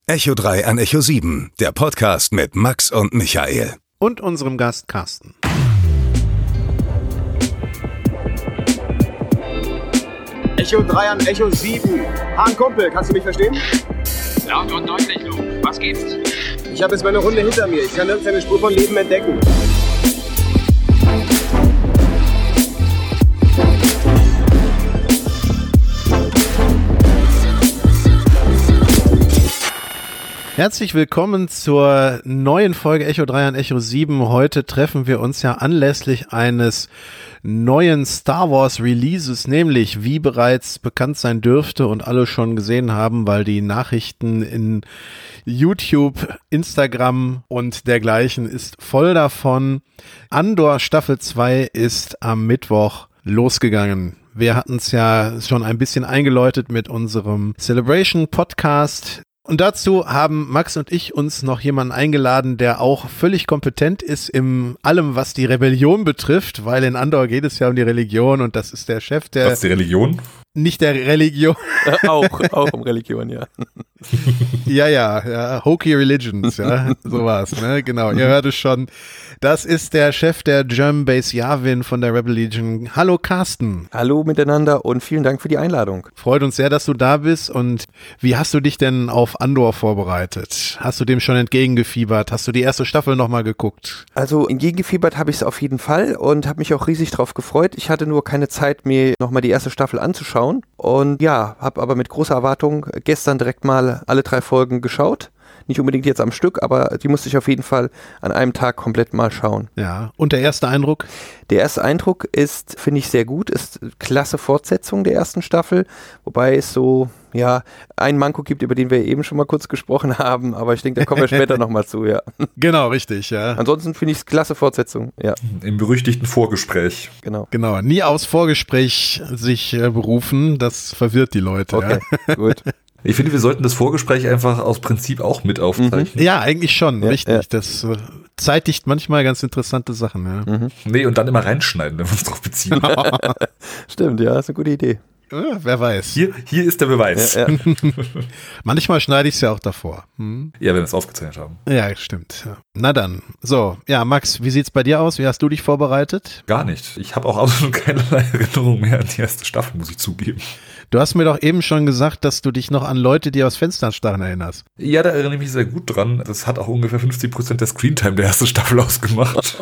Echo 3 an Echo 7, der Podcast mit Max und Michael. Und unserem Gast Carsten. Echo 3 an Echo 7. Hahn Kumpel, kannst du mich verstehen? Laut und deutlich, Lu. Was gibt's? Ich habe jetzt meine Runde hinter mir. Ich kann nirgends eine Spur von Leben entdecken. Herzlich willkommen zur neuen Folge Echo 3 an Echo 7. Heute treffen wir uns ja anlässlich eines neuen Star Wars Releases, nämlich wie bereits bekannt sein dürfte und alle schon gesehen haben, weil die Nachrichten in YouTube, Instagram und dergleichen ist voll davon. Andor Staffel 2 ist am Mittwoch losgegangen. Wir hatten es ja schon ein bisschen eingeläutet mit unserem Celebration Podcast. Und dazu haben Max und ich uns noch jemanden eingeladen, der auch völlig kompetent ist in allem, was die Rebellion betrifft, weil in Andor geht es ja um die Religion und das ist der Chef der... Was ist die Religion? Nicht der Religion. Auch um Religion, ja. Ja, Hokey Religions, ja, sowas, ne, genau, ihr hört es schon. Das ist der Chef der German Base Yavin von der Rebel Legion. Hallo Carsten. Hallo miteinander und vielen Dank für die Einladung. Freut uns sehr, dass du da bist. Und wie hast du dich denn auf Andor vorbereitet? Hast du dem schon entgegengefiebert? Hast du die erste Staffel nochmal geguckt? Also entgegengefiebert habe ich es auf jeden Fall und habe mich auch riesig drauf gefreut. Ich hatte nur keine Zeit, mir nochmal die erste Staffel anzuschauen. Und ja, habe aber mit großer Erwartung gestern direkt mal alle 3 Folgen geschaut. Nicht unbedingt jetzt am Stück, aber die musste ich auf jeden Fall an einem Tag komplett mal schauen. Ja, und der erste Eindruck? Der erste Eindruck ist, finde ich, sehr gut, ist klasse Fortsetzung der ersten Staffel, wobei es so, ja, einen Manko gibt, über den wir eben schon mal kurz gesprochen haben, aber ich denke, da kommen wir später nochmal zu, ja. Genau, richtig, ja. Ansonsten finde ich es klasse Fortsetzung, ja. Im berüchtigten Vorgespräch. Genau, nie aufs Vorgespräch sich berufen, das verwirrt die Leute. Okay, ja. Gut. Ich finde, wir sollten das Vorgespräch einfach aus Prinzip auch mit aufzeichnen. Ja, eigentlich schon, ja, richtig. Ja. Das zeitigt manchmal ganz interessante Sachen. Ja. Nee, und dann immer reinschneiden, wenn wir uns drauf beziehen. Stimmt, ja, ist eine gute Idee. Ja, wer weiß. Hier ist der Beweis. Ja. Manchmal schneide ich es ja auch davor. Ja, wenn wir es aufgezeichnet haben. Ja, stimmt. Ja. Na dann. So, ja, Max, wie sieht's bei dir aus? Wie hast du dich vorbereitet? Gar nicht. Ich habe auch absolut keinerlei Erinnerung mehr an die erste Staffel, muss ich zugeben. Du hast mir doch eben schon gesagt, dass du dich noch an Leute, die aus Fenstern starren, erinnerst. Ja, da erinnere ich mich sehr gut dran. Das hat auch ungefähr 50% der Screentime der ersten Staffel ausgemacht.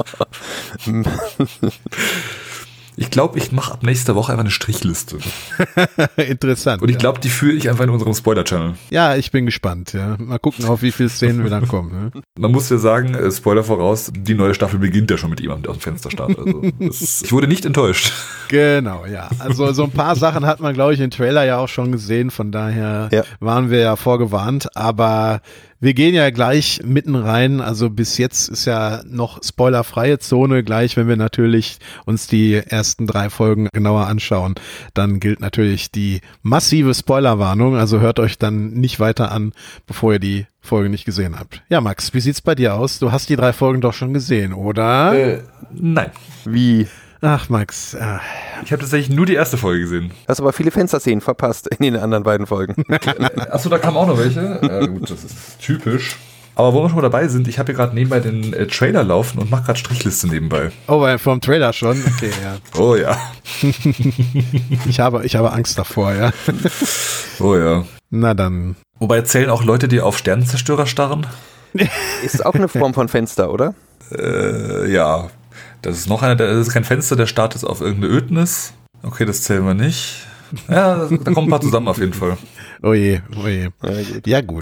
Ich glaube, ich mache ab nächster Woche einfach eine Strichliste. Interessant. Und ich glaube, die führe ich einfach in unserem Spoiler-Channel. Ja, ich bin gespannt. Ja. Mal gucken, auf wie viele Szenen wir dann kommen. Ne? Man muss ja sagen, Spoiler voraus, die neue Staffel beginnt ja schon mit jemandem, der aus dem Fenster starrt. Also, ich wurde nicht enttäuscht. Genau, ja. Also so ein paar Sachen hat man, glaube ich, im Trailer ja auch schon gesehen. Von daher waren wir ja vorgewarnt. Aber wir gehen ja gleich mitten rein. Also bis jetzt ist ja noch spoilerfreie Zone. Gleich, wenn wir natürlich uns die ersten 3 Folgen genauer anschauen, dann gilt natürlich die massive Spoilerwarnung. Also hört euch dann nicht weiter an, bevor ihr die Folge nicht gesehen habt. Ja, Max, wie sieht's bei dir aus? Du hast die 3 Folgen doch schon gesehen, oder? Nein. Wie? Ach, Max. Ich habe tatsächlich nur die erste Folge gesehen. Hast aber viele Fensterszenen verpasst in den anderen beiden Folgen. Achso, da kamen auch noch welche. Gut, das ist typisch. Aber wo wir schon mal dabei sind, ich habe hier gerade nebenbei den Trailer laufen und mache gerade Strichliste nebenbei. Oh, vom Trailer schon? Okay, ja. Oh ja. Ich habe Angst davor, ja. Oh ja. Na dann. Wobei zählen auch Leute, die auf Sternenzerstörer starren? Ist auch eine Form von Fenster, oder? Ja. Das ist noch einer, das ist kein Fenster, der startet auf irgendeine Ödnis. Okay, das zählen wir nicht. Ja, da kommen ein paar zusammen auf jeden Fall. Oh je. Ja, gut.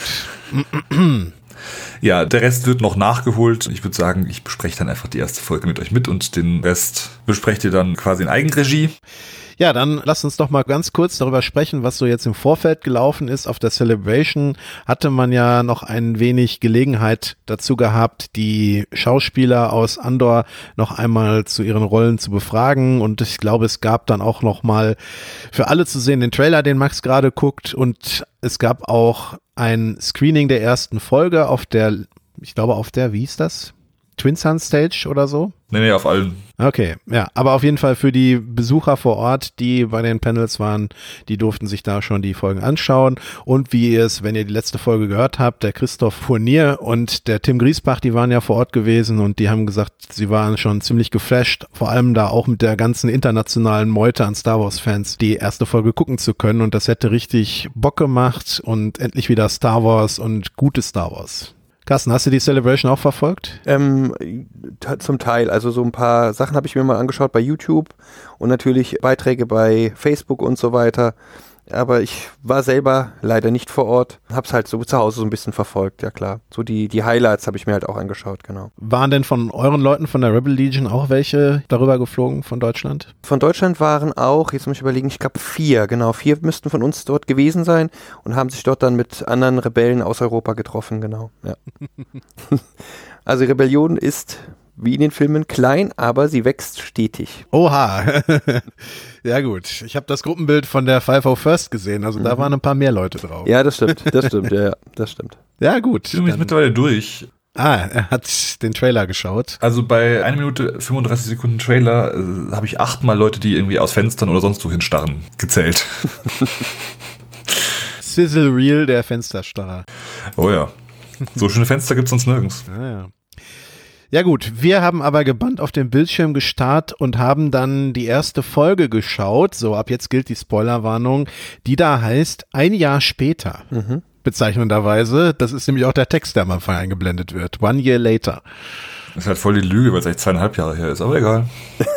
Ja, der Rest wird noch nachgeholt. Ich würde sagen, ich bespreche dann einfach die erste Folge mit euch mit und den Rest besprecht ihr dann quasi in Eigenregie. Ja, dann lasst uns doch mal ganz kurz darüber sprechen, was so jetzt im Vorfeld gelaufen ist. Auf der Celebration hatte man ja noch ein wenig Gelegenheit dazu gehabt, die Schauspieler aus Andor noch einmal zu ihren Rollen zu befragen. Und ich glaube, es gab dann auch noch mal für alle zu sehen den Trailer, den Max gerade guckt. Und es gab auch ein Screening der ersten Folge auf der, wie hieß das? Twin Sun Stage oder so? Nee, auf allen. Okay, ja, aber auf jeden Fall für die Besucher vor Ort, die bei den Panels waren, die durften sich da schon die Folgen anschauen. Und wie ihr es, wenn ihr die letzte Folge gehört habt, der Christoph Fournier und der Tim Griesbach, die waren ja vor Ort gewesen und die haben gesagt, sie waren schon ziemlich geflasht, vor allem da auch mit der ganzen internationalen Meute an Star Wars Fans, die erste Folge gucken zu können, und das hätte richtig Bock gemacht und endlich wieder Star Wars und gutes Star Wars. Carsten, hast du die Celebration auch verfolgt? Zum Teil, also so ein paar Sachen habe ich mir mal angeschaut bei YouTube und natürlich Beiträge bei Facebook und so weiter. Aber ich war selber leider nicht vor Ort, hab's halt so zu Hause so ein bisschen verfolgt, ja klar. So die Highlights habe ich mir halt auch angeschaut, genau. Waren denn von euren Leuten von der Rebel Legion auch welche darüber geflogen von Deutschland? Von Deutschland waren auch, jetzt muss ich überlegen, ich glaube 4 müssten von uns dort gewesen sein und haben sich dort dann mit anderen Rebellen aus Europa getroffen, genau. Ja. Also Rebellion ist wie in den Filmen klein, aber sie wächst stetig. Oha, ja gut. Ich habe das Gruppenbild von der 501st gesehen, also da waren ein paar mehr Leute drauf. Ja, das stimmt, ja, das stimmt. Ja gut. Ich bin jetzt mittlerweile durch. Er hat den Trailer geschaut. Also bei 1 Minute 35 Sekunden Trailer habe ich 8-mal Leute, die irgendwie aus Fenstern oder sonst wo hinstarren, gezählt. Sizzle Reel, der Fensterstarrer. Oh ja, so schöne Fenster gibt's sonst nirgends. Ja. Ja gut, wir haben aber gebannt auf dem Bildschirm gestarrt und haben dann die erste Folge geschaut. So, ab jetzt gilt die Spoilerwarnung, die da heißt Ein Jahr später. Bezeichnenderweise. Das ist nämlich auch der Text, der am Anfang eingeblendet wird. 1 year later. Das ist halt voll die Lüge, weil es echt 2,5 Jahre her ist, aber egal.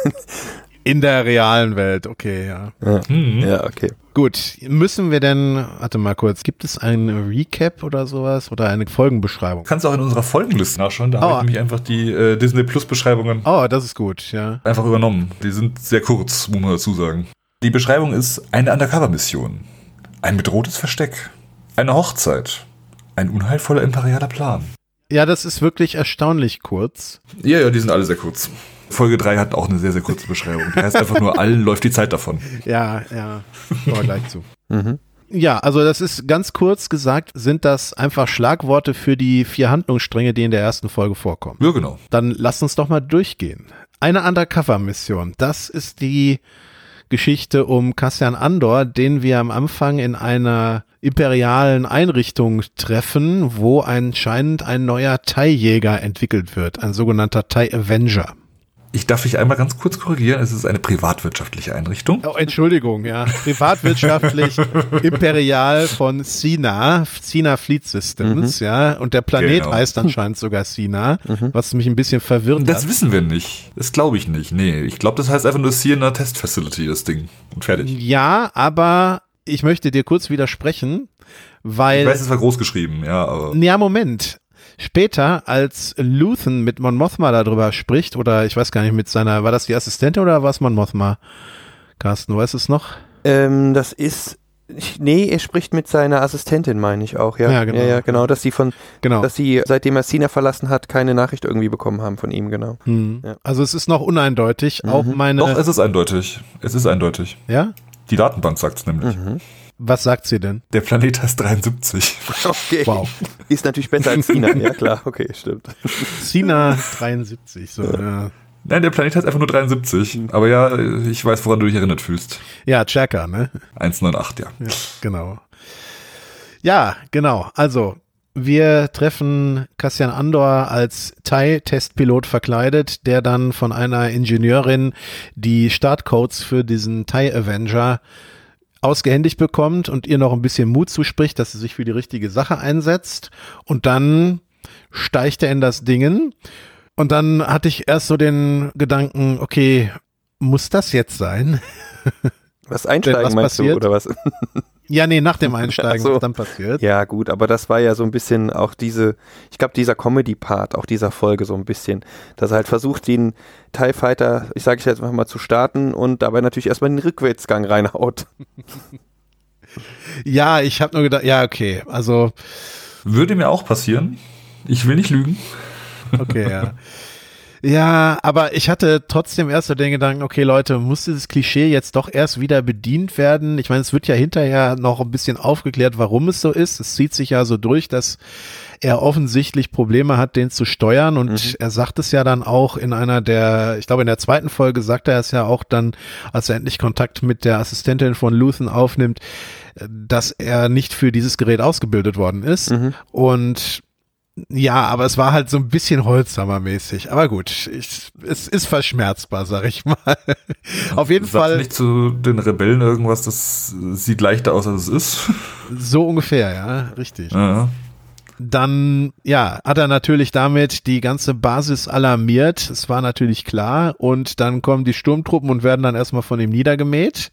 In der realen Welt, okay, ja. Ja, okay. Gut, müssen wir denn, warte mal kurz, gibt es ein Recap oder sowas oder eine Folgenbeschreibung? Du kannst auch in unserer Folgenliste nachschauen, da habe ich nämlich einfach die Disney Plus Beschreibungen Das ist gut, ja. einfach übernommen. Die sind sehr kurz, muss man dazu sagen. Die Beschreibung ist eine Undercover-Mission, ein bedrohtes Versteck, eine Hochzeit, ein unheilvoller imperialer Plan. Ja, das ist wirklich erstaunlich kurz. Ja, die sind alle sehr kurz. Folge 3 hat auch eine sehr, sehr kurze Beschreibung. Die heißt einfach nur, allen läuft die Zeit davon. Ja, kommen wir gleich zu. Ja, also das ist ganz kurz gesagt, sind das einfach Schlagworte für die 4 Handlungsstränge, die in der ersten Folge vorkommen. Ja, genau. Dann lasst uns doch mal durchgehen. Eine Undercover-Mission, das ist die Geschichte um Cassian Andor, den wir am Anfang in einer imperialen Einrichtung treffen, wo anscheinend ein neuer TIE-Jäger entwickelt wird, ein sogenannter TIE Avenger. Ich darf dich einmal ganz kurz korrigieren, es ist eine privatwirtschaftliche Einrichtung. Oh, Entschuldigung, ja. Privatwirtschaftlich imperial von Sina Fleet Systems, ja. Und der Planet heißt anscheinend sogar Sina, was mich ein bisschen verwirrt hat. Das wissen wir nicht. Das glaube ich nicht. Nee, ich glaube, das heißt einfach nur Sina Test Facility, das Ding. Und fertig. Ja, aber ich möchte dir kurz widersprechen, weil... Ich weiß, es war groß geschrieben, ja, aber... Ja, Moment. Später, als Luthen mit Mon Mothma darüber spricht, oder ich weiß gar nicht, mit seiner, war das die Assistentin oder war es Mon Mothma? Carsten, du weißt es noch? Das ist, er spricht mit seiner Assistentin, meine ich auch, ja. Ja, genau. Ja, genau, dass sie, seitdem er Sina verlassen hat, keine Nachricht irgendwie bekommen haben von ihm, genau. Ja. Also es ist noch uneindeutig, auch meine... Doch, es ist eindeutig. Es ist eindeutig. Ja? Die Datenbank sagt es nämlich. Was sagt sie denn? Der Planet heißt 73. Okay. Wow. Ist natürlich besser als Sina, ja klar, okay, stimmt. Sina 73, so, ja. Nein, der Planet heißt einfach nur 73. Aber ja, ich weiß, woran du dich erinnert fühlst. Ja, Chaka, ne? 198, ja. Ja, genau. Ja, genau. Also, wir treffen Cassian Andor als TIE-Testpilot verkleidet, der dann von einer Ingenieurin die Startcodes für diesen TIE Avenger ausgehändigt bekommt und ihr noch ein bisschen Mut zuspricht, dass sie sich für die richtige Sache einsetzt. Und dann steigt er in das Dingen. Und dann hatte ich erst so den Gedanken, okay, muss das jetzt sein? Was einsteigen was meinst passiert? du, oder was? Ja, nee, nach dem Einsteigen, Ach so. was dann passiert. Ja, gut, aber das war ja so ein bisschen auch ich glaube, dieser Comedy-Part, auch dieser Folge so ein bisschen, dass er halt versucht, den TIE Fighter, ich sage jetzt einfach mal, zu starten und dabei natürlich erstmal den Rückwärtsgang reinhaut. Ja, ich habe nur gedacht, ja, okay, also. Würde mir auch passieren. Ich will nicht lügen. Okay, ja. Ja, aber ich hatte trotzdem erst so den Gedanken, okay Leute, muss dieses Klischee jetzt doch erst wieder bedient werden? Ich meine, es wird ja hinterher noch ein bisschen aufgeklärt, warum es so ist. Es zieht sich ja so durch, dass er offensichtlich Probleme hat, den zu steuern und er sagt es ja dann auch in ich glaube in der zweiten Folge sagt er es ja auch dann, als er endlich Kontakt mit der Assistentin von Luthen aufnimmt, dass er nicht für dieses Gerät ausgebildet worden ist und ja, aber es war halt so ein bisschen Holzhammer-mäßig. Aber gut, es ist verschmerzbar, sag ich mal. Auf jeden Fall. Sagt nicht zu den Rebellen irgendwas, das sieht leichter aus, als es ist? So ungefähr, ja, richtig. Ja. Dann, ja, hat er natürlich damit die ganze Basis alarmiert. Es war natürlich klar. Und dann kommen die Sturmtruppen und werden dann erstmal von ihm niedergemäht.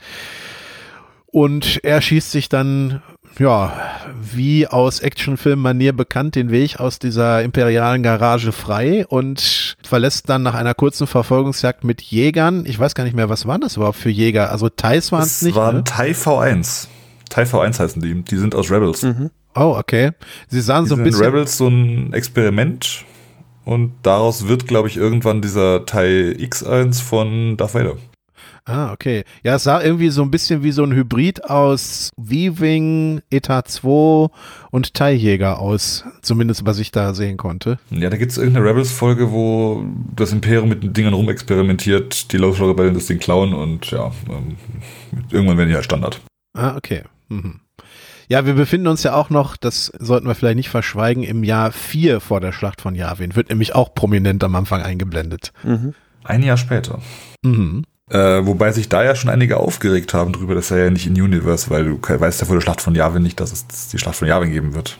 Und er schießt sich dann, ja, wie aus Actionfilm-Manier bekannt, den Weg aus dieser imperialen Garage frei und verlässt dann nach einer kurzen Verfolgungsjagd mit Jägern. Ich weiß gar nicht mehr, was waren das überhaupt für Jäger? Also TIEs waren es nicht, waren ne? TIE V1. TIE V1 heißen die. Die sind aus Rebels. Oh, okay. Sie sahen so ein bisschen... Rebels so ein Experiment und daraus wird, glaube ich, irgendwann dieser TIE X1 von Darth Vader. Ah, okay. Ja, es sah irgendwie so ein bisschen wie so ein Hybrid aus V-Wing, ETA 2 und TIE-Jäger aus. Zumindest, was ich da sehen konnte. Ja, da gibt es irgendeine Rebels-Folge, wo das Imperium mit den Dingern rumexperimentiert, die Lothal-Rebellen das Ding klauen und ja, irgendwann werden die halt Standard. Ah, okay. Ja, wir befinden uns ja auch noch, das sollten wir vielleicht nicht verschweigen, im Jahr 4 vor der Schlacht von Yavin. Wird nämlich auch prominent am Anfang eingeblendet. Ein Jahr später. Wobei sich da ja schon einige aufgeregt haben drüber, dass er ja nicht in Universe, weil du weißt ja vor der Schlacht von Yavin nicht, dass es die Schlacht von Yavin geben wird.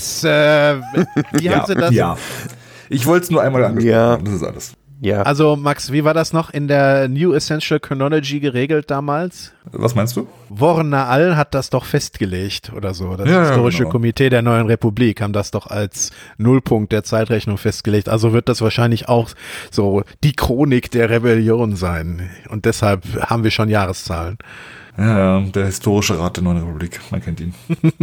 Wie haben sie das? Ja. Ich wollte es nur einmal angesprochen haben, das ist alles. Ja. Also Max, wie war das noch in der New Essential Chronology geregelt damals? Was meinst du? Warren Na'al hat das doch festgelegt oder so. Das Ja, historische genau. Komitee der Neuen Republik haben das doch als Nullpunkt der Zeitrechnung festgelegt. Also wird das wahrscheinlich auch so die Chronik der Rebellion sein. Und deshalb haben wir schon Jahreszahlen. Ja, der historische Rat der Neuen Republik, man kennt ihn.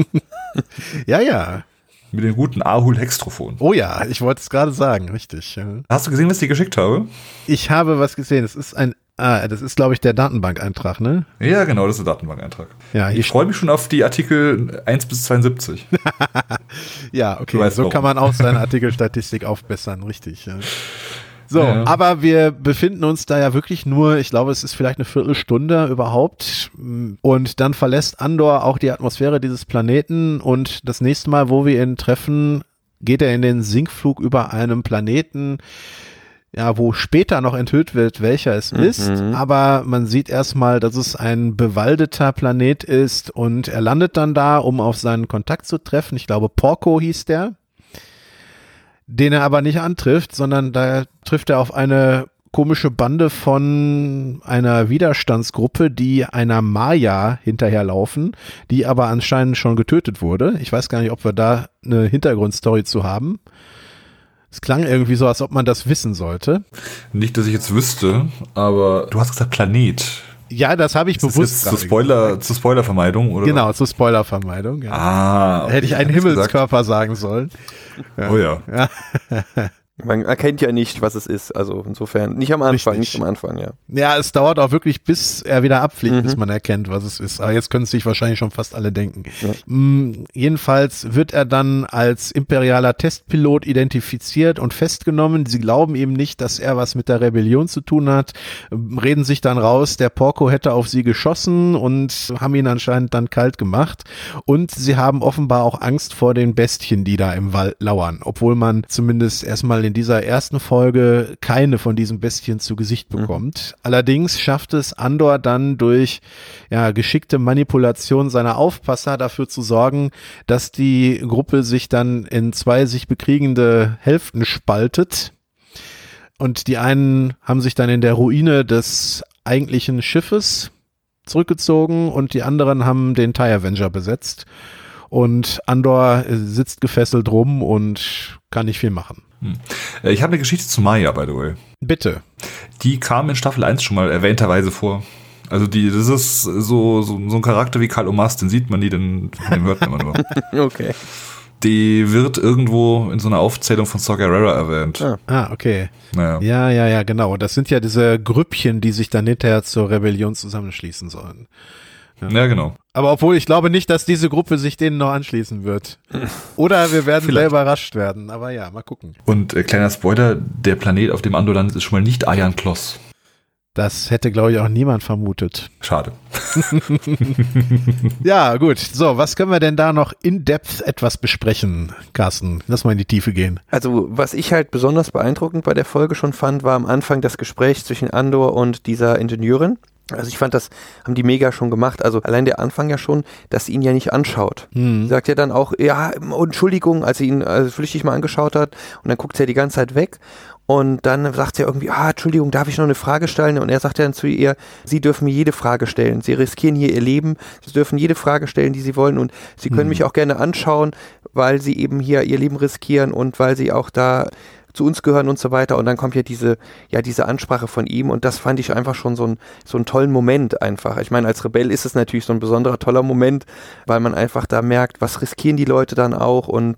Ja. Mit dem guten Ahul Hextrophon. Oh ja, ich wollte es gerade sagen, richtig. Ja. Hast du gesehen, was ich dir geschickt habe? Ich habe was gesehen. Das ist das ist, glaube ich, der Datenbankeintrag, ne? Ja, genau, das ist der Datenbankeintrag. Ja, Ich freue mich schon auf die Artikel 1 bis 72. Ja, okay, Du weißt so warum. kann man auch seine Artikelstatistik aufbessern, richtig. Ja. So, Ja. aber wir befinden uns da ja wirklich nur, ich glaube, es ist vielleicht eine Viertelstunde überhaupt und dann verlässt Andor auch die Atmosphäre dieses Planeten und das nächste Mal, wo wir ihn treffen, geht er in den Sinkflug über einem Planeten, ja, wo später noch enthüllt wird, welcher es ist, aber man sieht erstmal, dass es ein bewaldeter Planet ist und er landet dann da, um auf seinen Kontakt zu treffen. Ich glaube, Porco hieß der, den er aber nicht antrifft, sondern da trifft er auf eine komische Bande von einer Widerstandsgruppe, die einer Maya hinterherlaufen, die aber anscheinend schon getötet wurde. Ich weiß gar nicht, ob wir da eine Hintergrundstory zu haben. Es klang irgendwie so, als ob man das wissen sollte. Nicht, dass ich jetzt wüsste, aber du hast gesagt Planet. Ja, das habe ich Das ist bewusst jetzt gerade zur Spoilervermeidung, oder? Genau, zur Spoilervermeidung. Ja. Ah. Hätte ich einen hab ich's Himmelskörper sagen sollen. gesagt. Oh ja. Man erkennt ja nicht, was es ist. Also insofern, nicht am Anfang, Richtig. ja. Ja, es dauert auch wirklich, bis er wieder abfliegt, bis man erkennt, was es ist. Aber jetzt können es sich wahrscheinlich schon fast alle denken. Ja. Jedenfalls wird er dann als imperialer Testpilot identifiziert und festgenommen. Sie glauben ihm nicht, dass er was mit der Rebellion zu tun hat, reden sich dann raus, der Porco hätte auf sie geschossen und haben ihn anscheinend dann kalt gemacht. Und sie haben offenbar auch Angst vor den Bestien, die da im Wald lauern, obwohl man zumindest erstmal in dieser ersten Folge keine von diesen Bestien zu Gesicht bekommt. Allerdings schafft es Andor dann durch geschickte Manipulation seiner Aufpasser dafür zu sorgen, dass die Gruppe sich dann in zwei sich bekriegende Hälften spaltet. Und die einen haben sich dann in der Ruine des eigentlichen Schiffes zurückgezogen und die anderen haben den TIE Avenger besetzt. Und Andor sitzt gefesselt rum und kann nicht viel machen. Ich habe eine Geschichte zu Maya, by the way. Bitte. Die kam in Staffel 1 schon mal erwähnterweise vor. Also das ist so ein Charakter wie Karl Omas, den sieht man nie, den hört man immer nur. Okay. Die wird irgendwo in so einer Aufzählung von Saw Gerrera erwähnt. Ah, okay. Naja. Ja, genau. Das sind ja diese Grüppchen, die sich dann hinterher zur Rebellion zusammenschließen sollen. Ja, genau. Aber obwohl, ich glaube nicht, dass diese Gruppe sich denen noch anschließen wird. Oder wir werden sehr überrascht werden. Aber ja, mal gucken. Und kleiner Spoiler, der Planet, auf dem Andor landet, ist schon mal nicht Ayan Kloss. Das hätte, glaube ich, auch niemand vermutet. Schade. Ja, gut. So, was können wir denn da noch in Depth etwas besprechen, Carsten? Lass mal in die Tiefe gehen. Also, was ich halt besonders beeindruckend bei der Folge schon fand, war am Anfang das Gespräch zwischen Andor und dieser Ingenieurin. Also ich fand, das haben die mega schon gemacht. Also allein der Anfang ja schon, dass sie ihn ja nicht anschaut. Sie sagt ja dann auch, ja, Entschuldigung, als sie ihn flüchtig mal angeschaut hat und dann guckt sie ja die ganze Zeit weg. Und dann sagt sie irgendwie, Entschuldigung, darf ich noch eine Frage stellen? Und er sagt ja dann zu ihr, Sie dürfen mir jede Frage stellen. Sie riskieren hier ihr Leben. Sie dürfen jede Frage stellen, die Sie wollen. Und Sie können mich auch gerne anschauen, weil Sie eben hier ihr Leben riskieren und weil Sie auch da zu uns gehören und so weiter. Und dann kommt ja diese Ansprache von ihm. Und das fand ich einfach schon so einen tollen Moment einfach. Ich meine, als Rebell ist es natürlich so ein besonderer, toller Moment, weil man einfach da merkt, was riskieren die Leute dann auch und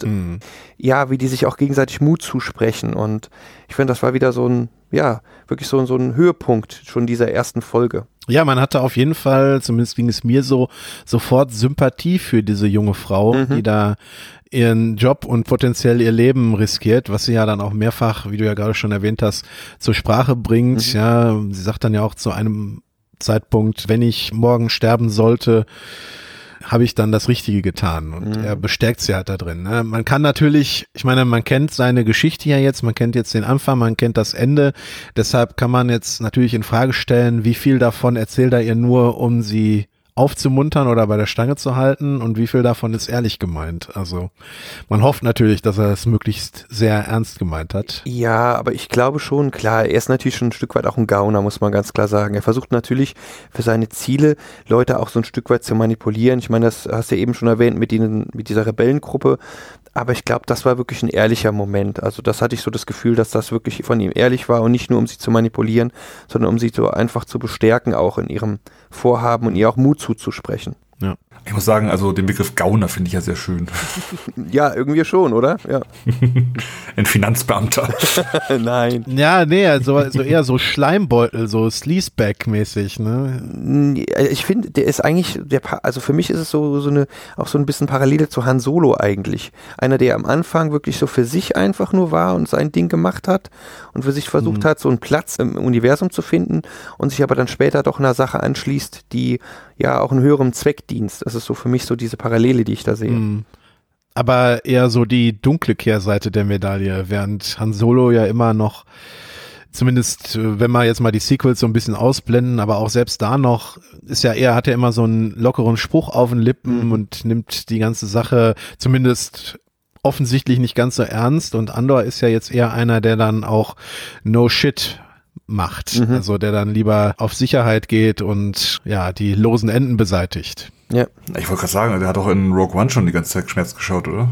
wie die sich auch gegenseitig Mut zusprechen. Und ich finde, das war wieder wirklich so ein Höhepunkt schon dieser ersten Folge. Ja, man hatte auf jeden Fall, zumindest ging es mir so, sofort Sympathie für diese junge Frau, die da ihren Job und potenziell ihr Leben riskiert, was sie ja dann auch mehrfach, wie du ja gerade schon erwähnt hast, zur Sprache bringt. Ja, sie sagt dann ja auch zu einem Zeitpunkt, wenn ich morgen sterben sollte, habe ich dann das Richtige getan. Und er bestärkt sie halt da drin. Ne? Man kann natürlich, ich meine, man kennt seine Geschichte ja jetzt, man kennt jetzt den Anfang, man kennt das Ende. Deshalb kann man jetzt natürlich in Frage stellen, wie viel davon erzählt er ihr nur, um sie aufzumuntern oder bei der Stange zu halten und wie viel davon ist ehrlich gemeint. Also man hofft natürlich, dass er es möglichst sehr ernst gemeint hat. Ja, aber ich glaube schon, klar, er ist natürlich schon ein Stück weit auch ein Gauner, muss man ganz klar sagen. Er versucht natürlich für seine Ziele Leute auch so ein Stück weit zu manipulieren. Ich meine, das hast du ja eben schon erwähnt mit dieser Rebellengruppe. Aber ich glaube, das war wirklich ein ehrlicher Moment. Also das hatte ich so das Gefühl, dass das wirklich von ihm ehrlich war und nicht nur, um sie zu manipulieren, sondern um sie so einfach zu bestärken, auch in ihrem Vorhaben und ihr auch Mut zuzusprechen. Ja. Ich muss sagen, also den Begriff Gauner finde ich ja sehr schön. Ja, irgendwie schon, oder? Ja. Ein Finanzbeamter. Nein. Ja, nee, also eher so Schleimbeutel, so Sleazeback-mäßig, ne? Ich finde, der ist eigentlich, also für mich ist es auch so ein bisschen Parallele zu Han Solo eigentlich. Einer, der am Anfang wirklich so für sich einfach nur war und sein Ding gemacht hat und für sich versucht hat, so einen Platz im Universum zu finden und sich aber dann später doch einer Sache anschließt, die ja auch einen höheren Zweck dient. Das ist so für mich so diese Parallele, die ich da sehe. Aber eher so die dunkle Kehrseite der Medaille, während Han Solo ja immer noch, zumindest wenn wir jetzt mal die Sequels so ein bisschen ausblenden, aber auch selbst da noch, hat er immer so einen lockeren Spruch auf den Lippen und nimmt die ganze Sache zumindest offensichtlich nicht ganz so ernst. Und Andor ist ja jetzt eher einer, der dann auch No Shit macht. Also der dann lieber auf Sicherheit geht und ja, die losen Enden beseitigt. Ja. Ich wollte gerade sagen, der hat auch in Rogue One schon die ganze Zeit Schmerz geschaut, oder?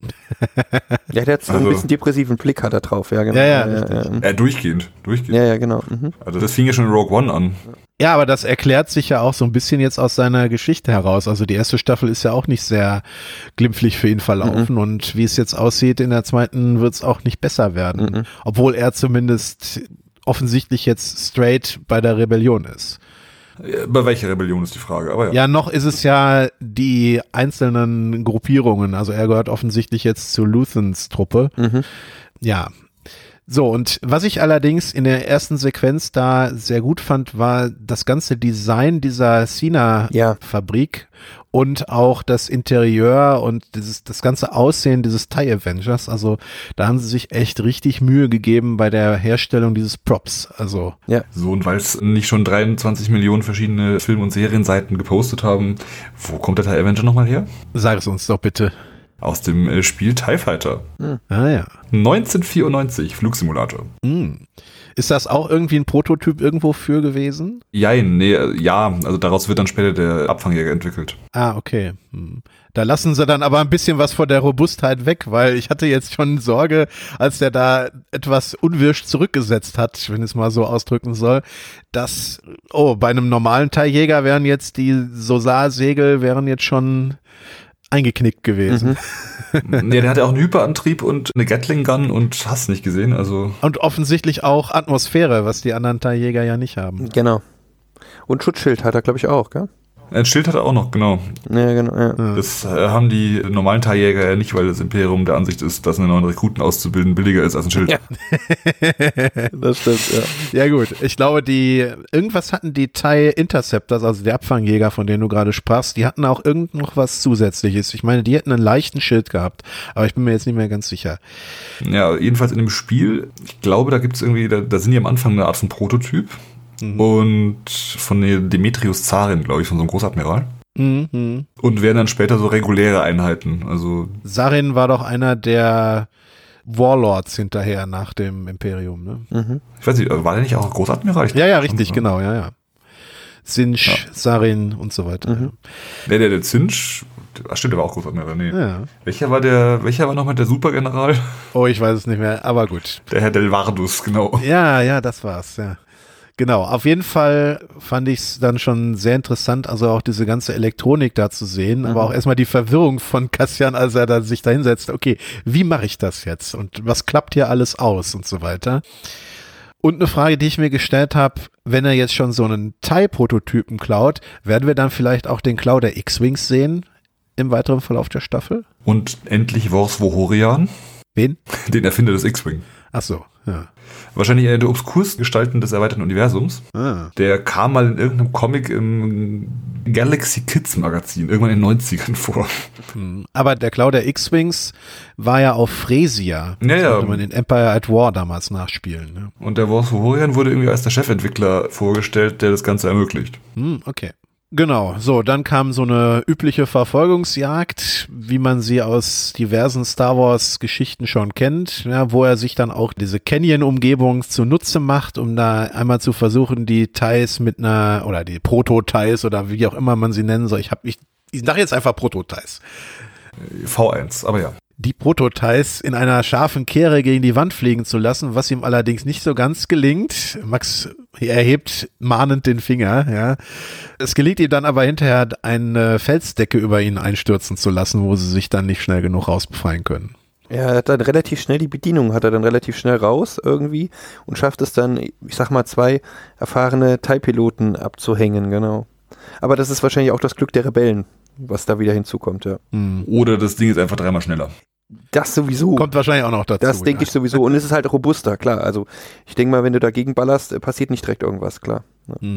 Ja, der hat so ein bisschen depressiven Blick hat er drauf, ja, genau. Ja. Durchgehend. Ja, genau. Also das fing ja schon in Rogue One an. Ja, aber das erklärt sich ja auch so ein bisschen jetzt aus seiner Geschichte heraus. Also die erste Staffel ist ja auch nicht sehr glimpflich für ihn verlaufen und wie es jetzt aussieht, in der zweiten wird es auch nicht besser werden. Obwohl er zumindest offensichtlich jetzt straight bei der Rebellion ist. Bei welcher Rebellion ist die Frage, aber ja. Ja, noch ist es ja die einzelnen Gruppierungen. Also er gehört offensichtlich jetzt zu Luthens Truppe. Ja. So, und was ich allerdings in der ersten Sequenz da sehr gut fand, war das ganze Design dieser Sina-Fabrik und auch das Interieur und das ganze Aussehen dieses TIE Avengers. Also da haben sie sich echt richtig Mühe gegeben bei der Herstellung dieses Props. Also ja. So, und weil es nicht schon 23 Millionen verschiedene Film- und Serienseiten gepostet haben, wo kommt der TIE Avenger nochmal her? Sag es uns doch bitte. Aus dem Spiel TIE Fighter. Ah ja. 1994, Flugsimulator. Ist das auch irgendwie ein Prototyp irgendwo für gewesen? Ja, also daraus wird dann später der Abfangjäger entwickelt. Ah, okay. Da lassen sie dann aber ein bisschen was von der Robustheit weg, weil ich hatte jetzt schon Sorge, als der da etwas unwirsch zurückgesetzt hat, wenn ich es mal so ausdrücken soll, dass, bei einem normalen Teiljäger wären jetzt die Sosar-Segel jetzt schon eingeknickt gewesen. Nee, der hatte auch einen Hyperantrieb und eine Gatling-Gun und hast nicht gesehen, also. Und offensichtlich auch Atmosphäre, was die anderen Teiljäger ja nicht haben. Genau. Und Schutzschild hat er, glaube ich, auch, gell? Ein Schild hat er auch noch, genau. Ja, genau, ja. Das haben die normalen Teiljäger ja nicht, weil das Imperium der Ansicht ist, dass einen neuen Rekruten auszubilden billiger ist als ein Schild. Ja. Das stimmt, ja. Ja gut, ich glaube, irgendwas hatten die TIE Interceptors, also die Abfangjäger, von denen du gerade sprachst, die hatten auch noch was Zusätzliches. Ich meine, die hätten einen leichten Schild gehabt, aber ich bin mir jetzt nicht mehr ganz sicher. Ja, jedenfalls in dem Spiel, ich glaube, da gibt es irgendwie, da sind die am Anfang eine Art von Prototyp. Und von der Demetrius Zarin, glaube ich, von so einem Großadmiral. Und werden dann später so reguläre Einheiten. Also Zarin war doch einer der Warlords hinterher nach dem Imperium, ne? ich weiß nicht, war der nicht auch Großadmiral? Ja, richtig, genau, ja. Sinch, Zarin und so weiter. Ja. Der Zinch, stimmt, der war auch Großadmiral, nee. Ja. Welcher war nochmal der Supergeneral? Oh, ich weiß es nicht mehr, aber gut. Der Herr Delvardus, genau. Ja, das war's, ja. Genau, auf jeden Fall fand ich es dann schon sehr interessant, also auch diese ganze Elektronik da zu sehen, aber auch erstmal die Verwirrung von Cassian, als er dann sich da hinsetzt, okay, wie mache ich das jetzt und was klappt hier alles aus und so weiter. Und eine Frage, die ich mir gestellt habe, wenn er jetzt schon so einen TIE-Prototypen klaut, werden wir dann vielleicht auch den Klau der X-Wings sehen im weiteren Verlauf der Staffel? Und endlich Wors Vohorian. Wen? Den Erfinder des X-Wing. Ach so, ja. Wahrscheinlich einer der Obskursgestalten des erweiterten Universums. Der kam mal in irgendeinem Comic im Galaxy Kids Magazin, irgendwann in den 90ern vor. Aber der Klau der X-Wings war ja auf Fresia. Das konnte man in Empire at War damals nachspielen. Ne? Und der Wors Vohorian wurde irgendwie als der Chefentwickler vorgestellt, der das Ganze ermöglicht. Okay. Genau, so, dann kam so eine übliche Verfolgungsjagd, wie man sie aus diversen Star Wars Geschichten schon kennt, ja, wo er sich dann auch diese Canyon-Umgebung zunutze macht, um da einmal zu versuchen, die TIEs oder die Proto-TIEs oder wie auch immer man sie nennen soll. Ich sage jetzt einfach Proto-TIEs. V1, aber ja. Die Proto-TIEs in einer scharfen Kehre gegen die Wand fliegen zu lassen, was ihm allerdings nicht so ganz gelingt. Max erhebt mahnend den Finger, ja. Es gelingt ihm dann aber hinterher, eine Felsdecke über ihn einstürzen zu lassen, wo sie sich dann nicht schnell genug rausbefreien können. Er hat dann relativ schnell die Bedienung, hat er dann relativ schnell raus irgendwie und schafft es dann, ich sag mal, 2 erfahrene TIE-Piloten abzuhängen, genau. Aber das ist wahrscheinlich auch das Glück der Rebellen, was da wieder hinzukommt, ja. Oder das Ding ist einfach 3-mal schneller. Das sowieso. Kommt wahrscheinlich auch noch dazu. Das denke ich sowieso. Und es ist halt robuster, klar. Also ich denke mal, wenn du dagegen ballerst, passiert nicht direkt irgendwas, klar. Ja.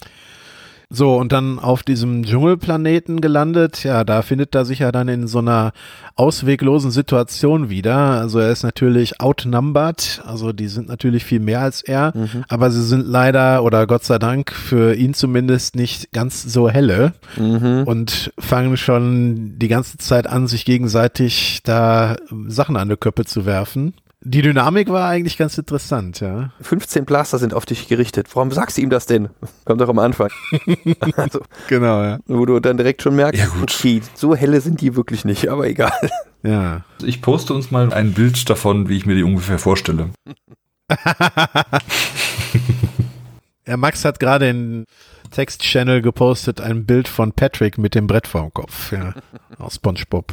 So, und dann auf diesem Dschungelplaneten gelandet, ja, da findet er sich ja dann in so einer ausweglosen Situation wieder. Also er ist natürlich outnumbered, also die sind natürlich viel mehr als er, aber sie sind leider, oder Gott sei Dank, für ihn zumindest nicht ganz so helle und fangen schon die ganze Zeit an, sich gegenseitig da Sachen an die Köpfe zu werfen. Die Dynamik war eigentlich ganz interessant, ja. 15 Blaster sind auf dich gerichtet. Warum sagst du ihm das denn? Kommt doch am Anfang. Also, genau, ja. Wo du dann direkt schon merkst, ja, gut. Okay, so helle sind die wirklich nicht, aber egal. Ja. Ich poste uns mal ein Bild davon, wie ich mir die ungefähr vorstelle. Ja, Max hat gerade in Text-Channel gepostet ein Bild von Patrick mit dem Brett vorm Kopf, ja, aus SpongeBob.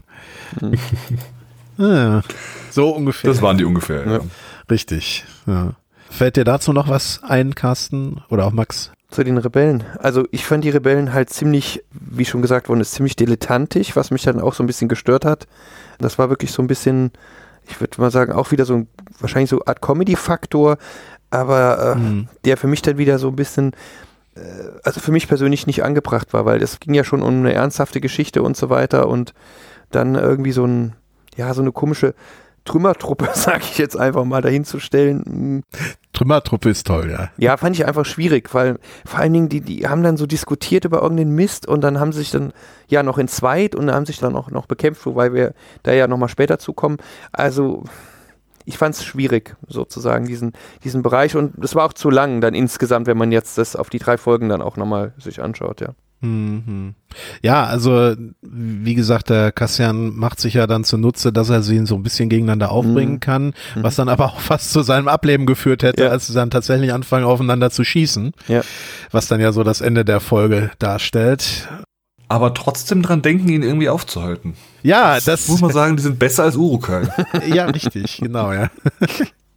Ja, so ungefähr. Das waren die ungefähr, ja. Richtig, ja. Fällt dir dazu noch was ein, Carsten? Oder auch Max? Zu den Rebellen. Also ich fand die Rebellen halt ziemlich, wie schon gesagt worden ist, ziemlich dilettantisch, was mich dann auch so ein bisschen gestört hat. Das war wirklich so ein bisschen, ich würde mal sagen, auch wieder so ein, wahrscheinlich so eine Art Comedy-Faktor, aber der für mich dann wieder so ein bisschen, also für mich persönlich nicht angebracht war, weil es ging ja schon um eine ernsthafte Geschichte und so weiter und dann irgendwie so eine komische Trümmertruppe, sag ich jetzt einfach mal, dahin zu stellen. Trümmertruppe ist toll, ja. Ja, fand ich einfach schwierig, weil vor allen Dingen, die haben dann so diskutiert über irgendeinen Mist und dann haben sie sich dann ja noch entzweit und haben sich dann auch noch bekämpft, wobei wir da ja nochmal später zukommen. Also ich fand es schwierig, sozusagen, diesen Bereich und es war auch zu lang dann insgesamt, wenn man jetzt das auf die 3 Folgen dann auch nochmal sich anschaut, ja. Ja, also wie gesagt, der Cassian macht sich ja dann zunutze, dass er sie so ein bisschen gegeneinander aufbringen kann, was dann aber auch fast zu seinem Ableben geführt hätte, als sie dann tatsächlich anfangen aufeinander zu schießen, was dann ja so das Ende der Folge darstellt. Aber trotzdem dran denken, ihn irgendwie aufzuhalten. Ja, das muss man sagen, die sind besser als Uruk-hai. Ja, richtig, genau, ja.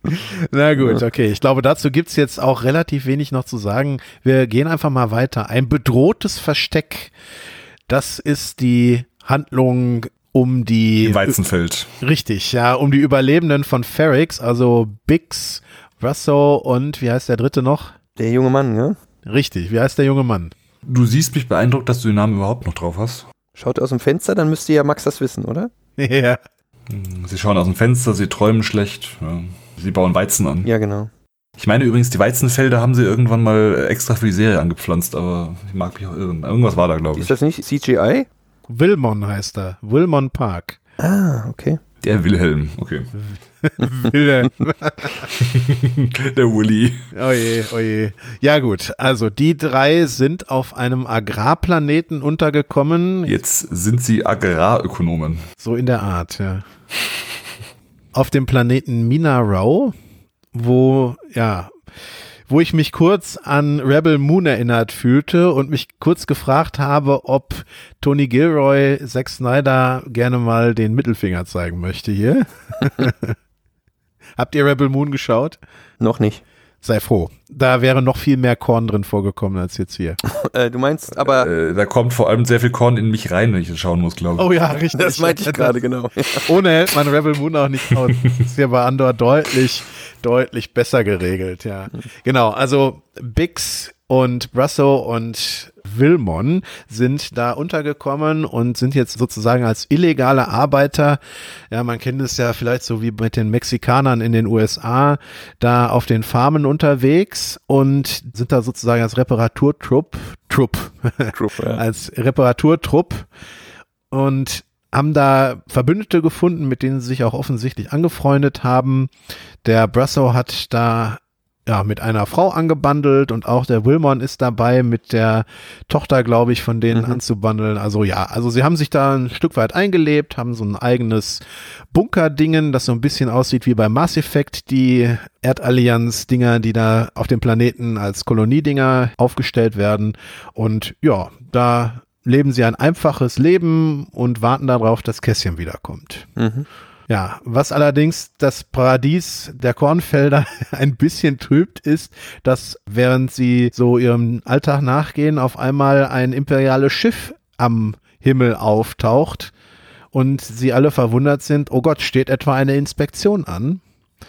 Na gut, okay. Ich glaube, dazu gibt's jetzt auch relativ wenig noch zu sagen. Wir gehen einfach mal weiter. Ein bedrohtes Versteck. Das ist die Handlung um die... Weizenfeld. Richtig, ja, um die Überlebenden von Ferrix, also Biggs, Russo und wie heißt der dritte noch? Der junge Mann, ne? Richtig, wie heißt der junge Mann? Du siehst mich beeindruckt, dass du den Namen überhaupt noch drauf hast. Schaut aus dem Fenster, dann müsste ja Max das wissen, oder? Ja. Sie schauen aus dem Fenster, sie träumen schlecht, ja. Sie bauen Weizen an. Ja, genau. Ich meine übrigens, die Weizenfelder haben sie irgendwann mal extra für die Serie angepflanzt, aber ich mag mich auch irren. Irgendwas war da, glaube ich. Ist das nicht CGI? Wilmon heißt er. Wilmon Park. Ah, okay. Der Wilhelm, okay. Wilhelm. Der Willy. Oje, oje. Ja gut, also die drei sind auf einem Agrarplaneten untergekommen. Jetzt sind sie Agrarökonomen. So in der Art, ja. Auf dem Planeten Minarau, wo ich mich kurz an Rebel Moon erinnert fühlte und mich kurz gefragt habe, ob Tony Gilroy Zack Snyder gerne mal den Mittelfinger zeigen möchte hier. Habt ihr Rebel Moon geschaut? Noch nicht. Sei froh. Da wäre noch viel mehr Korn drin vorgekommen als jetzt hier. Du meinst aber... Da kommt vor allem sehr viel Korn in mich rein, wenn ich das schauen muss, glaube ich. Oh ja, richtig. Das meinte ich gerade, genau. Ohne hält man Rebel Moon auch nicht aus. Das ist hier bei Andor deutlich besser geregelt, ja. Genau, also Biggs und Russo und Wilmon sind da untergekommen und sind jetzt sozusagen als illegale Arbeiter, ja, man kennt es ja vielleicht so wie mit den Mexikanern in den USA, da auf den Farmen unterwegs und sind da sozusagen als Reparaturtrupp als Reparaturtrupp und haben da Verbündete gefunden, mit denen sie sich auch offensichtlich angefreundet haben. Der Brasso hat da mit einer Frau angebandelt und auch der Wilmon ist dabei, mit der Tochter, glaube ich, von denen anzubandeln. Also sie haben sich da ein Stück weit eingelebt, haben so ein eigenes Bunkerdingen, das so ein bisschen aussieht wie bei Mass Effect, die Erdallianz-Dinger, die da auf dem Planeten als Koloniedinger aufgestellt werden. Und ja, da leben sie ein einfaches Leben und warten darauf, dass Cassian wiederkommt. Ja, was allerdings das Paradies der Kornfelder ein bisschen trübt, ist, dass während sie so ihrem Alltag nachgehen, auf einmal ein imperiales Schiff am Himmel auftaucht und sie alle verwundert sind, oh Gott, steht etwa eine Inspektion an?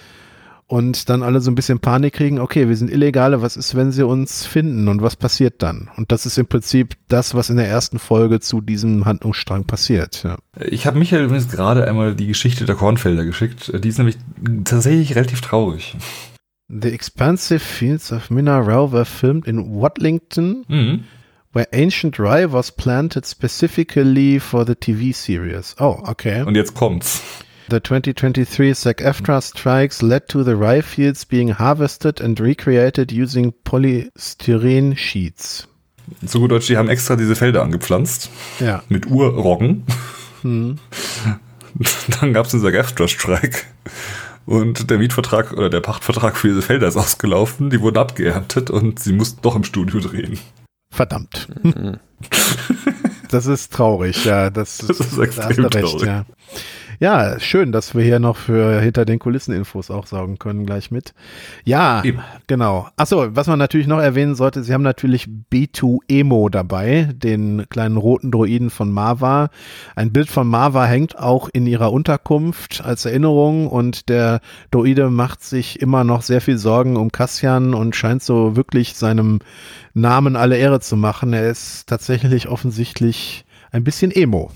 Und dann alle so ein bisschen Panik kriegen, okay, wir sind Illegale, was ist, wenn sie uns finden und was passiert dann? Und das ist im Prinzip das, was in der ersten Folge zu diesem Handlungsstrang passiert. Ja. Ich habe Michael übrigens gerade einmal die Geschichte der Kornfelder geschickt. Die ist nämlich tatsächlich relativ traurig. The expansive fields of Minarau were filmed in Watlington, where ancient rye was planted specifically for the TV series. Oh, okay. Und jetzt kommt's. The 2023 SAG-AFTRA strikes led to the rye fields being harvested and recreated using polystyrene sheets. Zu gut Deutsch, die haben extra diese Felder angepflanzt. Ja. Mit Urroggen. Dann gab es den SAG-AFTRA-Streik. Und der Mietvertrag oder der Pachtvertrag für diese Felder ist ausgelaufen. Die wurden abgeerntet und sie mussten doch im Studio drehen. Verdammt. Das ist traurig, ja. Das ist extrem traurig. Ja. Ja, schön, dass wir hier noch für hinter den Kulissen Infos auch saugen können, gleich mit. Ja, eben. Genau. Achso, was man natürlich noch erwähnen sollte, sie haben natürlich B2EMO dabei, den kleinen roten Droiden von Mawa. Ein Bild von Mawa hängt auch in ihrer Unterkunft als Erinnerung und der Droide macht sich immer noch sehr viel Sorgen um Cassian und scheint so wirklich seinem Namen alle Ehre zu machen. Er ist tatsächlich offensichtlich ein bisschen Emo.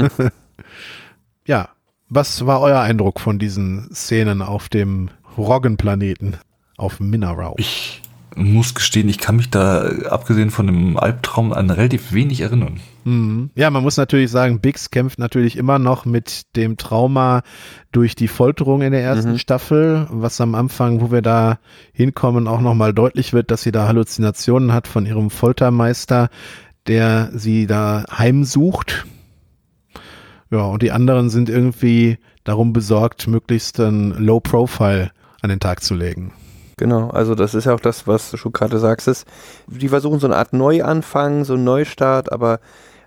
Ja. Was war euer Eindruck von diesen Szenen auf dem Roggenplaneten, auf Minarau? Ich muss gestehen, ich kann mich da, abgesehen von dem Albtraum, an relativ wenig erinnern. Ja, man muss natürlich sagen, Biggs kämpft natürlich immer noch mit dem Trauma durch die Folterung in der ersten Staffel, was am Anfang, wo wir da hinkommen, auch nochmal deutlich wird, dass sie da Halluzinationen hat von ihrem Foltermeister, der sie da heimsucht. Ja, und die anderen sind irgendwie darum besorgt, möglichst ein Low Profile an den Tag zu legen. Genau, also das ist ja auch das, was du schon gerade sagst, die versuchen so eine Art Neuanfang, so einen Neustart, aber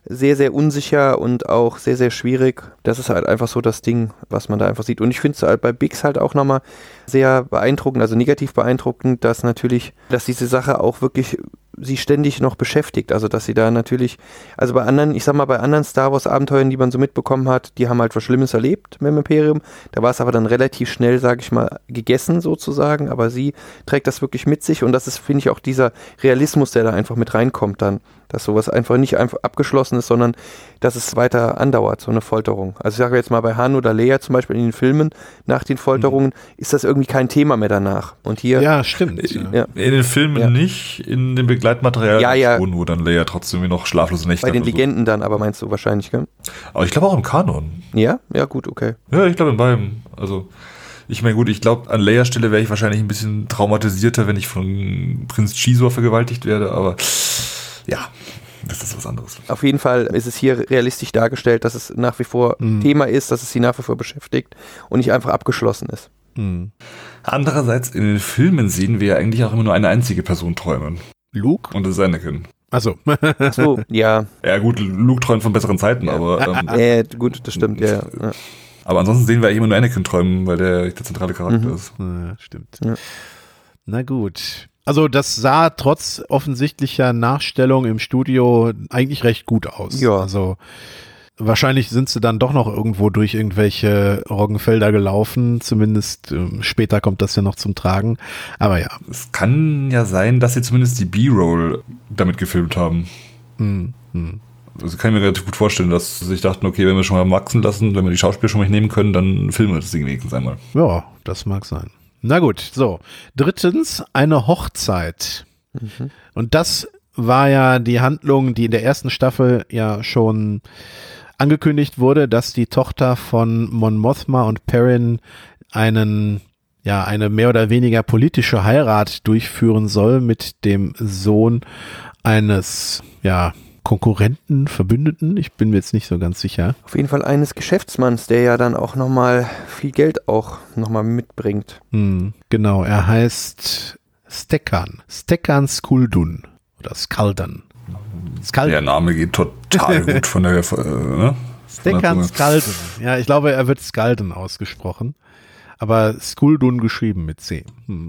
sehr, sehr unsicher und auch sehr, sehr schwierig. Das ist halt einfach so das Ding, was man da einfach sieht. Und ich finde es halt bei Biggs halt auch nochmal sehr beeindruckend, also negativ beeindruckend, dass diese Sache auch wirklich sie ständig noch beschäftigt. Also dass sie da natürlich, also bei anderen Star Wars Abenteuern, die man so mitbekommen hat, die haben halt was Schlimmes erlebt mit dem Imperium. Da war es aber dann relativ schnell, sage ich mal, gegessen sozusagen. Aber sie trägt das wirklich mit sich und das ist, finde ich, auch dieser Realismus, der da einfach mit reinkommt dann. Dass sowas einfach nicht einfach abgeschlossen ist, sondern dass es weiter andauert, so eine Folterung. Also ich sage jetzt mal bei Han oder Leia zum Beispiel in den Filmen, nach den Folterungen ist das irgendwie kein Thema mehr danach. Und hier... Ja, stimmt. Ja. In den Filmen nicht, in dem Begleitmaterial schon, wo dann Leia trotzdem noch schlaflose Nächte hat. Bei den Legenden dann aber meinst du wahrscheinlich, gell? Aber ich glaube auch im Kanon. Ja? Ja, gut, okay. Ja, ich glaube in beiden. Also... Ich meine, gut, ich glaube, an Leias Stelle wäre ich wahrscheinlich ein bisschen traumatisierter, wenn ich von Prinz Chisor vergewaltigt werde, aber ja, das ist was anderes. Auf jeden Fall ist es hier realistisch dargestellt, dass es nach wie vor Thema ist, dass es sie nach wie vor beschäftigt und nicht einfach abgeschlossen ist. Andererseits, in den Filmen sehen wir ja eigentlich auch immer nur eine einzige Person träumen. Luke? Und das ist Anakin. Achso. Achso, ja. Ja gut, Luke träumt von besseren Zeiten, aber... gut, das stimmt, ja. Aber ansonsten sehen wir eigentlich immer nur Anakin träumen, weil der zentrale Charakter ist. Ja, stimmt. Ja. Na gut. Also das sah trotz offensichtlicher Nachstellung im Studio eigentlich recht gut aus. Ja. Also wahrscheinlich sind sie dann doch noch irgendwo durch irgendwelche Roggenfelder gelaufen. Zumindest später kommt das ja noch zum Tragen. Aber ja. Es kann ja sein, dass sie zumindest die B-Roll damit gefilmt haben. Also kann ich mir relativ gut vorstellen, dass sie sich dachten, okay, wenn wir schon mal wachsen lassen, wenn wir die Schauspieler schon mal nicht nehmen können, dann filmen wir das Ding wenigstens einmal. Ja, das mag sein. Na gut, so. Drittens, eine Hochzeit. Und das war ja die Handlung, die in der ersten Staffel ja schon angekündigt wurde, dass die Tochter von Mon Mothma und Perrin eine mehr oder weniger politische Heirat durchführen soll mit dem Sohn eines, Konkurrenten, Verbündeten, ich bin mir jetzt nicht so ganz sicher. Auf jeden Fall eines Geschäftsmanns, der ja dann auch nochmal viel Geld auch nochmal mitbringt. Genau, er heißt Stekan Skuldun oder Skaldan. Der Name geht total gut von der Stekan Skaldan. Ja, ich glaube, er wird Skaldan ausgesprochen, aber Skuldun geschrieben mit C.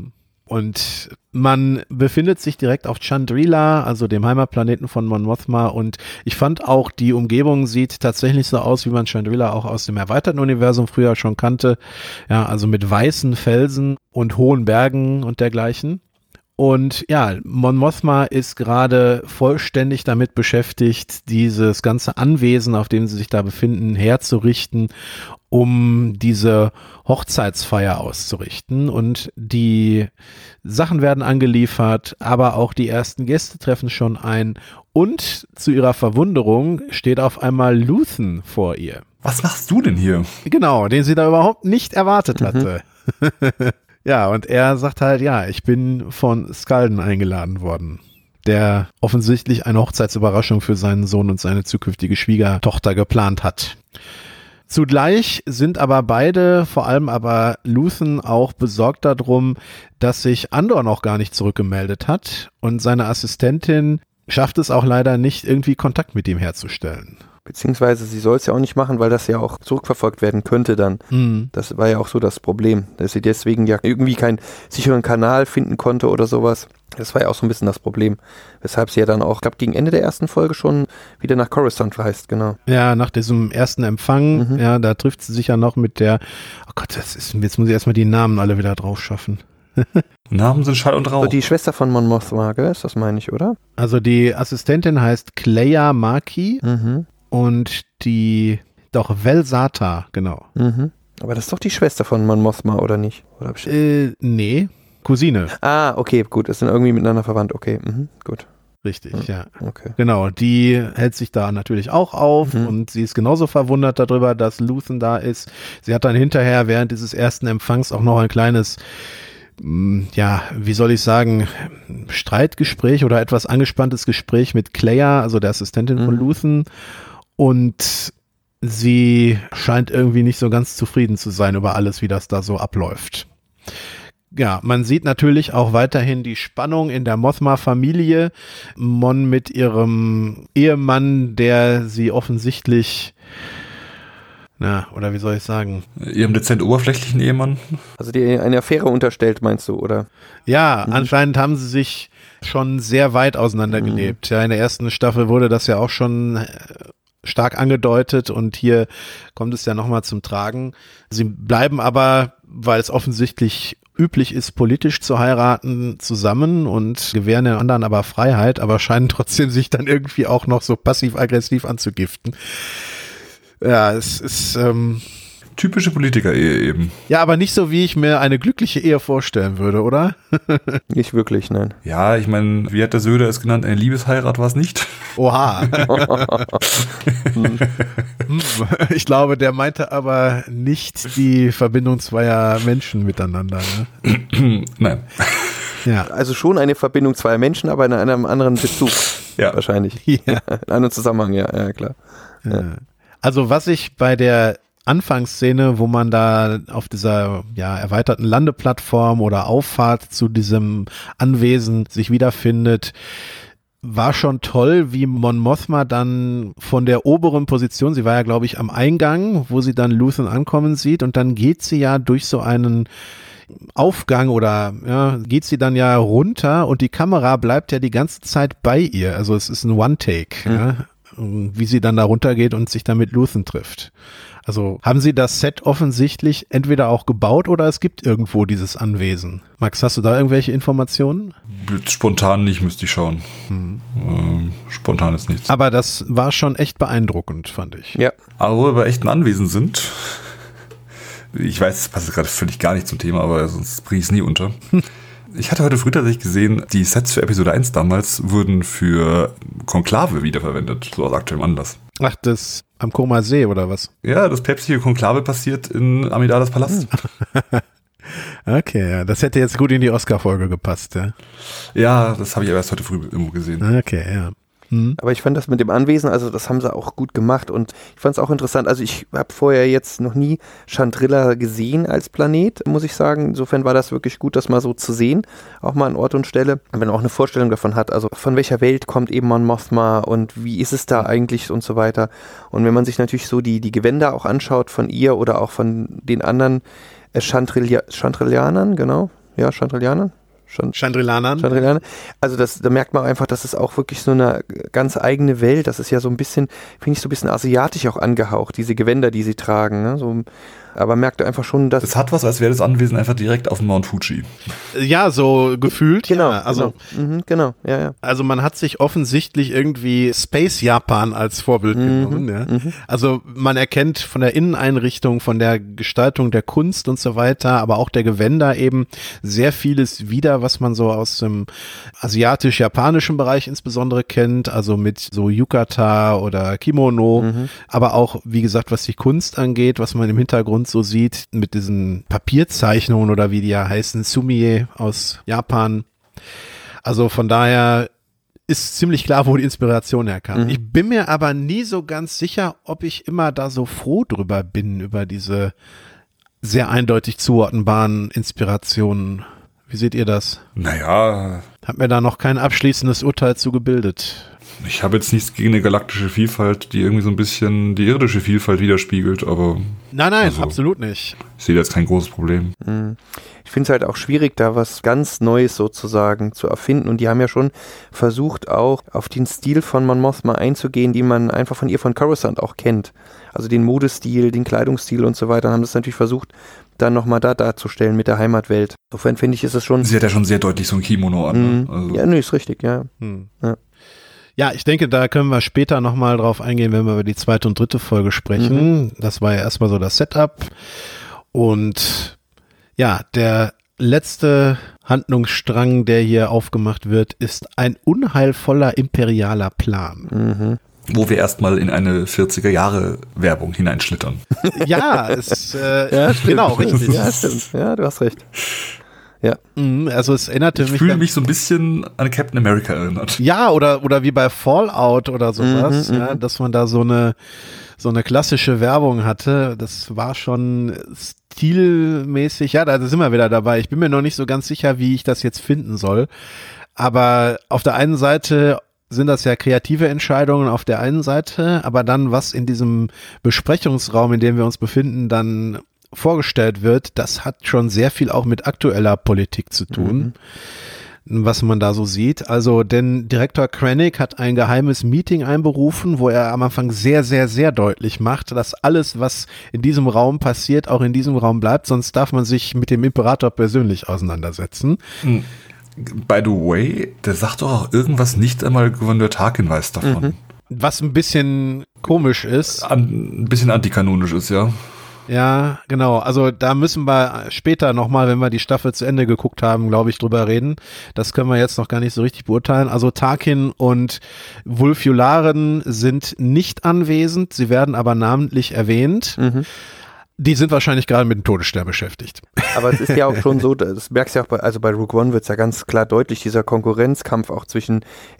Und man befindet sich direkt auf Chandrila, also dem Heimatplaneten von Mon Mothma, und ich fand auch, die Umgebung sieht tatsächlich so aus, wie man Chandrila auch aus dem erweiterten Universum früher schon kannte. Ja, also mit weißen Felsen und hohen Bergen und dergleichen. Und ja, Mon Mothma ist gerade vollständig damit beschäftigt, dieses ganze Anwesen, auf dem sie sich da befinden, herzurichten, um diese Hochzeitsfeier auszurichten. Und die Sachen werden angeliefert, aber auch die ersten Gäste treffen schon ein. Und zu ihrer Verwunderung steht auf einmal Luthen vor ihr. Was machst du denn hier? Genau, den sie da überhaupt nicht erwartet hatte. Ja, und er sagt halt, ich bin von Skaldan eingeladen worden, der offensichtlich eine Hochzeitsüberraschung für seinen Sohn und seine zukünftige Schwiegertochter geplant hat. Zugleich sind aber beide, vor allem aber Luthen, auch besorgt darum, dass sich Andor noch gar nicht zurückgemeldet hat und seine Assistentin schafft es auch leider nicht, irgendwie Kontakt mit ihm herzustellen. Beziehungsweise sie soll es ja auch nicht machen, weil das ja auch zurückverfolgt werden könnte dann. Das war ja auch so das Problem, dass sie deswegen ja irgendwie keinen sicheren Kanal finden konnte oder sowas. Das war ja auch so ein bisschen das Problem, weshalb sie ja dann auch, ich glaube, gegen Ende der ersten Folge schon wieder nach Coruscant reist, genau. Ja, nach diesem ersten Empfang, da trifft sie sich ja noch mit der, oh Gott, jetzt muss ich erstmal die Namen alle wieder drauf schaffen. Namen sind Schall und Rauch. So, die Schwester von Mon Mothma, ist das, meine ich, oder? Also die Assistentin heißt Kleya Maki. Und die, Velsata, genau. Aber das ist doch die Schwester von Mon Mothma, oder nicht? Oder nee, Cousine. Ah, okay, gut, es sind irgendwie miteinander verwandt, okay, gut. Richtig, ja. Okay. Genau, die hält sich da natürlich auch auf und sie ist genauso verwundert darüber, dass Luthen da ist. Sie hat dann hinterher während dieses ersten Empfangs auch noch ein kleines, wie soll ich sagen, Streitgespräch oder etwas angespanntes Gespräch mit Kleya, also der Assistentin von Luthen. Und sie scheint irgendwie nicht so ganz zufrieden zu sein über alles, wie das da so abläuft. Ja, man sieht natürlich auch weiterhin die Spannung in der Mothma-Familie. Mon mit ihrem Ehemann, der sie offensichtlich, oder wie soll ich sagen? Ihrem dezent oberflächlichen Ehemann? Also die eine Affäre unterstellt, meinst du, oder? Ja, anscheinend haben sie sich schon sehr weit auseinandergelebt. Ja, in der ersten Staffel wurde das ja auch schon stark angedeutet und hier kommt es ja nochmal zum Tragen. Sie bleiben aber, weil es offensichtlich üblich ist, politisch zu heiraten, zusammen und gewähren den anderen aber Freiheit, aber scheinen trotzdem sich dann irgendwie auch noch so passiv-aggressiv anzugiften. Ja, es ist typische Politiker-Ehe eben. Ja, aber nicht so, wie ich mir eine glückliche Ehe vorstellen würde, oder? Nicht wirklich, nein. Ja, ich meine, wie hat der Söder es genannt? Eine Liebesheirat war es nicht? Oha. Ich glaube, der meinte aber nicht die Verbindung zweier Menschen miteinander. Ne? Nein. Ja. Also schon eine Verbindung zweier Menschen, aber in einem anderen Bezug. Ja. Wahrscheinlich. Ja. In einem Zusammenhang, ja, klar. Ja. Also was ich bei der Anfangsszene, wo man da auf dieser erweiterten Landeplattform oder Auffahrt zu diesem Anwesen sich wiederfindet, war schon toll, wie Mon Mothma dann von der oberen Position, sie war ja glaube ich am Eingang, wo sie dann Luthen ankommen sieht und dann geht sie ja durch so einen Aufgang oder geht sie dann ja runter und die Kamera bleibt ja die ganze Zeit bei ihr, also es ist ein One-Take, wie sie dann da runtergeht und sich dann mit Luthen trifft. Also haben Sie das Set offensichtlich entweder auch gebaut oder es gibt irgendwo dieses Anwesen? Max, hast du da irgendwelche Informationen? Spontan nicht, müsste ich schauen. Spontan ist nichts. Aber das war schon echt beeindruckend, fand ich. Ja. Aber wo wir bei echten Anwesen sind, ich weiß, das passt gerade völlig gar nicht zum Thema, aber sonst bringe ich es nie unter. Ich hatte heute früh tatsächlich gesehen, die Sets für Episode 1 damals wurden für Konklave wiederverwendet, so aus aktuellem Anlass. Ach, das am Koma See oder was? Ja, das päpstliche Konklave passiert in Amidalas Palast. Okay, ja, das hätte jetzt gut in die Oscar-Folge gepasst, ja. Ja, das habe ich aber erst heute früh irgendwo gesehen. Okay, ja. Aber ich fand das mit dem Anwesen, also das haben sie auch gut gemacht und ich fand es auch interessant. Also ich habe vorher jetzt noch nie Chandrila gesehen als Planet, muss ich sagen. Insofern war das wirklich gut, das mal so zu sehen, auch mal an Ort und Stelle. Wenn man auch eine Vorstellung davon hat, also von welcher Welt kommt eben Mon Mothma und wie ist es da eigentlich und so weiter. Und wenn man sich natürlich so die Gewänder auch anschaut von ihr oder auch von den anderen Chandrilanern, genau, ja, Chandrilanern. Chandrilanern. Also da merkt man einfach, das ist auch wirklich so eine ganz eigene Welt. Das ist ja so ein bisschen, finde ich, so ein bisschen asiatisch auch angehaucht, diese Gewänder, die sie tragen. Ne? So, aber merkt einfach schon, dass... Es hat was, als wäre das Anwesen einfach direkt auf dem Mount Fuji. Ja, so gefühlt. Genau, ja, also, genau, ja. Also man hat sich offensichtlich irgendwie Space Japan als Vorbild genommen. Ja. Also man erkennt von der Inneneinrichtung, von der Gestaltung der Kunst und so weiter, aber auch der Gewänder eben sehr vieles wieder, was man so aus dem asiatisch-japanischen Bereich insbesondere kennt, also mit so Yukata oder Kimono, aber auch, wie gesagt, was die Kunst angeht, was man im Hintergrund so sieht, mit diesen Papierzeichnungen oder wie die ja heißen, Sumie aus Japan. Also von daher ist ziemlich klar, wo die Inspiration herkam. Ich bin mir aber nie so ganz sicher, ob ich immer da so froh drüber bin, über diese sehr eindeutig zuordnenbaren Inspirationen. Wie seht ihr das? Naja. Hab mir da noch kein abschließendes Urteil zu gebildet. Ich habe jetzt nichts gegen eine galaktische Vielfalt, die irgendwie so ein bisschen die irdische Vielfalt widerspiegelt, aber... Nein, also, absolut nicht. Ich sehe jetzt kein großes Problem. Ich finde es halt auch schwierig, da was ganz Neues sozusagen zu erfinden und die haben ja schon versucht, auch auf den Stil von Mon Mothma einzugehen, die man einfach von ihr von Coruscant auch kennt. Also den Modestil, den Kleidungsstil und so weiter, haben das natürlich versucht, dann nochmal darzustellen mit der Heimatwelt. Insofern finde ich, ist es schon... Sie hat ja schon sehr deutlich so ein Kimono an. Ne? Also. Ja, ist richtig, ja. Ja, ich denke, da können wir später nochmal drauf eingehen, wenn wir über die 2. und 3. Folge sprechen. Das war ja erstmal so das Setup. Und ja, der letzte Handlungsstrang, der hier aufgemacht wird, ist ein unheilvoller imperialer Plan. Wo wir erstmal in eine 40er-Jahre-Werbung hineinschlittern. Ja, es, ja, stimmt. Genau, richtig. Ja, stimmt. Ja, du hast recht. Ja. Also es erinnerte mich. Ich fühle mich so ein bisschen an Captain America erinnert. Ja, oder wie bei Fallout oder sowas, dass man da so eine klassische Werbung hatte. Das war schon stilmäßig, ja, da sind wir wieder dabei. Ich bin mir noch nicht so ganz sicher, wie ich das jetzt finden soll. Aber auf der einen Seite sind das ja kreative Entscheidungen auf der einen Seite, aber dann, was in diesem Besprechungsraum, in dem wir uns befinden, dann vorgestellt wird, das hat schon sehr viel auch mit aktueller Politik zu tun. Was man da so sieht. Also, denn Direktor Krennic hat ein geheimes Meeting einberufen, wo er am Anfang sehr, sehr, sehr deutlich macht, dass alles, was in diesem Raum passiert, auch in diesem Raum bleibt, sonst darf man sich mit dem Imperator persönlich auseinandersetzen. By the way, der sagt doch auch irgendwas, nicht einmal Gouverneur Tarkin weiß davon. Was ein bisschen komisch ist. Ein bisschen antikanonisch ist, ja. Ja, genau. Also da müssen wir später nochmal, wenn wir die Staffel zu Ende geguckt haben, glaube ich, drüber reden. Das können wir jetzt noch gar nicht so richtig beurteilen. Also Tarkin und Wulf Yularen sind nicht anwesend. Sie werden aber namentlich erwähnt. Die sind wahrscheinlich gerade mit dem Todesstern beschäftigt. Aber es ist ja auch schon so, das merkst du ja auch bei Rogue One wird es ja ganz klar deutlich, dieser Konkurrenzkampf auch zwischen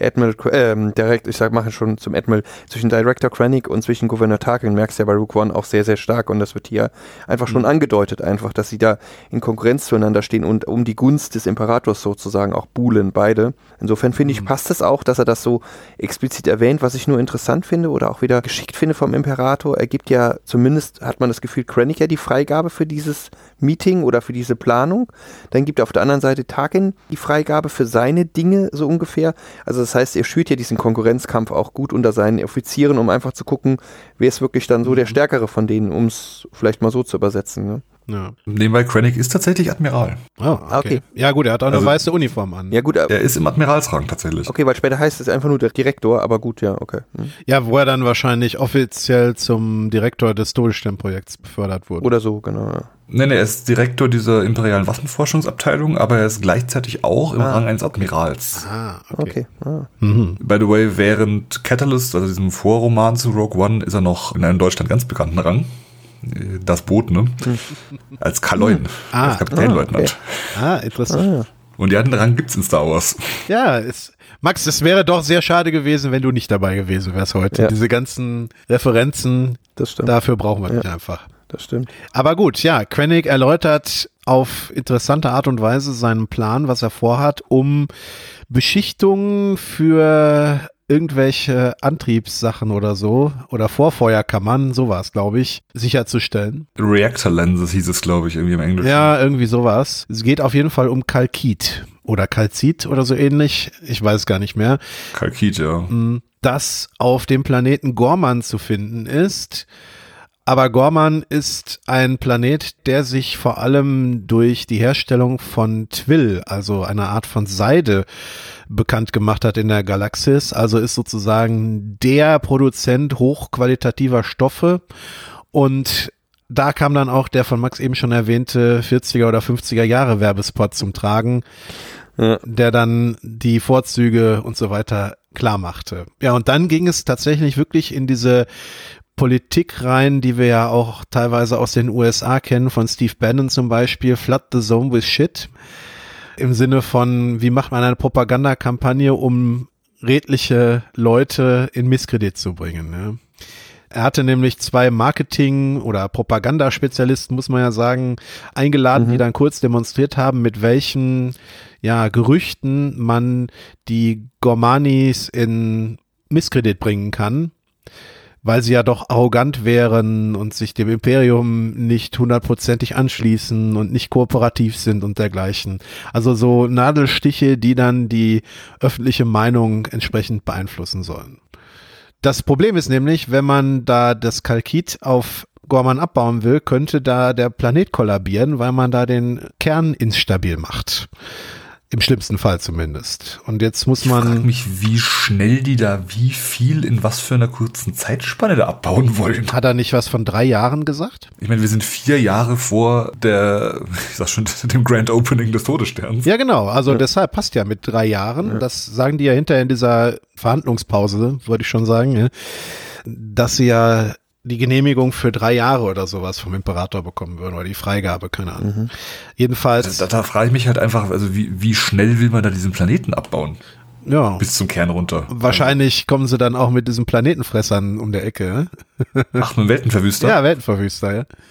zwischen Director Krennic und zwischen Gouverneur Tarkin, merkst du ja bei Rogue One auch sehr, sehr stark und das wird hier einfach schon angedeutet einfach, dass sie da in Konkurrenz zueinander stehen und um die Gunst des Imperators sozusagen auch buhlen, beide. Insofern finde ich, passt es auch, dass er das so explizit erwähnt, was ich nur interessant finde oder auch wieder geschickt finde vom Imperator. Er gibt ja, zumindest hat man das Gefühl, Krennic ja die Freigabe für dieses Meeting oder für diese Planung. Dann gibt er auf der anderen Seite Tarkin die Freigabe für seine Dinge so ungefähr. Also das heißt, er schürt ja diesen Konkurrenzkampf auch gut unter seinen Offizieren, um einfach zu gucken, wer ist wirklich dann so der Stärkere von denen, um es vielleicht mal so zu übersetzen. Ne? Ja. Nebenbei, Krennic ist tatsächlich Admiral. Oh, okay. Ja gut, er hat auch eine weiße Uniform an. Ja gut, er ist im Admiralsrang tatsächlich. Okay, weil später heißt es einfach nur der Direktor, aber gut, ja, okay. Ja, wo er dann wahrscheinlich offiziell zum Direktor des Todessternprojekts befördert wurde. Oder so, genau. Ja. Nee, er ist Direktor dieser imperialen Waffenforschungsabteilung, aber er ist gleichzeitig auch im Rang eines Admirals. Okay. By the way, während Catalyst, also diesem Vorroman zu Rogue One, ist er noch in einem Deutschland ganz bekannten Rang. Das Boot, ne? Als Kaloin, als Kapitänleutnant. Okay. Interessant. Und ja, den Rang gibt's in Star Wars. Ja, Max, es wäre doch sehr schade gewesen, wenn du nicht dabei gewesen wärst heute. Ja. Diese ganzen Referenzen, dafür brauchen wir nicht einfach. Das stimmt. Aber gut, ja, Krennic erläutert auf interessante Art und Weise seinen Plan, was er vorhat, um Beschichtungen für irgendwelche Antriebssachen oder so oder Vorfeuerkammern, so war es, glaube ich, sicherzustellen. Reactor Lenses hieß es, glaube ich, irgendwie im Englischen. Ja, irgendwie sowas. Es geht auf jeden Fall um Kalkit oder Kalzit oder so ähnlich. Ich weiß gar nicht mehr. Kalkit, ja. Das auf dem Planeten Gorman zu finden ist. Aber Gorman ist ein Planet, der sich vor allem durch die Herstellung von Twill, also einer Art von Seide, bekannt gemacht hat in der Galaxis. Also ist sozusagen der Produzent hochqualitativer Stoffe. Und da kam dann auch der von Max eben schon erwähnte 40er oder 50er Jahre Werbespot zum Tragen, der dann die Vorzüge und so weiter klar machte. Ja, und dann ging es tatsächlich wirklich in diese Politik rein, die wir ja auch teilweise aus den USA kennen, von Steve Bannon zum Beispiel, Flood the Zone with Shit, im Sinne von, wie macht man eine Propagandakampagne, um redliche Leute in Misskredit zu bringen. Ne? Er hatte nämlich 2 Marketing- oder Propagandaspezialisten, muss man ja sagen, eingeladen, die dann kurz demonstriert haben, mit welchen Gerüchten man die Gormanis in Misskredit bringen kann, weil sie ja doch arrogant wären und sich dem Imperium nicht 100%ig anschließen und nicht kooperativ sind und dergleichen. Also so Nadelstiche, die dann die öffentliche Meinung entsprechend beeinflussen sollen. Das Problem ist nämlich, wenn man da das Kalkit auf Gorman abbauen will, könnte da der Planet kollabieren, weil man da den Kern instabil macht. Im schlimmsten Fall zumindest. Und jetzt muss man... Ich frage mich, wie schnell die da wie viel in was für einer kurzen Zeitspanne da abbauen wollen. Hat er nicht was von 3 Jahren gesagt? Ich meine, wir sind 4 Jahre vor dem Grand Opening des Todessterns. Ja, genau. Also deshalb passt ja mit 3 Jahren. Ja. Das sagen die ja hinterher in dieser Verhandlungspause, würde ich schon sagen, dass sie ja die Genehmigung für 3 Jahre oder sowas vom Imperator bekommen würden oder die Freigabe, keine Ahnung. Jedenfalls. Da frage ich mich halt einfach, also wie schnell will man da diesen Planeten abbauen? Ja. Bis zum Kern runter. Wahrscheinlich kommen sie dann auch mit diesen Planetenfressern um der Ecke. Ach, mit Weltenverwüster? Ja, Weltenverwüster, ja.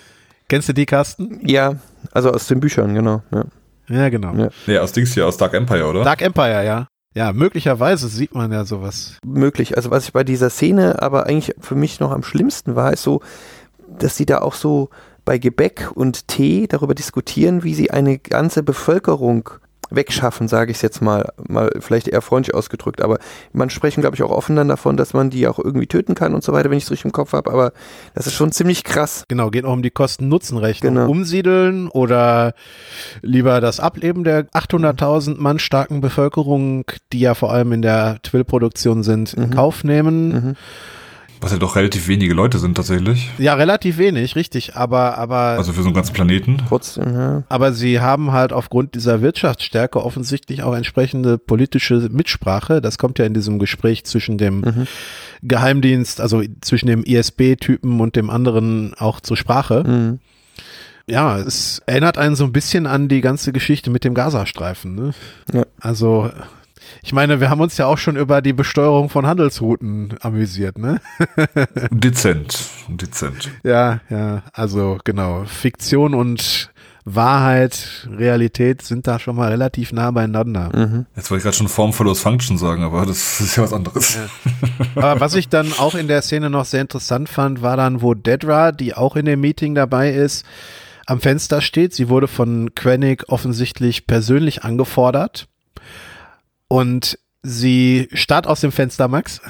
Kennst du die, Carsten? Ja, also aus den Büchern, genau. Ja, genau. Ja. Nee, aus Dings hier, aus Dark Empire, oder? Dark Empire, ja. Ja, möglicherweise sieht man ja sowas. Möglich. Also was ich bei dieser Szene aber eigentlich für mich noch am schlimmsten war, ist so, dass sie da auch so bei Gebäck und Tee darüber diskutieren, wie sie eine ganze Bevölkerung wegschaffen, sage ich es jetzt mal vielleicht eher freundlich ausgedrückt, aber man sprechen, glaube ich, auch offen dann davon, dass man die auch irgendwie töten kann und so weiter, wenn ich es richtig im Kopf habe, aber das ist schon ziemlich krass. Genau, geht auch um die Kosten-Nutzen-Rechnung. Genau. Umsiedeln oder lieber das Ableben der 800.000 Mann starken Bevölkerung, die ja vor allem in der Twill-Produktion sind, in Kauf nehmen. Was ja doch relativ wenige Leute sind tatsächlich. Ja, relativ wenig, richtig, aber Also für so einen ganzen Planeten. Trotzdem, ja. aber sie haben halt aufgrund dieser Wirtschaftsstärke offensichtlich auch entsprechende politische Mitsprache. Das kommt ja in diesem Gespräch zwischen dem Geheimdienst, also zwischen dem ISB-Typen und dem anderen auch zur Sprache. Ja, es erinnert einen so ein bisschen an die ganze Geschichte mit dem Gazastreifen. Ne? Ja. Also, ich meine, wir haben uns ja auch schon über die Besteuerung von Handelsrouten amüsiert, ne? Dezent. Ja, also genau. Fiktion und Wahrheit, Realität sind da schon mal relativ nah beieinander. Jetzt wollte ich gerade schon Form follows Function sagen, aber das ist ja was anderes. Aber was ich dann auch in der Szene noch sehr interessant fand, war dann, wo Dedra, die auch in dem Meeting dabei ist, am Fenster steht. Sie wurde von Krennic offensichtlich persönlich angefordert. Und sie starrt aus dem Fenster, Max.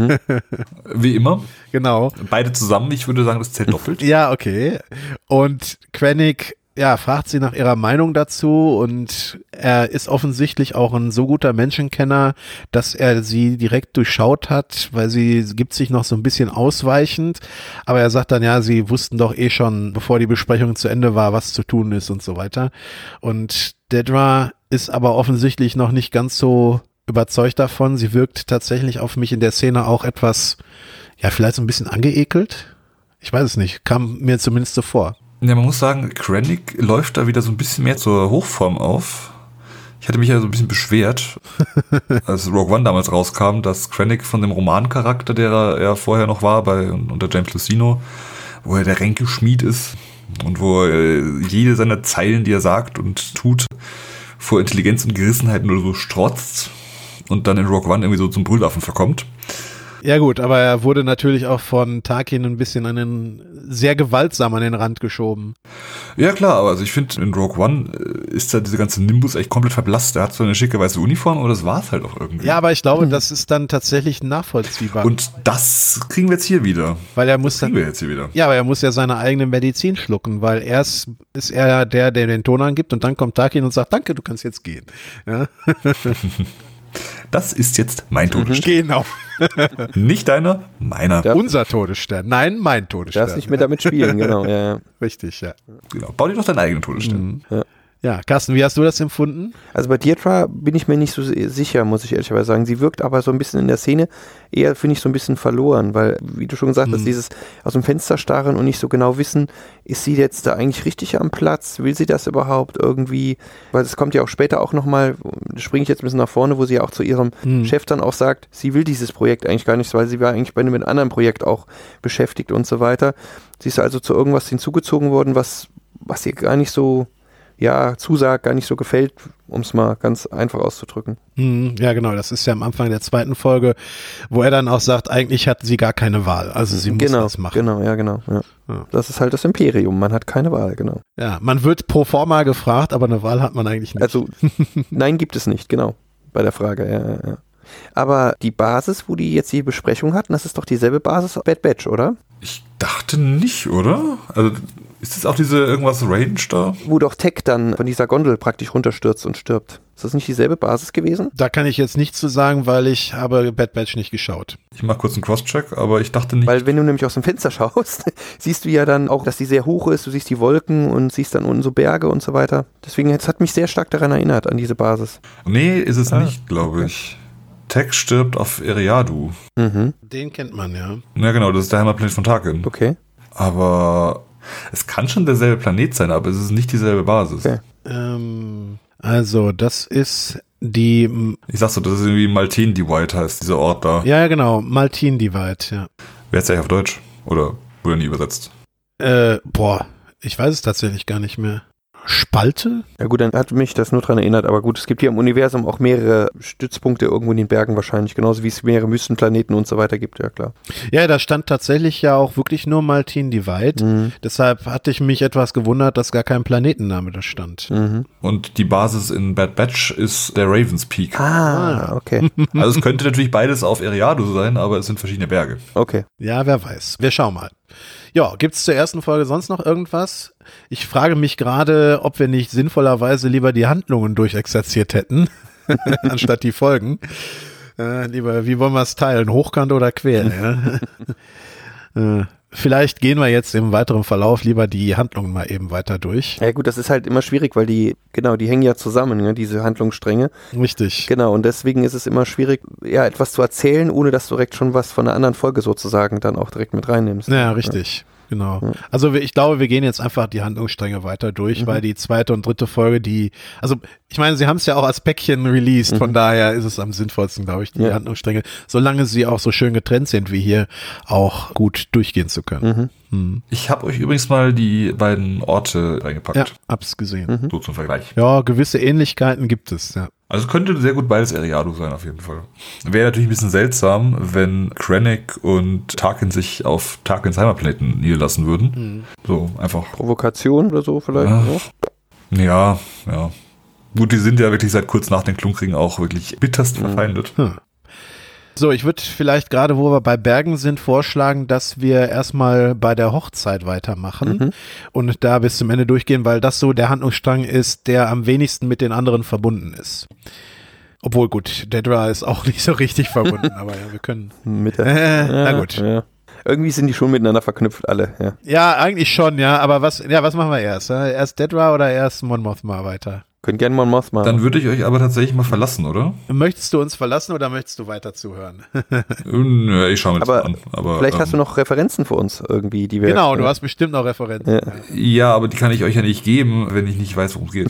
Wie immer. Genau. Beide zusammen, ich würde sagen, das zählt doppelt. Ja, okay. Und Krennic, fragt sie nach ihrer Meinung dazu und er ist offensichtlich auch ein so guter Menschenkenner, dass er sie direkt durchschaut hat, weil sie gibt sich noch so ein bisschen ausweichend, aber er sagt dann, ja, sie wussten doch eh schon, bevor die Besprechung zu Ende war, was zu tun ist und so weiter. Und Dedra ist aber offensichtlich noch nicht ganz so überzeugt davon. Sie wirkt tatsächlich auf mich in der Szene auch etwas, vielleicht so ein bisschen angeekelt. Ich weiß es nicht, kam mir zumindest so vor. Ja, man muss sagen, Krennic läuft da wieder so ein bisschen mehr zur Hochform auf. Ich hatte mich ja so ein bisschen beschwert, als Rogue One damals rauskam, dass Krennic von dem Romancharakter, der er ja vorher noch war, unter James Luceno, wo er der Ränkeschmied ist und wo jede seiner Zeilen, die er sagt und tut, vor Intelligenz und Gerissenheit nur so strotzt und dann in Rogue One irgendwie so zum Brüllaffen verkommt. Ja gut, aber er wurde natürlich auch von Tarkin ein bisschen sehr gewaltsam an den Rand geschoben. Ja klar, aber also ich finde, in Rogue One ist da diese ganze Nimbus echt komplett verblasst. Er hat so eine schicke weiße Uniform, aber das war es halt auch irgendwie. Ja, aber ich glaube, das ist dann tatsächlich nachvollziehbar. Und das kriegen wir jetzt hier wieder. Weil er muss Ja, aber er muss ja seine eigene Medizin schlucken, weil erst ist er der den Ton angibt und dann kommt Tarkin und sagt, danke, du kannst jetzt gehen. Ja. Das ist jetzt mein Todesstern. Genau. Nicht deiner, meiner. Ja. Unser Todesstern. Nein, mein Todesstern. Du darfst nicht mehr damit spielen, genau. Ja. Richtig, ja. Genau. Bau dir doch deinen eigenen Todesstern. Ja, Carsten, wie hast du das empfunden? Also bei Dedra bin ich mir nicht so sicher, muss ich ehrlicherweise sagen. Sie wirkt aber so ein bisschen in der Szene eher, finde ich, so ein bisschen verloren, weil, wie du schon gesagt hast, dieses aus dem Fenster starren und nicht so genau wissen, ist sie jetzt da eigentlich richtig am Platz? Will sie das überhaupt irgendwie? Weil es kommt ja auch später auch nochmal, da springe ich jetzt ein bisschen nach vorne, wo sie ja auch zu ihrem Chef dann auch sagt, sie will dieses Projekt eigentlich gar nicht, weil sie war eigentlich bei einem anderen Projekt auch beschäftigt und so weiter. Sie ist also zu irgendwas hinzugezogen worden, was ihr gar nicht so zusagt, gar nicht so gefällt, um es mal ganz einfach auszudrücken. Ja, genau, das ist ja am Anfang der zweiten Folge, wo er dann auch sagt, eigentlich hat sie gar keine Wahl, also sie muss das machen. Genau. Ja. Das ist halt das Imperium, man hat keine Wahl, genau. Ja, man wird pro forma gefragt, aber eine Wahl hat man eigentlich nicht. Also, nein, gibt es nicht, genau, bei der Frage, ja. Aber die Basis, wo die jetzt die Besprechung hatten, das ist doch dieselbe Basis Bad Batch, oder? Ich dachte nicht, oder? Also ist das auch diese irgendwas Range da? Wo doch Tech dann von dieser Gondel praktisch runterstürzt und stirbt. Ist das nicht dieselbe Basis gewesen? Da kann ich jetzt nichts zu sagen, weil ich habe Bad Batch nicht geschaut. Ich mache kurz einen Cross-Check, aber ich dachte nicht. Weil wenn du nämlich aus dem Fenster schaust, siehst du ja dann auch, dass die sehr hoch ist, du siehst die Wolken und siehst dann unten so Berge und so weiter. Deswegen, es hat mich sehr stark daran erinnert, an diese Basis. Nee, ist es nicht, glaube ich. Tech stirbt auf Eriadu. Den kennt man, ja. Ja genau, das ist der Heimatplanet von Tarkin. Okay. Aber es kann schon derselbe Planet sein, aber es ist nicht dieselbe Basis. Okay. Also das ist die... Ich sag so, das ist irgendwie Malten Divide heißt, dieser Ort da. Ja, genau, Maltin Divide, ja. Wer ist eigentlich auf Deutsch? Oder wurde nie übersetzt? Ich weiß es tatsächlich gar nicht mehr. Spalte? Ja gut, dann hat mich das nur dran erinnert, aber gut, es gibt hier im Universum auch mehrere Stützpunkte irgendwo in den Bergen wahrscheinlich, genauso wie es mehrere Wüstenplaneten und so weiter gibt, ja klar. Ja, da stand tatsächlich ja auch wirklich nur Maltin Divide, deshalb hatte ich mich etwas gewundert, dass gar kein Planetenname da stand. Und die Basis in Bad Batch ist der Ravens Peak. Okay. Also es könnte natürlich beides auf Eriadu sein, aber es sind verschiedene Berge. Okay. Ja, wer weiß. Wir schauen mal. Ja, gibt's zur ersten Folge sonst noch irgendwas? Ich frage mich gerade, ob wir nicht sinnvollerweise lieber die Handlungen durchexerziert hätten, anstatt die Folgen. Lieber, wie wollen wir es teilen? Hochkant oder quer? Ja? Vielleicht gehen wir jetzt im weiteren Verlauf lieber die Handlungen mal eben weiter durch. Ja gut, das ist halt immer schwierig, weil die hängen ja zusammen, ne, diese Handlungsstränge. Richtig. Genau, und deswegen ist es immer schwierig, ja, etwas zu erzählen, ohne dass du direkt schon was von einer anderen Folge sozusagen dann auch direkt mit reinnimmst. Ja, richtig. Genau. Also ich glaube, wir gehen jetzt einfach die Handlungsstränge weiter durch, weil die zweite und dritte Folge, also ich meine, sie haben es ja auch als Päckchen released, von daher ist es am sinnvollsten, glaube ich, die Handlungsstränge, solange sie auch so schön getrennt sind wie hier, auch gut durchgehen zu können. Ich habe euch übrigens mal die beiden Orte reingepackt. Ja, hab's gesehen. So zum Vergleich. Ja, gewisse Ähnlichkeiten gibt es, ja. Also könnte sehr gut beides Eriadu sein, auf jeden Fall. Wäre natürlich ein bisschen seltsam, wenn Krennic und Tarkin sich auf Tarkins Heimatplaneten niederlassen würden. So, einfach. Provokation oder so vielleicht. Ja. Gut, die sind ja wirklich seit kurz nach den Klunkriegen auch wirklich bitterst verfeindet. So, ich würde vielleicht gerade, wo wir bei Bergen sind, vorschlagen, dass wir erstmal bei der Hochzeit weitermachen und da bis zum Ende durchgehen, weil das so der Handlungsstrang ist, der am wenigsten mit den anderen verbunden ist. Obwohl gut, Dedra ist auch nicht so richtig verbunden, aber ja, wir können. Na gut. Ja. Irgendwie sind die schon miteinander verknüpft, alle. Ja, ja eigentlich schon, ja, aber was machen wir erst? Erst Dedra oder erst Mon Mothma weiter? Können gerne mal Mothma. Dann würde ich euch aber tatsächlich mal verlassen, oder? Möchtest du uns verlassen oder möchtest du weiter zuhören? Nö, ich schaue mir das an. Aber vielleicht hast du noch Referenzen für uns irgendwie, die wir... Genau, du hast bestimmt noch Referenzen. Ja, aber die kann ich euch ja nicht geben, wenn ich nicht weiß, worum es geht.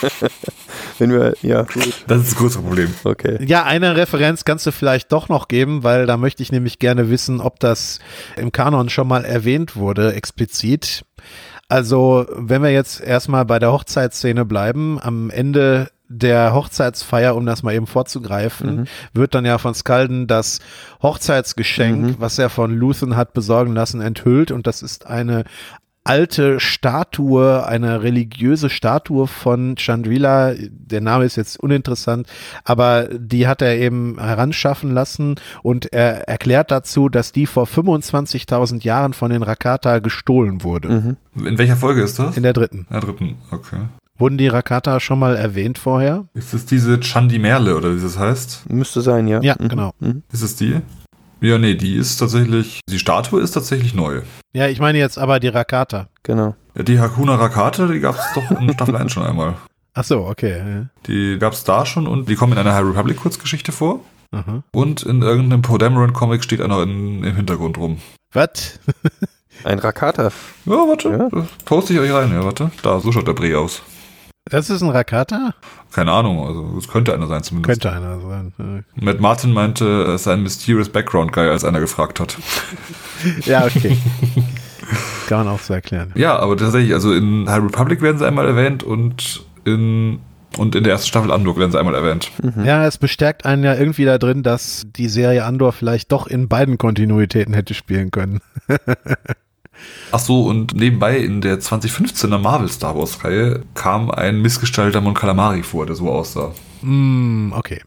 Gut. Das ist das größere Problem. Okay. Ja, eine Referenz kannst du vielleicht doch noch geben, weil da möchte ich nämlich gerne wissen, ob das im Kanon schon mal erwähnt wurde, explizit. Also, wenn wir jetzt erstmal bei der Hochzeitsszene bleiben, am Ende der Hochzeitsfeier, um das mal eben vorzugreifen, wird dann ja von Skalden das Hochzeitsgeschenk, was er von Luthen hat besorgen lassen, enthüllt, und das ist eine alte Statue, eine religiöse Statue von Chandrila, der Name ist jetzt uninteressant, aber die hat er eben heranschaffen lassen und er erklärt dazu, dass die vor 25.000 Jahren von den Rakata gestohlen wurde. In welcher Folge ist das? In der dritten. In der dritten, okay. Wurden die Rakata schon mal erwähnt vorher? Ist es diese Chandi Merle oder wie das heißt? Müsste sein, ja. Ja, genau. Ist es die? Ja, nee, die Statue ist tatsächlich neu. Ja, ich meine jetzt aber die Rakata. Genau. Ja, die Hakuna Rakata, die gab es doch in Staffel 1 schon einmal. Ach so, okay. Ja. Die gab es da schon und die kommen in einer High Republic Kurzgeschichte vor. Aha. Und in irgendeinem Poe Dameron Comic steht einer im Hintergrund rum. Was? Ein Rakata. Ja, warte, das poste ich euch rein. Ja, warte. Da, so schaut der Brie aus. Das ist ein Rakata? Keine Ahnung, also es könnte einer sein zumindest. Könnte einer sein. Matt Martin meinte, es sei ein mysterious Background Guy, als einer gefragt hat. Ja, okay. Kann man auch so erklären. Ja, aber tatsächlich, also in High Republic werden sie einmal erwähnt und in der ersten Staffel Andor werden sie einmal erwähnt. Ja, es bestärkt einen ja irgendwie da drin, dass die Serie Andor vielleicht doch in beiden Kontinuitäten hätte spielen können. Ach so, und nebenbei in der 2015er Marvel Star Wars Reihe kam ein missgestalteter Mon Calamari vor, der so aussah. Okay.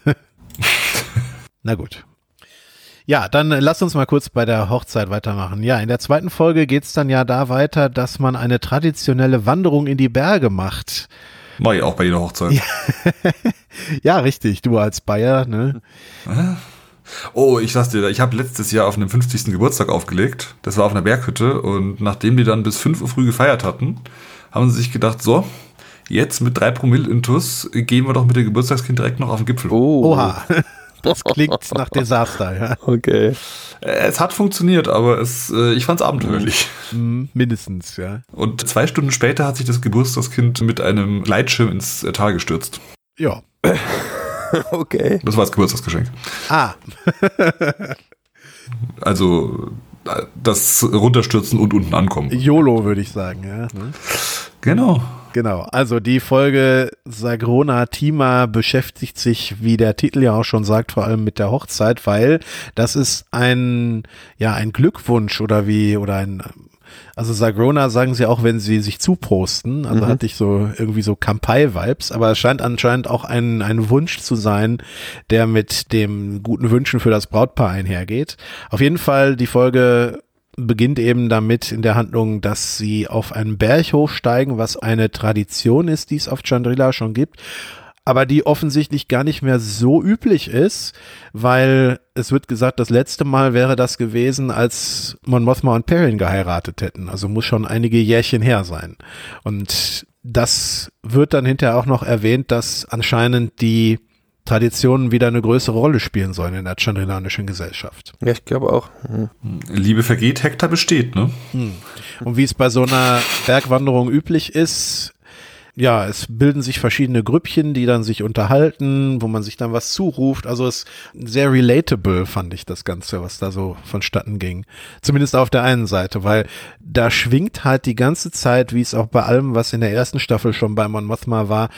Na gut. Ja, dann lass uns mal kurz bei der Hochzeit weitermachen. Ja, in der zweiten Folge geht's dann ja da weiter, dass man eine traditionelle Wanderung in die Berge macht. Mach ich auch bei jeder Hochzeit. Ja, richtig, du als Bayer, ne? Oh, ich sag's dir, ich habe letztes Jahr auf einem 50. Geburtstag aufgelegt. Das war auf einer Berghütte und nachdem die dann bis 5 Uhr früh gefeiert hatten, haben sie sich gedacht, so, jetzt mit 3 Promille Intus gehen wir doch mit dem Geburtstagskind direkt noch auf den Gipfel. Oha, das klingt nach Desaster, ja. Okay. Es hat funktioniert, aber ich fand's abenteuerlich. Mindestens, ja. Und 2 Stunden später hat sich das Geburtstagskind mit einem Gleitschirm ins Tal gestürzt. Ja. Okay. Das war das Geburtstagsgeschenk. Ah. Also das Runterstürzen und unten ankommen. YOLO würde ich sagen, ja. Genau. Genau, also die Folge Sagrona Tima beschäftigt sich, wie der Titel ja auch schon sagt, vor allem mit der Hochzeit, weil das ist ein Glückwunsch also Sagrona sagen sie auch, wenn sie sich zuposten, also hatte ich so irgendwie so Kampai-Vibes, aber es scheint anscheinend auch ein Wunsch zu sein, der mit dem guten Wünschen für das Brautpaar einhergeht. Auf jeden Fall, die Folge beginnt eben damit in der Handlung, dass sie auf einen Berg hochsteigen, was eine Tradition ist, die es auf Chandrila schon gibt, aber die offensichtlich gar nicht mehr so üblich ist, weil es wird gesagt, das letzte Mal wäre das gewesen, als Mon Mothma und Perrin geheiratet hätten. Also muss schon einige Jährchen her sein. Und das wird dann hinterher auch noch erwähnt, dass anscheinend die Traditionen wieder eine größere Rolle spielen sollen in der chandrilanischen Gesellschaft. Ja, ich glaube auch. Liebe vergeht, Hektar besteht, ne? Und wie es bei so einer Bergwanderung üblich ist, ja, es bilden sich verschiedene Grüppchen, die dann sich unterhalten, wo man sich dann was zuruft. Also es ist sehr relatable, fand ich das Ganze, was da so vonstatten ging. Zumindest auf der einen Seite, weil da schwingt halt die ganze Zeit, wie es auch bei allem, was in der ersten Staffel schon bei Mon Mothma war,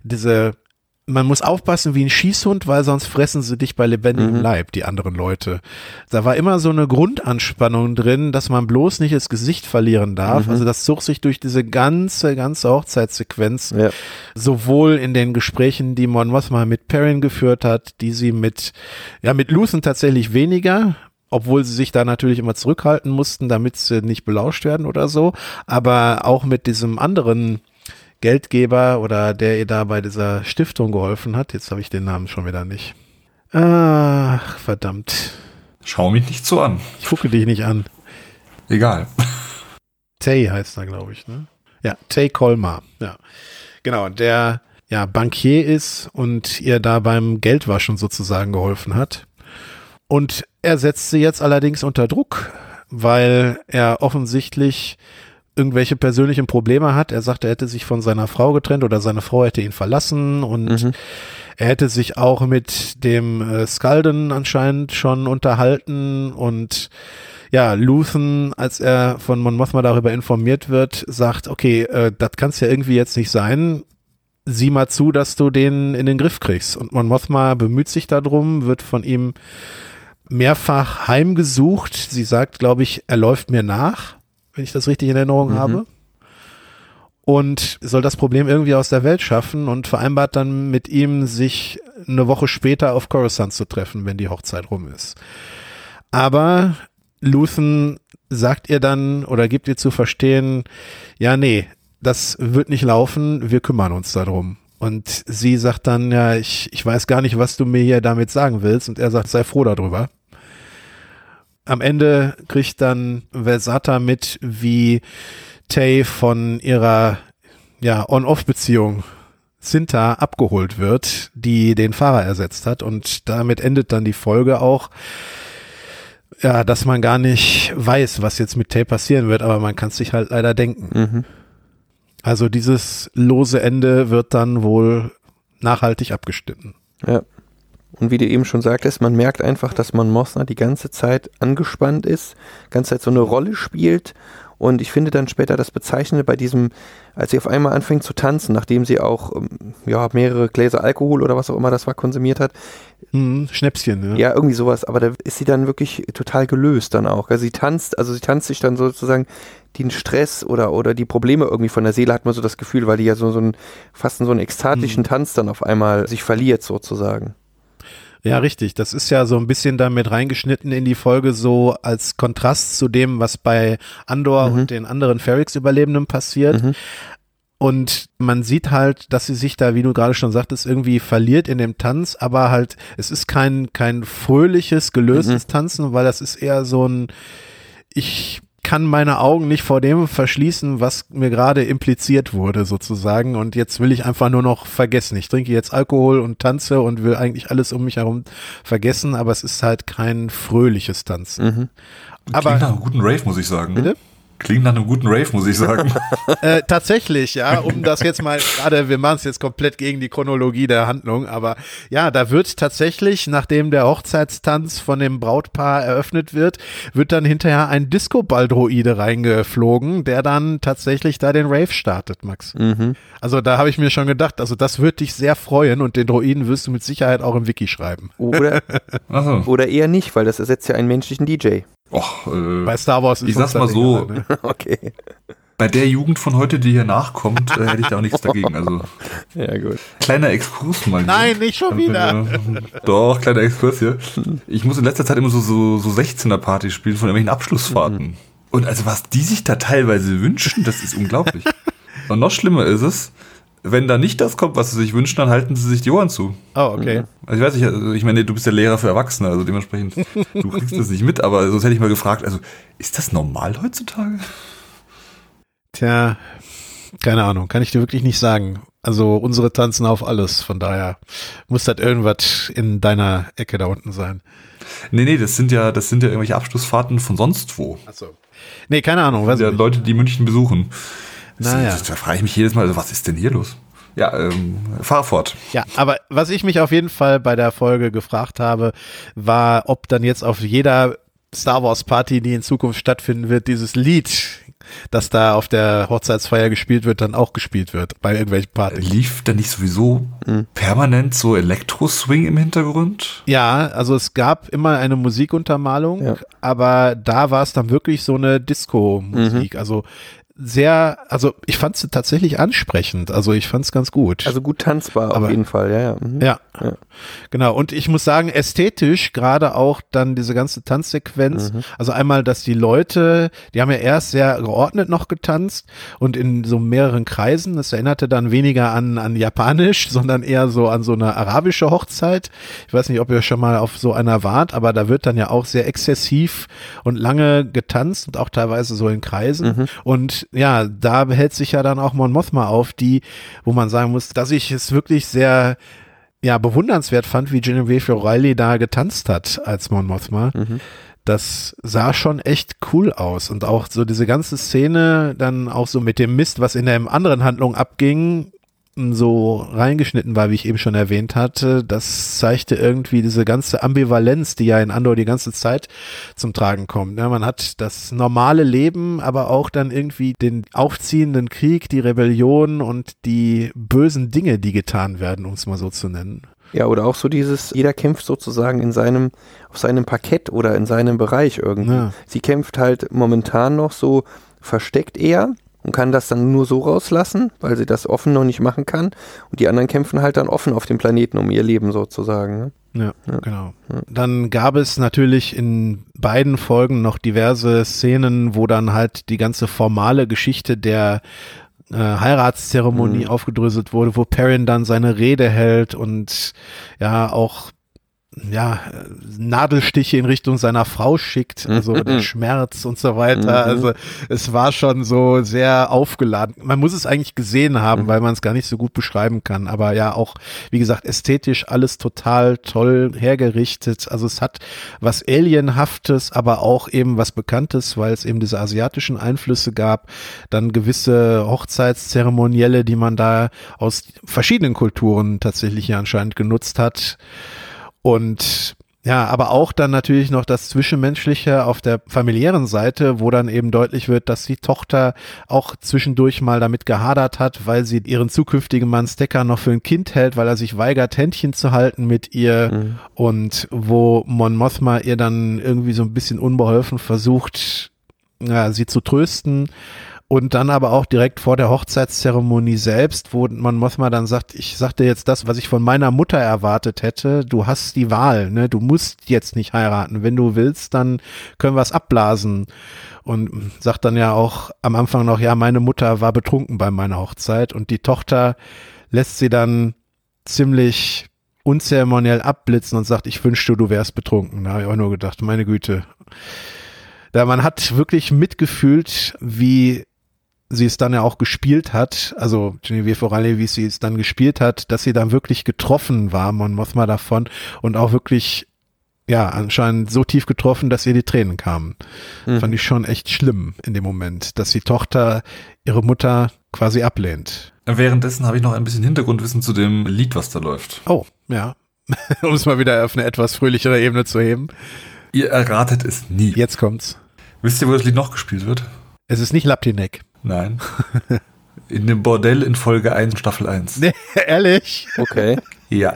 man muss aufpassen wie ein Schießhund, weil sonst fressen sie dich bei lebendigem Leib, die anderen Leute. Da war immer so eine Grundanspannung drin, dass man bloß nicht das Gesicht verlieren darf. Also das zog sich durch diese ganze Hochzeitssequenz, sowohl in den Gesprächen, die Mon Mothma mit Perrin geführt hat, die sie mit Luthen tatsächlich weniger, obwohl sie sich da natürlich immer zurückhalten mussten, damit sie nicht belauscht werden oder so, aber auch mit diesem anderen Geldgeber oder der ihr da bei dieser Stiftung geholfen hat. Jetzt habe ich den Namen schon wieder nicht. Ach, verdammt. Schau mich nicht so an. Ich gucke dich nicht an. Egal. Tay heißt er, glaube ich, ne? Ja, Tay Kolmar. Ja, genau, der Bankier ist und ihr da beim Geldwaschen sozusagen geholfen hat. Und er setzt sie jetzt allerdings unter Druck, weil er offensichtlich irgendwelche persönlichen Probleme hat. Er sagt, er hätte sich von seiner Frau getrennt oder seine Frau hätte ihn verlassen und er hätte sich auch mit dem Skalden anscheinend schon unterhalten und ja, Luthen, als er von Mon Mothma darüber informiert wird, sagt, okay, das kann es ja irgendwie jetzt nicht sein. Sieh mal zu, dass du den in den Griff kriegst. Und Mon Mothma bemüht sich darum, wird von ihm mehrfach heimgesucht. Sie sagt, glaube ich, er läuft mir nach, wenn ich das richtig in Erinnerung habe. Und soll das Problem irgendwie aus der Welt schaffen und vereinbart dann mit ihm, sich eine Woche später auf Coruscant zu treffen, wenn die Hochzeit rum ist. Aber Luthen sagt ihr dann oder gibt ihr zu verstehen, ja, nee, das wird nicht laufen, wir kümmern uns darum. Und sie sagt dann, ja, ich weiß gar nicht, was du mir hier damit sagen willst. Und er sagt, sei froh darüber. Am Ende kriegt dann Velsata mit, wie Tay von ihrer On-Off-Beziehung Cinta abgeholt wird, die den Fahrer ersetzt hat. Und damit endet dann die Folge auch, ja, dass man gar nicht weiß, was jetzt mit Tay passieren wird, aber man kann es sich halt leider denken. Also dieses lose Ende wird dann wohl nachhaltig abgeschnitten. Ja. Und wie du eben schon sagtest, man merkt einfach, dass Mon Mothma die ganze Zeit angespannt ist, die ganze Zeit so eine Rolle spielt. Und ich finde dann später das Bezeichnende bei diesem, als sie auf einmal anfängt zu tanzen, nachdem sie auch mehrere Gläser Alkohol oder was auch immer das war, konsumiert hat. Schnäpschen, Ja, irgendwie sowas. Aber da ist sie dann wirklich total gelöst dann auch. Also sie tanzt sich dann sozusagen den Stress oder die Probleme irgendwie von der Seele, hat man so das Gefühl, weil die ja fast in so einen ekstatischen Tanz dann auf einmal sich verliert sozusagen. Ja, richtig. Das ist ja so ein bisschen damit reingeschnitten in die Folge, so als Kontrast zu dem, was bei Andor und den anderen Ferrix-Überlebenden passiert. Und man sieht halt, dass sie sich da, wie du gerade schon sagtest, irgendwie verliert in dem Tanz, aber halt, es ist kein fröhliches, gelöstes Tanzen, weil das ist eher so ein, ich kann meine Augen nicht vor dem verschließen, was mir gerade impliziert wurde sozusagen, und jetzt will ich einfach nur noch vergessen. Ich trinke jetzt Alkohol und tanze und will eigentlich alles um mich herum vergessen, aber es ist halt kein fröhliches Tanzen. Aber klingt nach einem guten Rave, muss ich sagen. Bitte? Klingt nach einem guten Rave, muss ich sagen. Tatsächlich, ja, um das jetzt mal, gerade wir machen es jetzt komplett gegen die Chronologie der Handlung, aber ja, da wird tatsächlich, nachdem der Hochzeitstanz von dem Brautpaar eröffnet wird dann hinterher ein Disco-Ball-Droide reingeflogen, der dann tatsächlich da den Rave startet, Max. Also da habe ich mir schon gedacht, also das wird dich sehr freuen und den Droiden wirst du mit Sicherheit auch im Wiki schreiben. Oder eher nicht, weil das ersetzt ja einen menschlichen DJ. Bei Star Wars ist ich sag's mal so, egal, ne? Okay. Bei der Jugend von heute, die hier nachkommt, hätte ich da auch nichts dagegen. Also Ja, gut. kleiner Exkurs mal. Nein, nicht schon wieder. Doch, kleiner Exkurs hier. Ich muss in letzter Zeit immer so 16er-Partys spielen von irgendwelchen Abschlussfahrten. Und also was die sich da teilweise wünschen, das ist unglaublich. Und noch schlimmer ist es, wenn da nicht das kommt, was sie sich wünschen, dann halten sie sich die Ohren zu. Oh, okay. Also ich weiß nicht, also ich meine, du bist ja Lehrer für Erwachsene, also dementsprechend, du kriegst das nicht mit, aber sonst hätte ich mal gefragt, also ist das normal heutzutage? Tja, keine Ahnung, kann ich dir wirklich nicht sagen. Also unsere tanzen auf alles, von daher muss das irgendwas in deiner Ecke da unten sein. Nee, das sind ja irgendwelche Abschlussfahrten von sonst wo. Achso. Nee, keine Ahnung. Das sind ja Leute, die München besuchen. Naja. Da frage ich mich jedes Mal, also was ist denn hier los? Ja, fahr fort. Ja, aber was ich mich auf jeden Fall bei der Folge gefragt habe, war, ob dann jetzt auf jeder Star Wars Party, die in Zukunft stattfinden wird, dieses Lied, das da auf der Hochzeitsfeier gespielt wird, dann auch gespielt wird bei irgendwelchen Partys. Lief da nicht sowieso permanent so Elektro-Swing im Hintergrund? Ja, also es gab immer eine Musikuntermalung, aber da war es dann wirklich so eine Disco-Musik, also ich fand es tatsächlich ansprechend, also ich fand es ganz gut. Also gut tanzbar auf jeden Fall, ja. Ja, genau. Und ich muss sagen, ästhetisch gerade auch dann diese ganze Tanzsequenz, also einmal, dass die Leute, die haben ja erst sehr geordnet noch getanzt und in so mehreren Kreisen, das erinnerte dann weniger an Japanisch, sondern eher so an so eine arabische Hochzeit. Ich weiß nicht, ob ihr schon mal auf so einer wart, aber da wird dann ja auch sehr exzessiv und lange getanzt und auch teilweise so in Kreisen und ja, da behält sich ja dann auch Mon Mothma auf, wo man sagen muss, dass ich es wirklich sehr bewundernswert fand, wie Genevieve O'Reilly da getanzt hat als Mon Mothma. Das sah schon echt cool aus und auch so diese ganze Szene dann auch so mit dem Mist, was in der anderen Handlung abging, so reingeschnitten war, wie ich eben schon erwähnt hatte, das zeigte irgendwie diese ganze Ambivalenz, die ja in Andor die ganze Zeit zum Tragen kommt. Ja, man hat das normale Leben, aber auch dann irgendwie den aufziehenden Krieg, die Rebellion und die bösen Dinge, die getan werden, um es mal so zu nennen. Ja, oder auch so jeder kämpft sozusagen auf seinem Parkett oder in seinem Bereich irgendwie. Ja. Sie kämpft halt momentan noch so versteckt eher und kann das dann nur so rauslassen, weil sie das offen noch nicht machen kann. Und die anderen kämpfen halt dann offen auf dem Planeten um ihr Leben sozusagen. Ne? Ja, genau. Dann gab es natürlich in beiden Folgen noch diverse Szenen, wo dann halt die ganze formale Geschichte der Heiratszeremonie aufgedröselt wurde, wo Perrin dann seine Rede hält und ja auch Nadelstiche in Richtung seiner Frau schickt, also der Schmerz und so weiter. Also es war schon so sehr aufgeladen. Man muss es eigentlich gesehen haben, weil man es gar nicht so gut beschreiben kann. Aber ja, auch, wie gesagt, ästhetisch alles total toll hergerichtet. Also es hat was Alienhaftes, aber auch eben was Bekanntes, weil es eben diese asiatischen Einflüsse gab. Dann gewisse Hochzeitszeremonielle, die man da aus verschiedenen Kulturen tatsächlich hier anscheinend genutzt hat. Und ja, aber auch dann natürlich noch das Zwischenmenschliche auf der familiären Seite, wo dann eben deutlich wird, dass die Tochter auch zwischendurch mal damit gehadert hat, weil sie ihren zukünftigen Mann Stecker noch für ein Kind hält, weil er sich weigert, Händchen zu halten mit ihr und wo Mon Mothma ihr dann irgendwie so ein bisschen unbeholfen versucht, sie zu trösten. Und dann aber auch direkt vor der Hochzeitszeremonie selbst, wo Mon Mothma dann sagt, ich sagte jetzt das, was ich von meiner Mutter erwartet hätte, du hast die Wahl, ne, du musst jetzt nicht heiraten, wenn du willst, dann können wir es abblasen. Und sagt dann ja auch am Anfang noch, ja, meine Mutter war betrunken bei meiner Hochzeit und die Tochter lässt sie dann ziemlich unzeremoniell abblitzen und sagt, ich wünschte, du wärst betrunken. Da habe ich auch nur gedacht, meine Güte. Da man hat wirklich mitgefühlt, wie sie es dann ja auch gespielt hat, also Genevieve O'Reilly, wie sie es dann gespielt hat, dass sie dann wirklich getroffen war, Mon Mothma davon und auch wirklich ja anscheinend so tief getroffen, dass ihr die Tränen kamen. Fand ich schon echt schlimm in dem Moment, dass die Tochter ihre Mutter quasi ablehnt. Währenddessen habe ich noch ein bisschen Hintergrundwissen zu dem Lied, was da läuft. Oh, ja. Um es mal wieder auf eine etwas fröhlichere Ebene zu heben. Ihr erratet es nie. Jetzt kommt's. Wisst ihr, wo das Lied noch gespielt wird? Es ist nicht Laptinek. Nein. In dem Bordell in Folge 1, Staffel 1. Nee, ehrlich? Okay. Ja.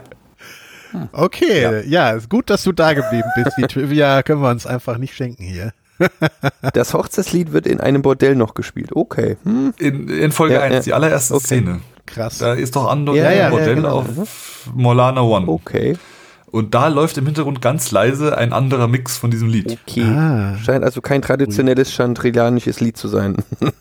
Okay, ja, ist gut, dass du da geblieben bist. Die Trivia können wir uns einfach nicht schenken hier. Das Hochzeitslied wird in einem Bordell noch gespielt. Okay. In Folge 1, die allererste Szene. Krass. Da ist doch Andor Ja, im Bordell genau. auf Molana One. Okay. Und da läuft im Hintergrund ganz leise ein anderer Mix von diesem Lied. Okay. Scheint also kein traditionelles chandrilanisches Lied zu sein.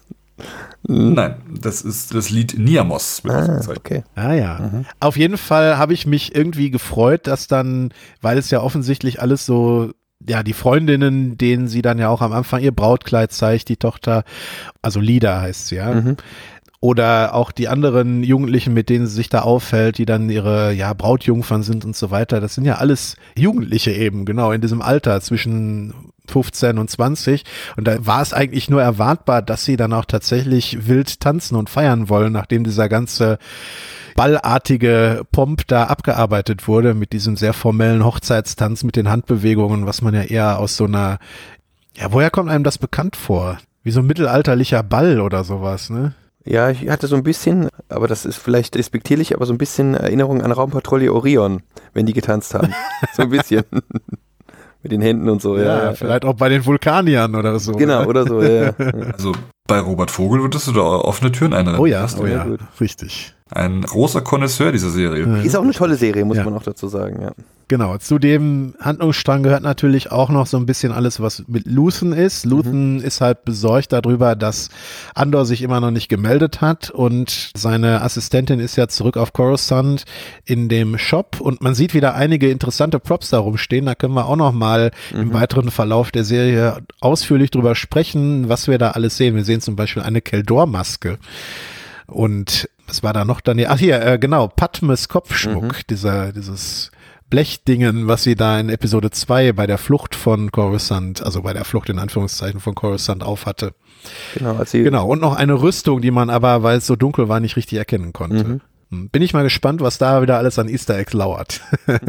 Nein, das ist das Lied Niamos. Okay. Ah ja. Auf jeden Fall habe ich mich irgendwie gefreut, dass dann, weil es ja offensichtlich alles so, ja, die Freundinnen, denen sie dann ja auch am Anfang ihr Brautkleid zeigt, die Tochter, also Lida heißt sie, ja. Oder auch die anderen Jugendlichen, mit denen sie sich da aufhält, die dann ihre, ja, Brautjungfern sind und so weiter. Das sind ja alles Jugendliche eben, genau, in diesem Alter zwischen 15 und 20. Und da war es eigentlich nur erwartbar, dass sie dann auch tatsächlich wild tanzen und feiern wollen, nachdem dieser ganze ballartige Pomp da abgearbeitet wurde mit diesem sehr formellen Hochzeitstanz mit den Handbewegungen, was man ja eher aus so einer, ja, woher kommt einem das bekannt vor? Wie so ein mittelalterlicher Ball oder sowas, ne? Ja, ich hatte so ein bisschen, aber das ist vielleicht respektierlich, aber so ein bisschen Erinnerung an Raumpatrouille Orion, wenn die getanzt haben. So ein bisschen. Mit den Händen und so. Ja, vielleicht auch bei den Vulkaniern oder so. Genau, oder so, ja. Also bei Robert Vogel würdest du da offene Türen einrennen. Oh ja, gut. Richtig. Ein großer Connoisseur dieser Serie. Ist auch eine tolle Serie, muss man auch dazu sagen, ja. Genau, zu dem Handlungsstrang gehört natürlich auch noch so ein bisschen alles, was mit Luthen ist. Luthen ist halt besorgt darüber, dass Andor sich immer noch nicht gemeldet hat und seine Assistentin ist ja zurück auf Coruscant in dem Shop und man sieht wieder einige interessante Props da rumstehen. Da können wir auch noch mal im weiteren Verlauf der Serie ausführlich drüber sprechen, was wir da alles sehen. Wir sehen zum Beispiel eine Keldor-Maske und was war da noch dann? Ach hier, genau, Padmes Kopfschmuck, dieses Blechdingen, was sie da in Episode 2 bei der Flucht von Coruscant, also bei der Flucht in Anführungszeichen von Coruscant aufhatte. Genau, und noch eine Rüstung, die man aber, weil es so dunkel war, nicht richtig erkennen konnte. Bin ich mal gespannt, was da wieder alles an Easter Eggs lauert.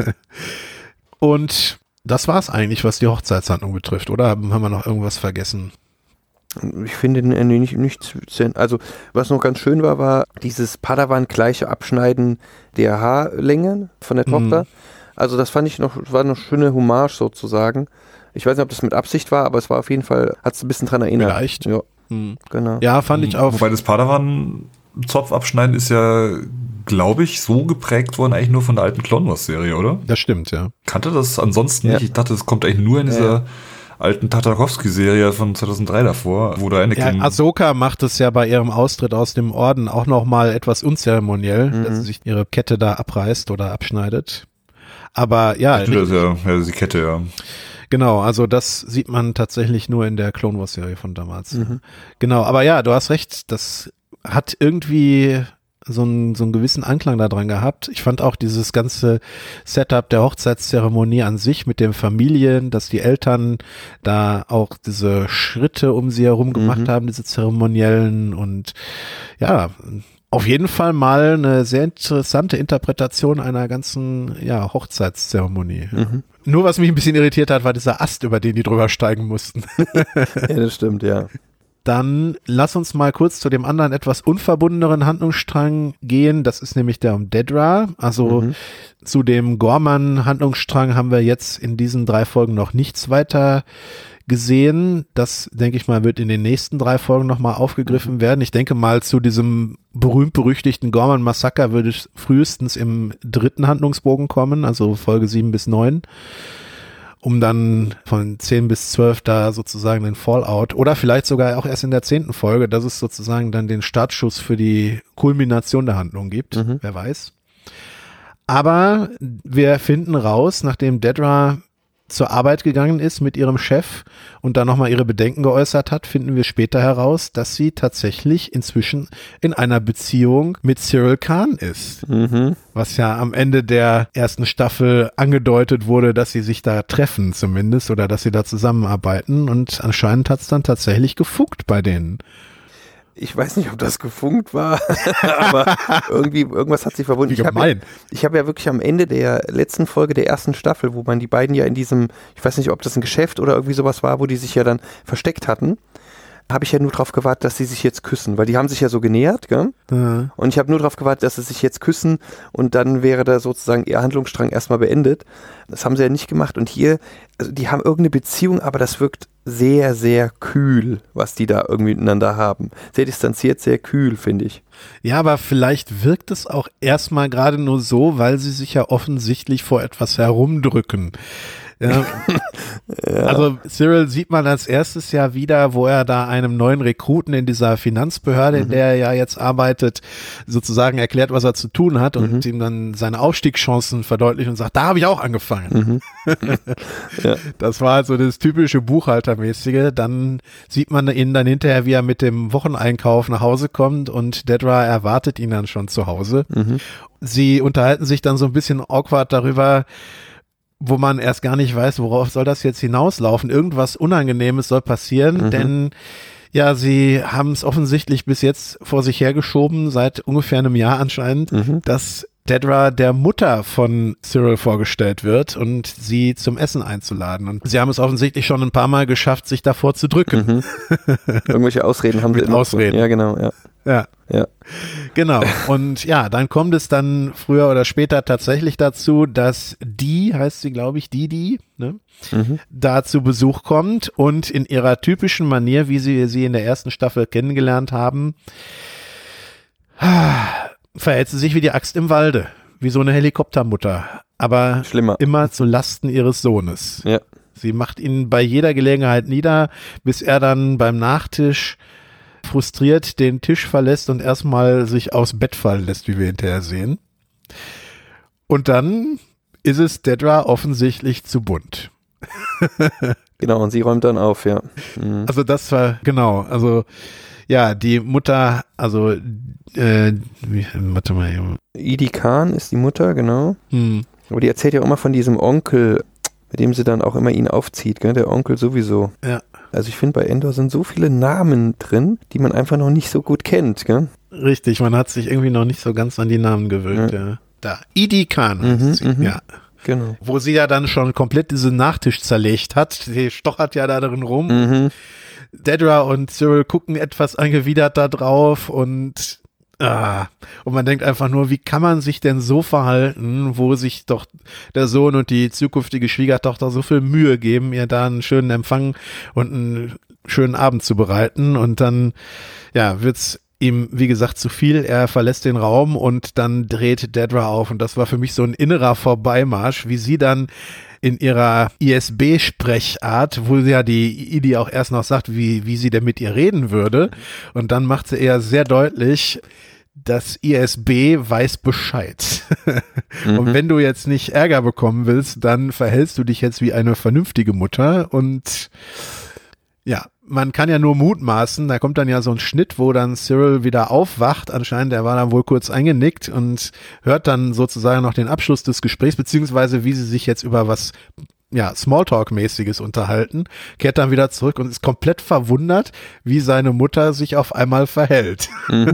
Und das war's eigentlich, was die Hochzeitshandlung betrifft, oder haben wir noch irgendwas vergessen? Ich finde nichts, also was noch ganz schön war dieses Padawan-gleiche Abschneiden der Haarlänge von der Tochter. Also das fand ich war noch schöne Hommage sozusagen. Ich weiß nicht, ob das mit Absicht war, aber es war auf jeden Fall, hat es ein bisschen dran erinnert. Vielleicht. Ja, genau. Ja, fand ich auch. Wobei das Padawan-Zopf abschneiden ist ja, glaube ich, so geprägt worden eigentlich nur von der alten Clone Wars-Serie, oder? Das stimmt, ja. Kannte das ansonsten nicht. Ich dachte, es kommt eigentlich nur in dieser alten Tartakovsky-Serie von 2003 davor, wo da Anakin... Ja, Ahsoka macht es ja bei ihrem Austritt aus dem Orden auch nochmal etwas unzeremoniell, dass sie sich ihre Kette da abreißt oder abschneidet. Aber ja... Das ist ja die Kette, ja. Genau, also das sieht man tatsächlich nur in der Clone Wars-Serie von damals. Genau, aber ja, du hast recht, das hat irgendwie so einen gewissen Anklang da dran gehabt. Ich fand auch dieses ganze Setup der Hochzeitszeremonie an sich mit den Familien, dass die Eltern da auch diese Schritte um sie herum gemacht haben, diese zeremoniellen und ja, auf jeden Fall mal eine sehr interessante Interpretation einer ganzen Hochzeitszeremonie. Nur was mich ein bisschen irritiert hat, war dieser Ast, über den die drüber steigen mussten. Ja, das stimmt, ja. Dann lass uns mal kurz zu dem anderen etwas unverbundeneren Handlungsstrang gehen. Das ist nämlich der um Dedra. Also zu dem Gorman-Handlungsstrang haben wir jetzt in diesen 3 Folgen noch nichts weiter gesehen. Das, denke ich mal, wird in den nächsten 3 Folgen nochmal aufgegriffen werden. Ich denke mal, zu diesem berühmt-berüchtigten Gorman-Massaker würde es frühestens im 3. Handlungsbogen kommen, also Folge 7 bis 9. Um dann von 10 bis 12 da sozusagen den Fallout oder vielleicht sogar auch erst in der 10. Folge, dass es sozusagen dann den Startschuss für die Kulmination der Handlung gibt, wer weiß. Aber wir finden raus, nachdem Dedra zur Arbeit gegangen ist mit ihrem Chef und da nochmal ihre Bedenken geäußert hat, finden wir später heraus, dass sie tatsächlich inzwischen in einer Beziehung mit Cyril Khan ist. Was ja am Ende der ersten Staffel angedeutet wurde, dass sie sich da treffen zumindest oder dass sie da zusammenarbeiten und anscheinend hat es dann tatsächlich gefunkt bei denen. Ich weiß nicht, ob das gefunkt war, aber irgendwas hat sich verbunden. Ich habe ja wirklich am Ende der letzten Folge der ersten Staffel, wo man die beiden ja in diesem, ich weiß nicht, ob das ein Geschäft oder irgendwie sowas war, wo die sich ja dann versteckt hatten, habe ich ja nur drauf gewartet, dass sie sich jetzt küssen, weil die haben sich ja so genähert, gell? Ja. Und ich habe nur drauf gewartet, dass sie sich jetzt küssen und dann wäre da sozusagen ihr Handlungsstrang erstmal beendet. Das haben sie ja nicht gemacht und hier, also die haben irgendeine Beziehung, aber das wirkt sehr, sehr kühl, was die da irgendwie miteinander haben. Sehr distanziert, sehr kühl, finde ich. Ja, aber vielleicht wirkt es auch erstmal gerade nur so, weil sie sich ja offensichtlich vor etwas herumdrücken. Ja. Ja. Also Cyril sieht man als erstes ja wieder, wo er da einem neuen Rekruten in dieser Finanzbehörde, in der er ja jetzt arbeitet, sozusagen erklärt, was er zu tun hat und ihm dann seine Aufstiegschancen verdeutlicht und sagt, da habe ich auch angefangen. Ja. Das war also das typische Buchhaltermäßige. Dann sieht man ihn dann hinterher, wie er mit dem Wocheneinkauf nach Hause kommt und Dedra erwartet ihn dann schon zu Hause. Sie unterhalten sich dann so ein bisschen awkward darüber, wo man erst gar nicht weiß, worauf soll das jetzt hinauslaufen. Irgendwas Unangenehmes soll passieren, denn ja, sie haben es offensichtlich bis jetzt vor sich hergeschoben, seit ungefähr einem Jahr anscheinend, dass Dedra der Mutter von Cyril vorgestellt wird und sie zum Essen einzuladen. Und sie haben es offensichtlich schon ein paar Mal geschafft, sich davor zu drücken. Irgendwelche Ausreden haben sie immer. Ausreden. Ja, genau, ja. Ja. Genau. Und ja, dann kommt es dann früher oder später tatsächlich dazu, dass heißt sie, glaube ich, Didi, ne? Da zu Besuch kommt und in ihrer typischen Manier, wie sie in der ersten Staffel kennengelernt haben, verhält sie sich wie die Axt im Walde, wie so eine Helikoptermutter, aber immer zu Lasten ihres Sohnes. Ja. Sie macht ihn bei jeder Gelegenheit nieder, bis er dann beim Nachtisch frustriert den Tisch verlässt und erstmal sich aufs Bett fallen lässt, wie wir hinterher sehen. Und dann ist es Dedra offensichtlich zu bunt. Genau, und sie räumt dann auf, ja. Also das war, genau, also ja, die Mutter, also warte mal. Idi Khan ist die Mutter, genau. Aber die erzählt ja auch immer von diesem Onkel, mit dem sie dann auch immer ihn aufzieht, gell? Der Onkel sowieso. Ja. Also ich finde, bei Endor sind so viele Namen drin, die man einfach noch nicht so gut kennt, gell? Richtig, man hat sich irgendwie noch nicht so ganz an die Namen gewöhnt, ja. Da, Idi Khan heißt sie, ja. Genau. Wo sie ja dann schon komplett diesen Nachtisch zerlegt hat. Sie stochert ja da drin rum. Dedra und Cyril gucken etwas angewidert da drauf und man denkt einfach nur, wie kann man sich denn so verhalten, wo sich doch der Sohn und die zukünftige Schwiegertochter so viel Mühe geben, ihr da einen schönen Empfang und einen schönen Abend zu bereiten und dann, ja, wird's ihm, wie gesagt, zu viel. Er verlässt den Raum und dann dreht Dedra auf und das war für mich so ein innerer Vorbeimarsch, wie sie dann in ihrer ISB-Sprechart, wo sie ja die Idi auch erst noch sagt, wie sie denn mit ihr reden würde und dann macht sie eher sehr deutlich, das ISB weiß Bescheid. Und wenn du jetzt nicht Ärger bekommen willst, dann verhältst du dich jetzt wie eine vernünftige Mutter und ja, man kann ja nur mutmaßen, da kommt dann ja so ein Schnitt, wo dann Cyril wieder aufwacht, anscheinend, er war dann wohl kurz eingenickt und hört dann sozusagen noch den Abschluss des Gesprächs, beziehungsweise wie sie sich jetzt über was, ja, Smalltalk-mäßiges unterhalten, kehrt dann wieder zurück und ist komplett verwundert, wie seine Mutter sich auf einmal verhält.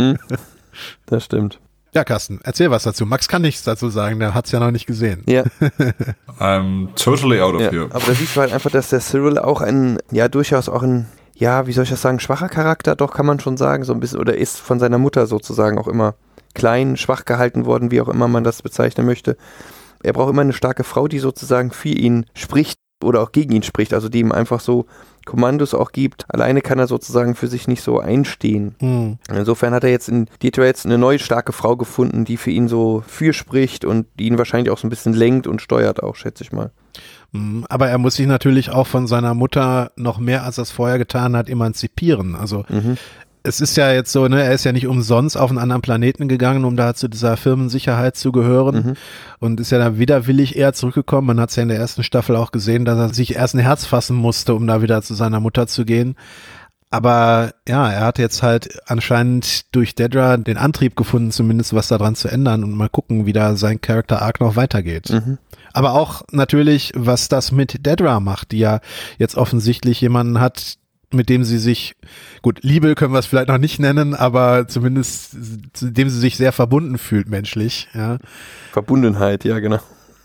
Das stimmt. Ja, Carsten, erzähl was dazu. Max kann nichts dazu sagen, der hat's ja noch nicht gesehen. Ja. I'm totally out of here. Aber da siehst du halt einfach, dass der Cyril auch durchaus auch ein, ja, wie soll ich das sagen, schwacher Charakter, doch kann man schon sagen, so ein bisschen, oder ist von seiner Mutter sozusagen auch immer klein, schwach gehalten worden, wie auch immer man das bezeichnen möchte. Er braucht immer eine starke Frau, die sozusagen für ihn spricht oder auch gegen ihn spricht, also die ihm einfach so Kommandos auch gibt. Alleine kann er sozusagen für sich nicht so einstehen. Insofern hat er jetzt eine neue starke Frau gefunden, die für ihn so fürspricht und die ihn wahrscheinlich auch so ein bisschen lenkt und steuert auch, schätze ich mal. Aber er muss sich natürlich auch von seiner Mutter noch mehr, als er es vorher getan hat, emanzipieren. Also es ist ja jetzt so, ne, er ist ja nicht umsonst auf einen anderen Planeten gegangen, um da zu dieser Firmensicherheit zu gehören und ist ja dann widerwillig eher zurückgekommen. Man hat es ja in der ersten Staffel auch gesehen, dass er sich erst ein Herz fassen musste, um da wieder zu seiner Mutter zu gehen. Aber ja, er hat jetzt halt anscheinend durch Dedra den Antrieb gefunden, zumindest was daran zu ändern und mal gucken, wie da sein Character Arc noch weitergeht. Aber auch natürlich, was das mit Dedra macht, die ja jetzt offensichtlich jemanden hat, mit dem sie sich, gut, Liebe können wir es vielleicht noch nicht nennen, aber zumindest, zu dem sie sich sehr verbunden fühlt menschlich. Ja. Verbundenheit, ja genau.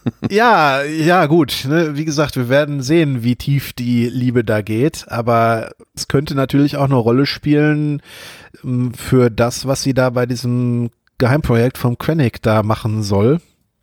Ja, gut. Ne? Wie gesagt, wir werden sehen, wie tief die Liebe da geht, aber es könnte natürlich auch eine Rolle spielen für das, was sie da bei diesem Geheimprojekt vom Krennic da machen soll.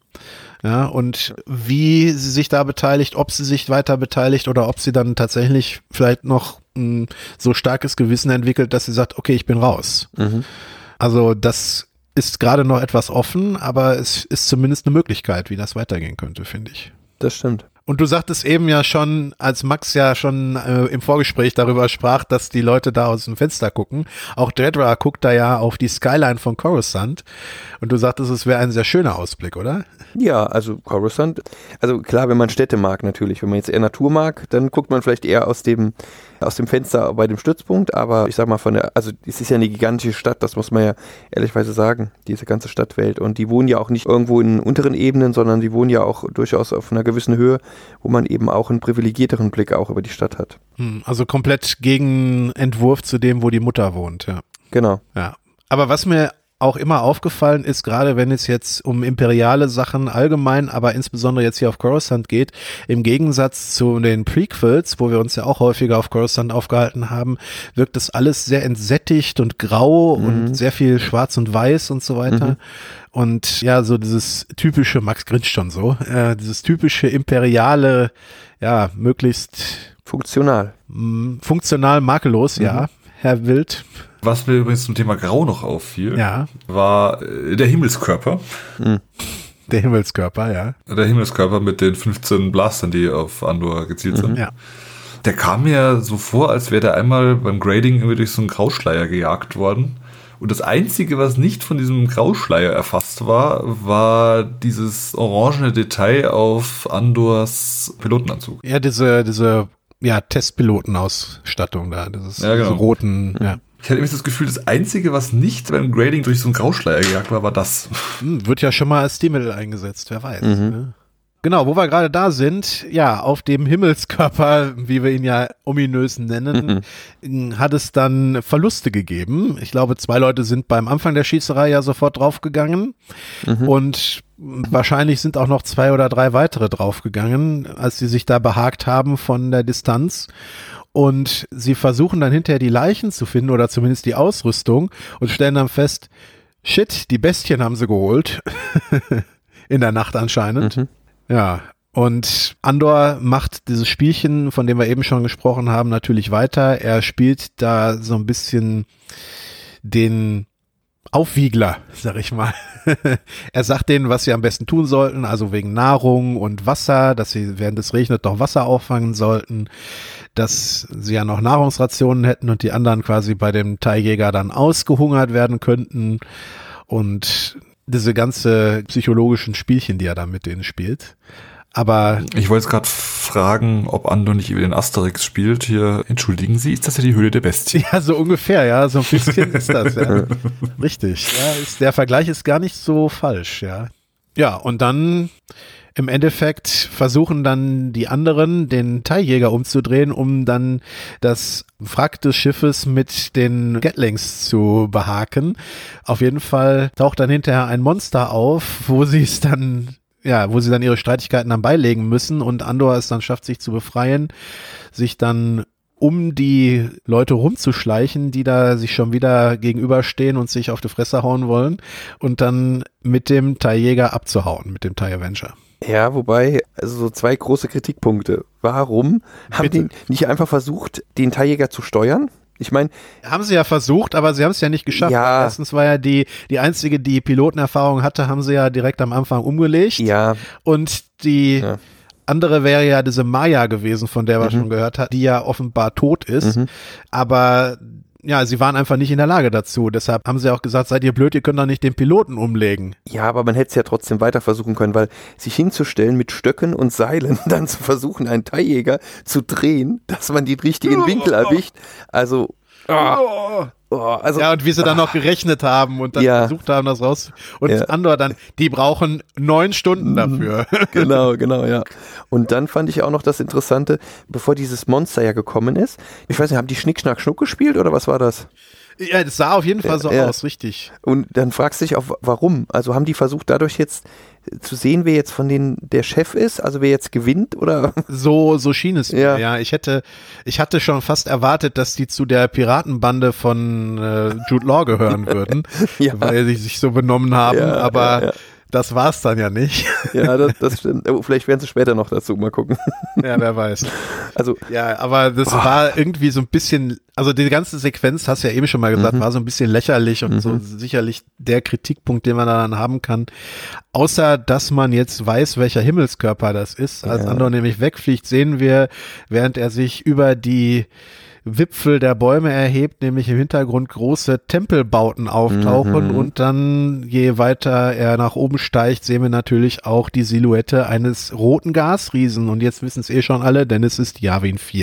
Ja, und wie sie sich da beteiligt, ob sie sich weiter beteiligt oder ob sie dann tatsächlich vielleicht noch so starkes Gewissen entwickelt, dass sie sagt, okay, ich bin raus. Also das ist gerade noch etwas offen, aber es ist zumindest eine Möglichkeit, wie das weitergehen könnte, finde ich. Das stimmt. Und du sagtest eben ja schon, als Max ja schon im Vorgespräch darüber sprach, dass die Leute da aus dem Fenster gucken. Auch Dedra guckt da ja auf die Skyline von Coruscant. Und du sagtest, es wäre ein sehr schöner Ausblick, oder? Ja, also Coruscant, also klar, wenn man Städte mag natürlich, wenn man jetzt eher Natur mag, dann guckt man vielleicht eher aus dem Fenster bei dem Stützpunkt, aber ich sag mal also es ist ja eine gigantische Stadt, das muss man ja ehrlichweise sagen, diese ganze Stadtwelt, und die wohnen ja auch nicht irgendwo in unteren Ebenen, sondern die wohnen ja auch durchaus auf einer gewissen Höhe, wo man eben auch einen privilegierteren Blick auch über die Stadt hat. Also komplett Gegenentwurf zu dem, wo die Mutter wohnt, ja. Genau. Ja. Aber was mir auch immer aufgefallen ist, gerade wenn es jetzt um imperiale Sachen allgemein, aber insbesondere jetzt hier auf Coruscant geht, im Gegensatz zu den Prequels, wo wir uns ja auch häufiger auf Coruscant aufgehalten haben, wirkt das alles sehr entsättigt und grau und sehr viel schwarz und weiß und so weiter. Und ja, so dieses typische, Max grinst schon so, dieses typische imperiale, ja, möglichst funktional, makellos, ja, Herr Wild. Was mir übrigens zum Thema Grau noch auffiel, war der Himmelskörper. Der Himmelskörper, ja. Der Himmelskörper mit den 15 Blastern, die auf Andor gezielt sind. Ja. Der kam mir so vor, als wäre der einmal beim Grading irgendwie durch so einen Grauschleier gejagt worden. Und das Einzige, was nicht von diesem Grauschleier erfasst war, war dieses orangene Detail auf Andors Pilotenanzug. Ja, diese Testpilotenausstattung da, diese roten, Ich hatte nämlich das Gefühl, das Einzige, was nicht beim Grading durch so einen Grauschleier gejagt war das. Wird ja schon mal als Stilmittel eingesetzt, wer weiß. Ne? Genau, wo wir gerade da sind, ja, auf dem Himmelskörper, wie wir ihn ja ominös nennen, hat es dann Verluste gegeben. Ich glaube, 2 Leute sind beim Anfang der Schießerei ja sofort draufgegangen und wahrscheinlich sind auch noch 2 oder 3 weitere draufgegangen, als sie sich da behagt haben von der Distanz. Und sie versuchen dann hinterher die Leichen zu finden oder zumindest die Ausrüstung und stellen dann fest, shit, die Bestien haben sie geholt. In der Nacht anscheinend. Ja, und Andor macht dieses Spielchen, von dem wir eben schon gesprochen haben, natürlich weiter. Er spielt da so ein bisschen den Aufwiegler, sag ich mal. Er sagt denen, was sie am besten tun sollten, also wegen Nahrung und Wasser, dass sie, während es regnet, doch Wasser auffangen sollten, dass sie ja noch Nahrungsrationen hätten und die anderen quasi bei dem Teiljäger dann ausgehungert werden könnten und diese ganze psychologischen Spielchen, die er da mit denen spielt. Aber ich wollte jetzt gerade fragen, ob Andor nicht über den Asterix spielt. Hier, entschuldigen Sie, ist das ja die Höhle der Bestie? Ja, so ungefähr, ja, so ein bisschen ist das, ja. Richtig, ja, der Vergleich ist gar nicht so falsch, ja. Ja, und dann im Endeffekt versuchen dann die anderen, den Teiljäger umzudrehen, um dann das Wrack des Schiffes mit den Gatlings zu behaken. Auf jeden Fall taucht dann hinterher ein Monster auf, wo sie dann ihre Streitigkeiten dann beilegen müssen und Andor es dann schafft, sich zu befreien, sich dann um die Leute rumzuschleichen, die da sich schon wieder gegenüberstehen und sich auf die Fresse hauen wollen und dann mit dem Teiljäger abzuhauen, mit dem TIE Avenger. Ja, wobei, also so 2 große Kritikpunkte. Warum haben die nicht einfach versucht, den Teiljäger zu steuern? Ich meine, haben sie ja versucht, aber sie haben es ja nicht geschafft. Ja. Erstens war ja die einzige, die Pilotenerfahrung hatte, haben sie ja direkt am Anfang umgelegt. Ja. Und die andere wäre ja diese Maya gewesen, von der wir schon gehört haben, die ja offenbar tot ist. Aber Ja, sie waren einfach nicht in der Lage dazu. Deshalb haben sie auch gesagt, seid ihr blöd, ihr könnt doch nicht den Piloten umlegen. Ja, aber man hätte es ja trotzdem weiter versuchen können, weil sich hinzustellen mit Stöcken und Seilen, dann zu versuchen, einen Thai-Jäger zu drehen, dass man den richtigen Winkel erwischt. Also, also ja, und wie sie dann noch gerechnet haben und dann versucht haben, das raus. Und Andor dann, die brauchen 9 Stunden dafür. Genau, ja. Und dann fand ich auch noch das Interessante, bevor dieses Monster ja gekommen ist. Ich weiß nicht, haben die Schnick, Schnack, Schnuck gespielt oder was war das? Ja, das sah auf jeden Fall so aus, richtig. Und dann fragst du dich auch, warum? Also haben die versucht, dadurch jetzt zu sehen, wer jetzt von denen der Chef ist, also wer jetzt gewinnt, oder? So schien es mir, ja. Ich hatte schon fast erwartet, dass die zu der Piratenbande von Jude Law gehören würden, weil sie sich so benommen haben, aber das war's dann ja nicht. Ja, das stimmt. Oh, vielleicht werden sie später noch dazu, mal gucken. Ja, wer weiß. Also, ja, aber das war irgendwie so ein bisschen, also die ganze Sequenz, hast du ja eben schon mal gesagt, war so ein bisschen lächerlich und so sicherlich der Kritikpunkt, den man daran haben kann. Außer, dass man jetzt weiß, welcher Himmelskörper das ist. Als Andor nämlich wegfliegt, sehen wir, während er sich über die Wipfel der Bäume erhebt, nämlich im Hintergrund große Tempelbauten auftauchen und dann, je weiter er nach oben steigt, sehen wir natürlich auch die Silhouette eines roten Gasriesen und jetzt wissen es schon alle, denn es ist Yavin 4.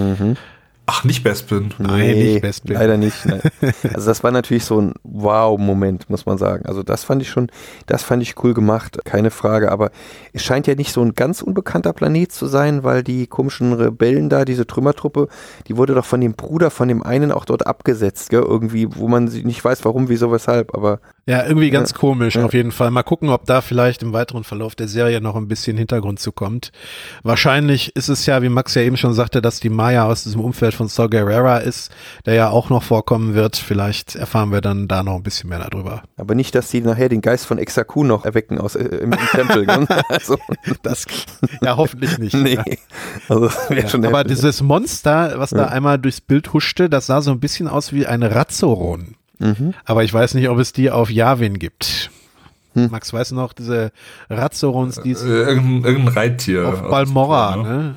Ach, nicht Bespin? Nein, nicht Bespin. Leider nicht. Nein. Also das war natürlich so ein Wow-Moment, muss man sagen. Also das fand ich cool gemacht, keine Frage. Aber es scheint ja nicht so ein ganz unbekannter Planet zu sein, weil die komischen Rebellen da, diese Trümmertruppe, die wurde doch von dem Bruder von dem einen auch dort abgesetzt, gell? Irgendwie, wo man nicht weiß, warum, wieso, weshalb, aber... Ja, irgendwie ganz komisch auf jeden Fall. Mal gucken, ob da vielleicht im weiteren Verlauf der Serie noch ein bisschen Hintergrund zu kommt. Wahrscheinlich ist es ja, wie Max ja eben schon sagte, dass die Maya aus diesem Umfeld von Saw Gerrera ist, der ja auch noch vorkommen wird. Vielleicht erfahren wir dann da noch ein bisschen mehr darüber. Aber nicht, dass die nachher den Geist von Exaku noch erwecken im Tempel. Also. Das, ja, hoffentlich nicht. Nee. Ja. Also, schon aber dieses Monster, was da einmal durchs Bild huschte, das sah so ein bisschen aus wie eine Razzoron. Aber ich weiß nicht, ob es die auf Yavin gibt. Max, weißt du noch, diese Razzorons, die irgendein Reittier. Auf Balmorra, ne?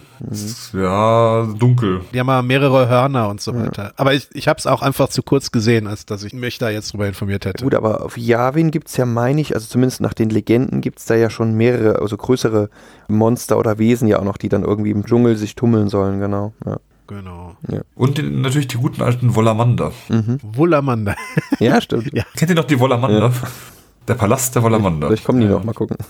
Ja, dunkel. Die haben ja mehrere Hörner und so weiter. Aber ich habe es auch einfach zu kurz gesehen, als dass ich mich da jetzt drüber informiert hätte. Gut, aber auf Yavin gibt's ja, meine ich, also zumindest nach den Legenden gibt's da ja schon mehrere, also größere Monster oder Wesen ja auch noch, die dann irgendwie im Dschungel sich tummeln sollen, genau. Ja. Genau. Ja. Und natürlich die guten alten Volamander. Volamander. Ja, stimmt. Ja. Kennt ihr noch die Volamander? Ja. Der Palast der Volamander. Vielleicht kommen die noch, mal gucken.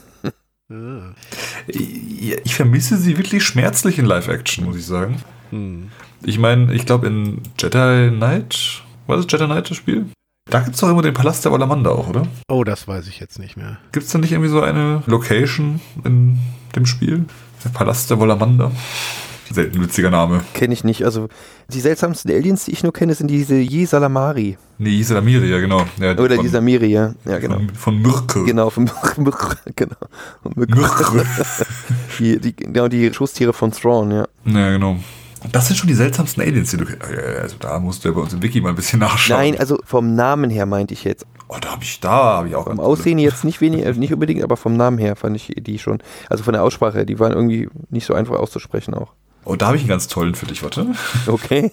Ich vermisse sie wirklich schmerzlich in Live-Action, muss ich sagen. Ich meine, ich glaube in Jedi Knight, war das Jedi Knight das Spiel? Da gibt es doch immer den Palast der Volamander auch, oder? Oh, das weiß ich jetzt nicht mehr. Gibt es da nicht irgendwie so eine Location in dem Spiel? Der Palast der Volamander? Selten witziger Name. Kenne ich nicht. Also die seltsamsten Aliens, die ich nur kenne, sind diese Ysalamiri. Nee, Ysalamiri, ja genau. Ja, oder Ysamiri, ja. Ja, genau. Von Myrkr. Genau, von Myrkr. Genau. Myrkr. die Schoßtiere von Thrawn, ja. Ja, genau. Das sind schon die seltsamsten Aliens, die du kennst. Also da musst du ja bei uns im Wiki mal ein bisschen nachschauen. Nein, also vom Namen her meinte ich jetzt. Oh, da habe ich auch. Vom Aussehen jetzt nicht unbedingt, aber vom Namen her fand ich die schon. Also von der Aussprache, die waren irgendwie nicht so einfach auszusprechen auch. Oh, da habe ich einen ganz tollen für dich, warte. Okay.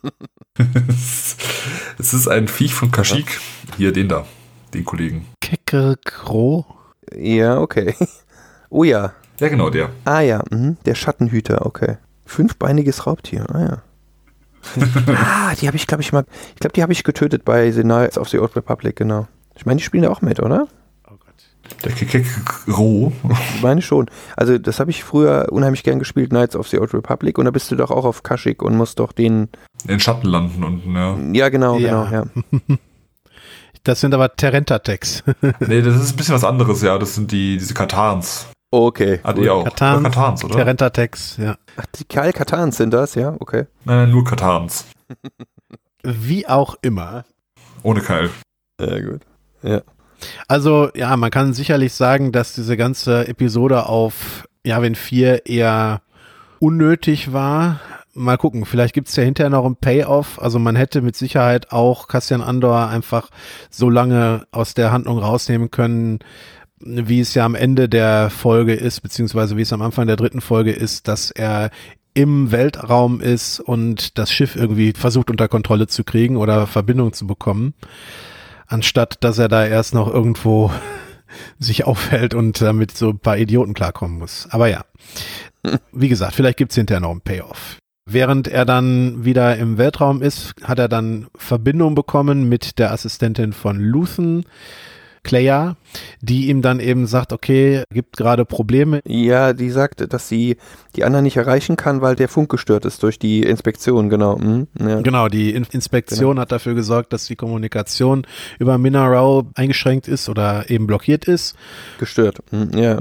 Es ist ein Viech von Kashyyyk. Hier, den Kollegen. Kekerkro? Ja, okay. Oh ja. Ja, genau, der. Ah ja, der Schattenhüter, okay. 5-beiniges Raubtier, ah ja. Die habe ich, glaube die habe ich getötet bei The Knights of the Old Republic, genau. Ich meine, die spielen da auch mit, oder? Der Kekerkro. Ich meine schon. Also das habe ich früher unheimlich gern gespielt, Knights of the Old Republic, und da bist du doch auch auf Kashyyyk und musst doch den... In Schatten landen und, ja. Ja, genau, ja. Das sind aber Terentatex. Nee, das ist ein bisschen was anderes, ja. Das sind diese Katans. Okay. Hat ihr auch. Katans, oder? Terentatex, ja. Ach, die Katans sind das, ja, okay. Nein, nur Katans. Wie auch immer. Ohne Keil. Ja, gut. Ja. Also, ja, man kann sicherlich sagen, dass diese ganze Episode auf Yavin 4 eher unnötig war. Mal gucken, vielleicht gibt es ja hinterher noch einen Payoff. Also man hätte mit Sicherheit auch Cassian Andor einfach so lange aus der Handlung rausnehmen können, wie es ja am Ende der Folge ist, beziehungsweise wie es am Anfang der 3. Folge ist, dass er im Weltraum ist und das Schiff irgendwie versucht unter Kontrolle zu kriegen oder Verbindung zu bekommen, anstatt dass er da erst noch irgendwo sich aufhält und damit so ein paar Idioten klarkommen muss. Aber ja, wie gesagt, vielleicht gibt's hinterher noch einen Payoff. Während er dann wieder im Weltraum ist, hat er dann Verbindung bekommen mit der Assistentin von Luthen, Clea, die ihm dann eben sagt, okay, gibt gerade Probleme. Ja, die sagt, dass sie die anderen nicht erreichen kann, weil der Funk gestört ist durch die Inspektion, genau. Ja. Genau, die Inspektion hat dafür gesorgt, dass die Kommunikation über Minarau eingeschränkt ist oder eben blockiert ist. Gestört, ja.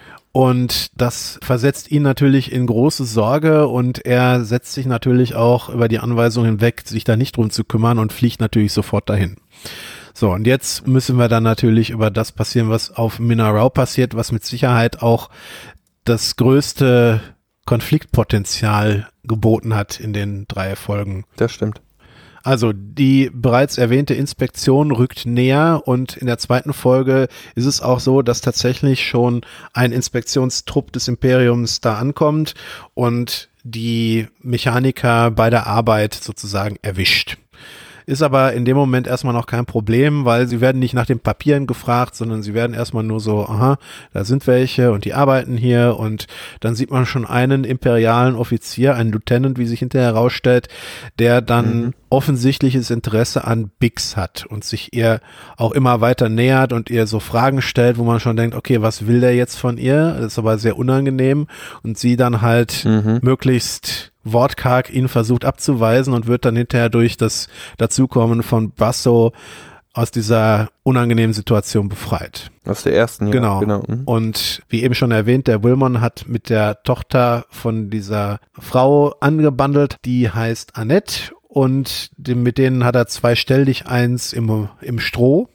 Und das versetzt ihn natürlich in große Sorge und er setzt sich natürlich auch über die Anweisung hinweg, sich da nicht drum zu kümmern und fliegt natürlich sofort dahin. So, und jetzt müssen wir dann natürlich über das passieren, was auf Minarau passiert, was mit Sicherheit auch das größte Konfliktpotenzial geboten hat in den 3 Folgen. Das stimmt. Also die bereits erwähnte Inspektion rückt näher und in der 2. Folge ist es auch so, dass tatsächlich schon ein Inspektionstrupp des Imperiums da ankommt und die Mechaniker bei der Arbeit sozusagen erwischt. Ist aber in dem Moment erstmal noch kein Problem, weil sie werden nicht nach den Papieren gefragt, sondern sie werden erstmal nur so, aha, da sind welche und die arbeiten hier und dann sieht man schon einen imperialen Offizier, einen Lieutenant, wie sich hinterher herausstellt, der dann offensichtliches Interesse an Bix hat und sich ihr auch immer weiter nähert und ihr so Fragen stellt, wo man schon denkt, okay, was will der jetzt von ihr? Das ist aber sehr unangenehm und sie dann halt möglichst wortkarg ihn versucht abzuweisen und wird dann hinterher durch das Dazukommen von Brasso aus dieser unangenehmen Situation befreit. Aus der ersten, ja. Genau. Und wie eben schon erwähnt, der Wilmon hat mit der Tochter von dieser Frau angebandelt, die heißt Annette und mit denen hat er 2 Stelldicheins im Stroh.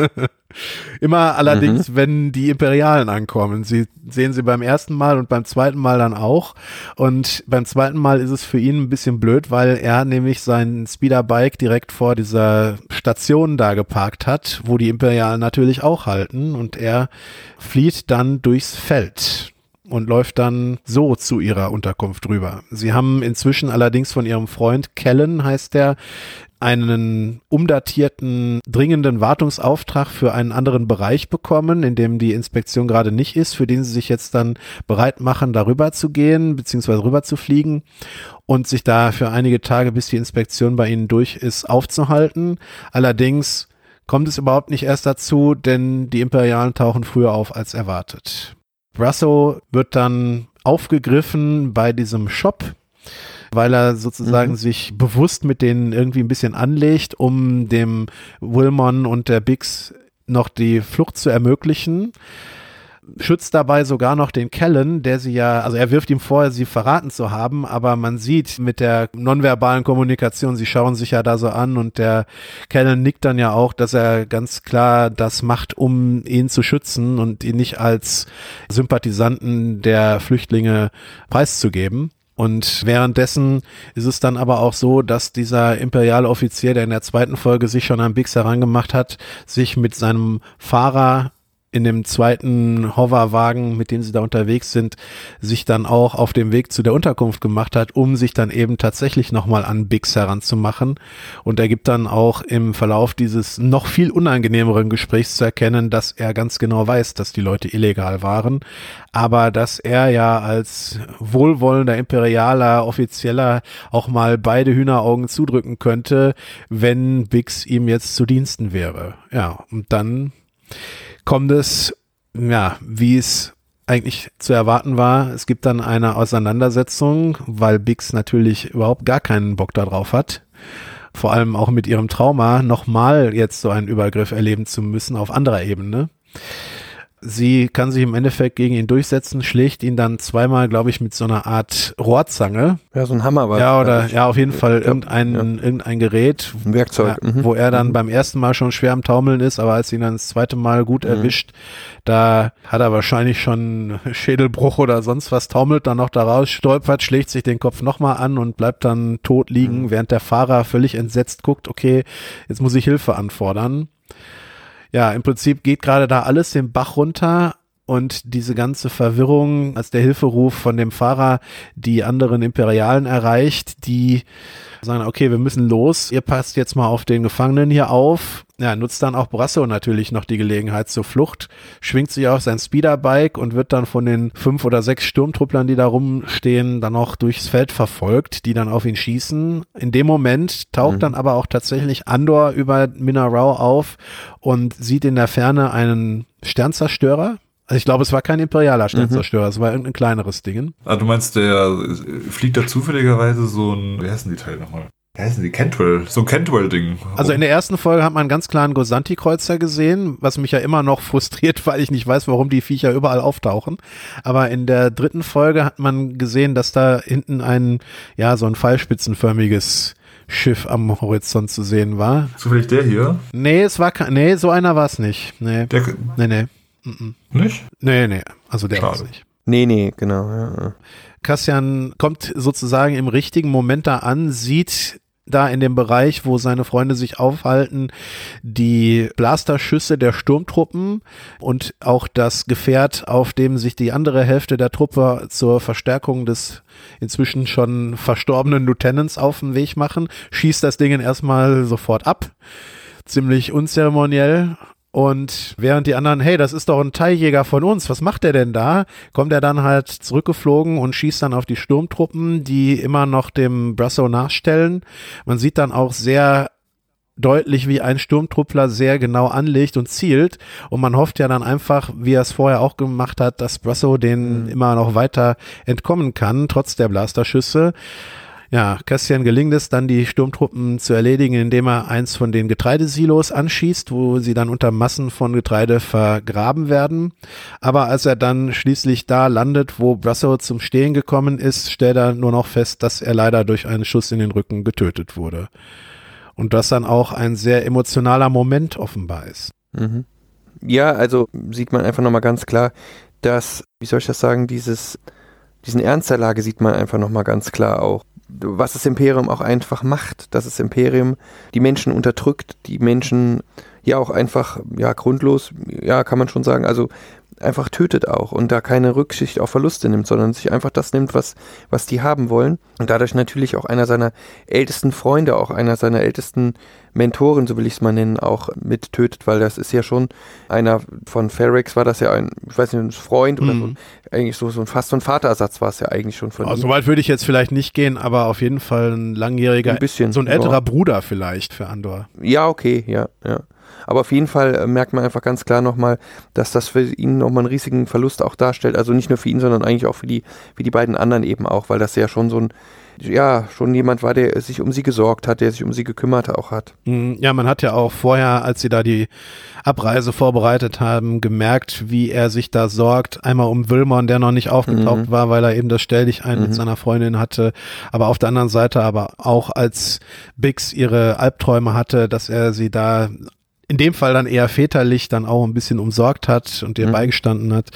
Immer allerdings, wenn die Imperialen ankommen. Sie sehen sie beim ersten Mal und beim zweiten Mal dann auch. Und beim zweiten Mal ist es für ihn ein bisschen blöd, weil er nämlich sein Speederbike direkt vor dieser Station da geparkt hat, wo die Imperialen natürlich auch halten. Und er flieht dann durchs Feld und läuft dann so zu ihrer Unterkunft rüber. Sie haben inzwischen allerdings von ihrem Freund Kellen, heißt der, einen umdatierten, dringenden Wartungsauftrag für einen anderen Bereich bekommen, in dem die Inspektion gerade nicht ist, für den sie sich jetzt dann bereit machen, darüber zu gehen, beziehungsweise rüber zu fliegen und sich da für einige Tage, bis die Inspektion bei ihnen durch ist, aufzuhalten. Allerdings kommt es überhaupt nicht erst dazu, denn die Imperialen tauchen früher auf als erwartet. Brasso wird dann aufgegriffen bei diesem Shop, weil er sozusagen sich bewusst mit denen irgendwie ein bisschen anlegt, um dem Wilmon und der Bix noch die Flucht zu ermöglichen. Schützt dabei sogar noch den Kellen, der sie ja, also er wirft ihm vor, sie verraten zu haben, aber man sieht mit der nonverbalen Kommunikation, sie schauen sich ja da so an und der Kellen nickt dann ja auch, dass er ganz klar das macht, um ihn zu schützen und ihn nicht als Sympathisanten der Flüchtlinge preiszugeben. Und währenddessen ist es dann aber auch so, dass dieser imperiale Offizier, der in der 2. Folge sich schon an Bix herangemacht hat, sich mit seinem Fahrer in dem 2. Hoverwagen, mit dem sie da unterwegs sind, sich dann auch auf dem Weg zu der Unterkunft gemacht hat, um sich dann eben tatsächlich nochmal an Bix heranzumachen. Und er gibt dann auch im Verlauf dieses noch viel unangenehmeren Gesprächs zu erkennen, dass er ganz genau weiß, dass die Leute illegal waren, aber dass er ja als wohlwollender imperialer Offizieller auch mal beide Hühneraugen zudrücken könnte, wenn Bix ihm jetzt zu Diensten wäre. Ja, und dann kommt es, ja, wie es eigentlich zu erwarten war. Es gibt dann eine Auseinandersetzung, weil Bix natürlich überhaupt gar keinen Bock darauf hat. Vor allem auch mit ihrem Trauma, nochmal jetzt so einen Übergriff erleben zu müssen auf anderer Ebene. Sie kann sich im Endeffekt gegen ihn durchsetzen, schlägt ihn dann zweimal, glaube ich, mit so einer Art Rohrzange. Ja, so ein Hammer war. Ja, oder ja, auf jeden Fall irgendein Gerät. Ein Werkzeug. Ja, wo er dann beim ersten Mal schon schwer am Taumeln ist, aber als ihn dann das zweite Mal gut erwischt, da hat er wahrscheinlich schon Schädelbruch oder sonst was, taumelt dann noch daraus, stolpert, schlägt sich den Kopf nochmal an und bleibt dann tot liegen, während der Fahrer völlig entsetzt guckt, okay, jetzt muss ich Hilfe anfordern. Ja, im Prinzip geht gerade da alles den Bach runter, und diese ganze Verwirrung, als der Hilferuf von dem Fahrer die anderen Imperialen erreicht, die sagen, okay, wir müssen los, ihr passt jetzt mal auf den Gefangenen hier auf. Ja, nutzt dann auch Brasso natürlich noch die Gelegenheit zur Flucht, schwingt sich auf sein Speederbike und wird dann von den 5 oder 6 Sturmtrupplern, die da rumstehen, dann auch durchs Feld verfolgt, die dann auf ihn schießen. In dem Moment taucht dann aber auch tatsächlich Andor über Minarau auf und sieht in der Ferne einen Sternzerstörer. Also ich glaube, es war kein imperialer Sternzerstörer, es war irgendein kleineres Ding. Ah, du meinst, der fliegt da zufälligerweise so ein, wie heißen die Teile nochmal? Wie heißen die? Cantwell, so ein Cantwell-Ding. Also in der ersten Folge hat man ganz klar einen Gosanti-Kreuzer gesehen, was mich ja immer noch frustriert, weil ich nicht weiß, warum die Viecher überall auftauchen. Aber in der dritten Folge hat man gesehen, dass da hinten so ein pfeilspitzenförmiges Schiff am Horizont zu sehen war. Zufällig der hier? Nee, so einer war es nicht. Nee. Nee. Nicht? Nee, also der war es nicht. Nee, genau. Ja. Cassian kommt sozusagen im richtigen Moment da an, sieht da in dem Bereich, wo seine Freunde sich aufhalten, die Blasterschüsse der Sturmtruppen und auch das Gefährt, auf dem sich die andere Hälfte der Truppe zur Verstärkung des inzwischen schon verstorbenen Lieutenants auf den Weg machen, schießt das Ding erstmal sofort ab, ziemlich unzeremoniell. Und während die anderen, hey, das ist doch ein Teiljäger von uns, was macht der denn da? Kommt er dann halt zurückgeflogen und schießt dann auf die Sturmtruppen, die immer noch dem Brasso nachstellen. Man sieht dann auch sehr deutlich, wie ein Sturmtruppler sehr genau anlegt und zielt. Und man hofft ja dann einfach, wie er es vorher auch gemacht hat, dass Brasso den immer noch weiter entkommen kann, trotz der Blasterschüsse. Ja, Cassian gelingt es dann, die Sturmtruppen zu erledigen, indem er eins von den Getreidesilos anschießt, wo sie dann unter Massen von Getreide vergraben werden. Aber als er dann schließlich da landet, wo Brasso zum Stehen gekommen ist, stellt er nur noch fest, dass er leider durch einen Schuss in den Rücken getötet wurde. Und das dann auch ein sehr emotionaler Moment offenbar ist. Mhm. Ja, also sieht man einfach nochmal ganz klar, dass, wie soll ich das sagen, diesen Ernst der Lage sieht man einfach nochmal ganz klar auch. Was das Imperium auch einfach macht, dass das Imperium die Menschen unterdrückt, die Menschen ja auch einfach, ja grundlos, ja kann man schon sagen, also einfach tötet auch und da keine Rücksicht auf Verluste nimmt, sondern sich einfach das nimmt, was die haben wollen und dadurch natürlich auch einer seiner ältesten Freunde, auch einer seiner ältesten Mentoren, so will ich es mal nennen, auch mit tötet, weil das ist ja schon einer von Ferrex war das ja ein, ich weiß nicht, ein Freund oder so, eigentlich so fast so ein Vaterersatz war es ja eigentlich schon von ihm. So weit würde ich jetzt vielleicht nicht gehen, aber auf jeden Fall ein langjähriger, ein bisschen, so ein älterer Bruder vielleicht für Andor. Ja, okay, ja. Aber auf jeden Fall merkt man einfach ganz klar nochmal, dass das für ihn nochmal einen riesigen Verlust auch darstellt. Also nicht nur für ihn, sondern eigentlich auch für die beiden anderen eben auch, weil das ja schon so schon jemand war, der sich um sie gesorgt hat, der sich um sie gekümmert auch hat. Ja, man hat ja auch vorher, als sie da die Abreise vorbereitet haben, gemerkt, wie er sich da sorgt. Einmal um Wilmon, der noch nicht aufgetaucht war, weil er eben das Stelldichein mit seiner Freundin hatte. Aber auf der anderen Seite aber auch, als Bix ihre Albträume hatte, dass er sie da in dem Fall dann eher väterlich dann auch ein bisschen umsorgt hat und ihr beigestanden hat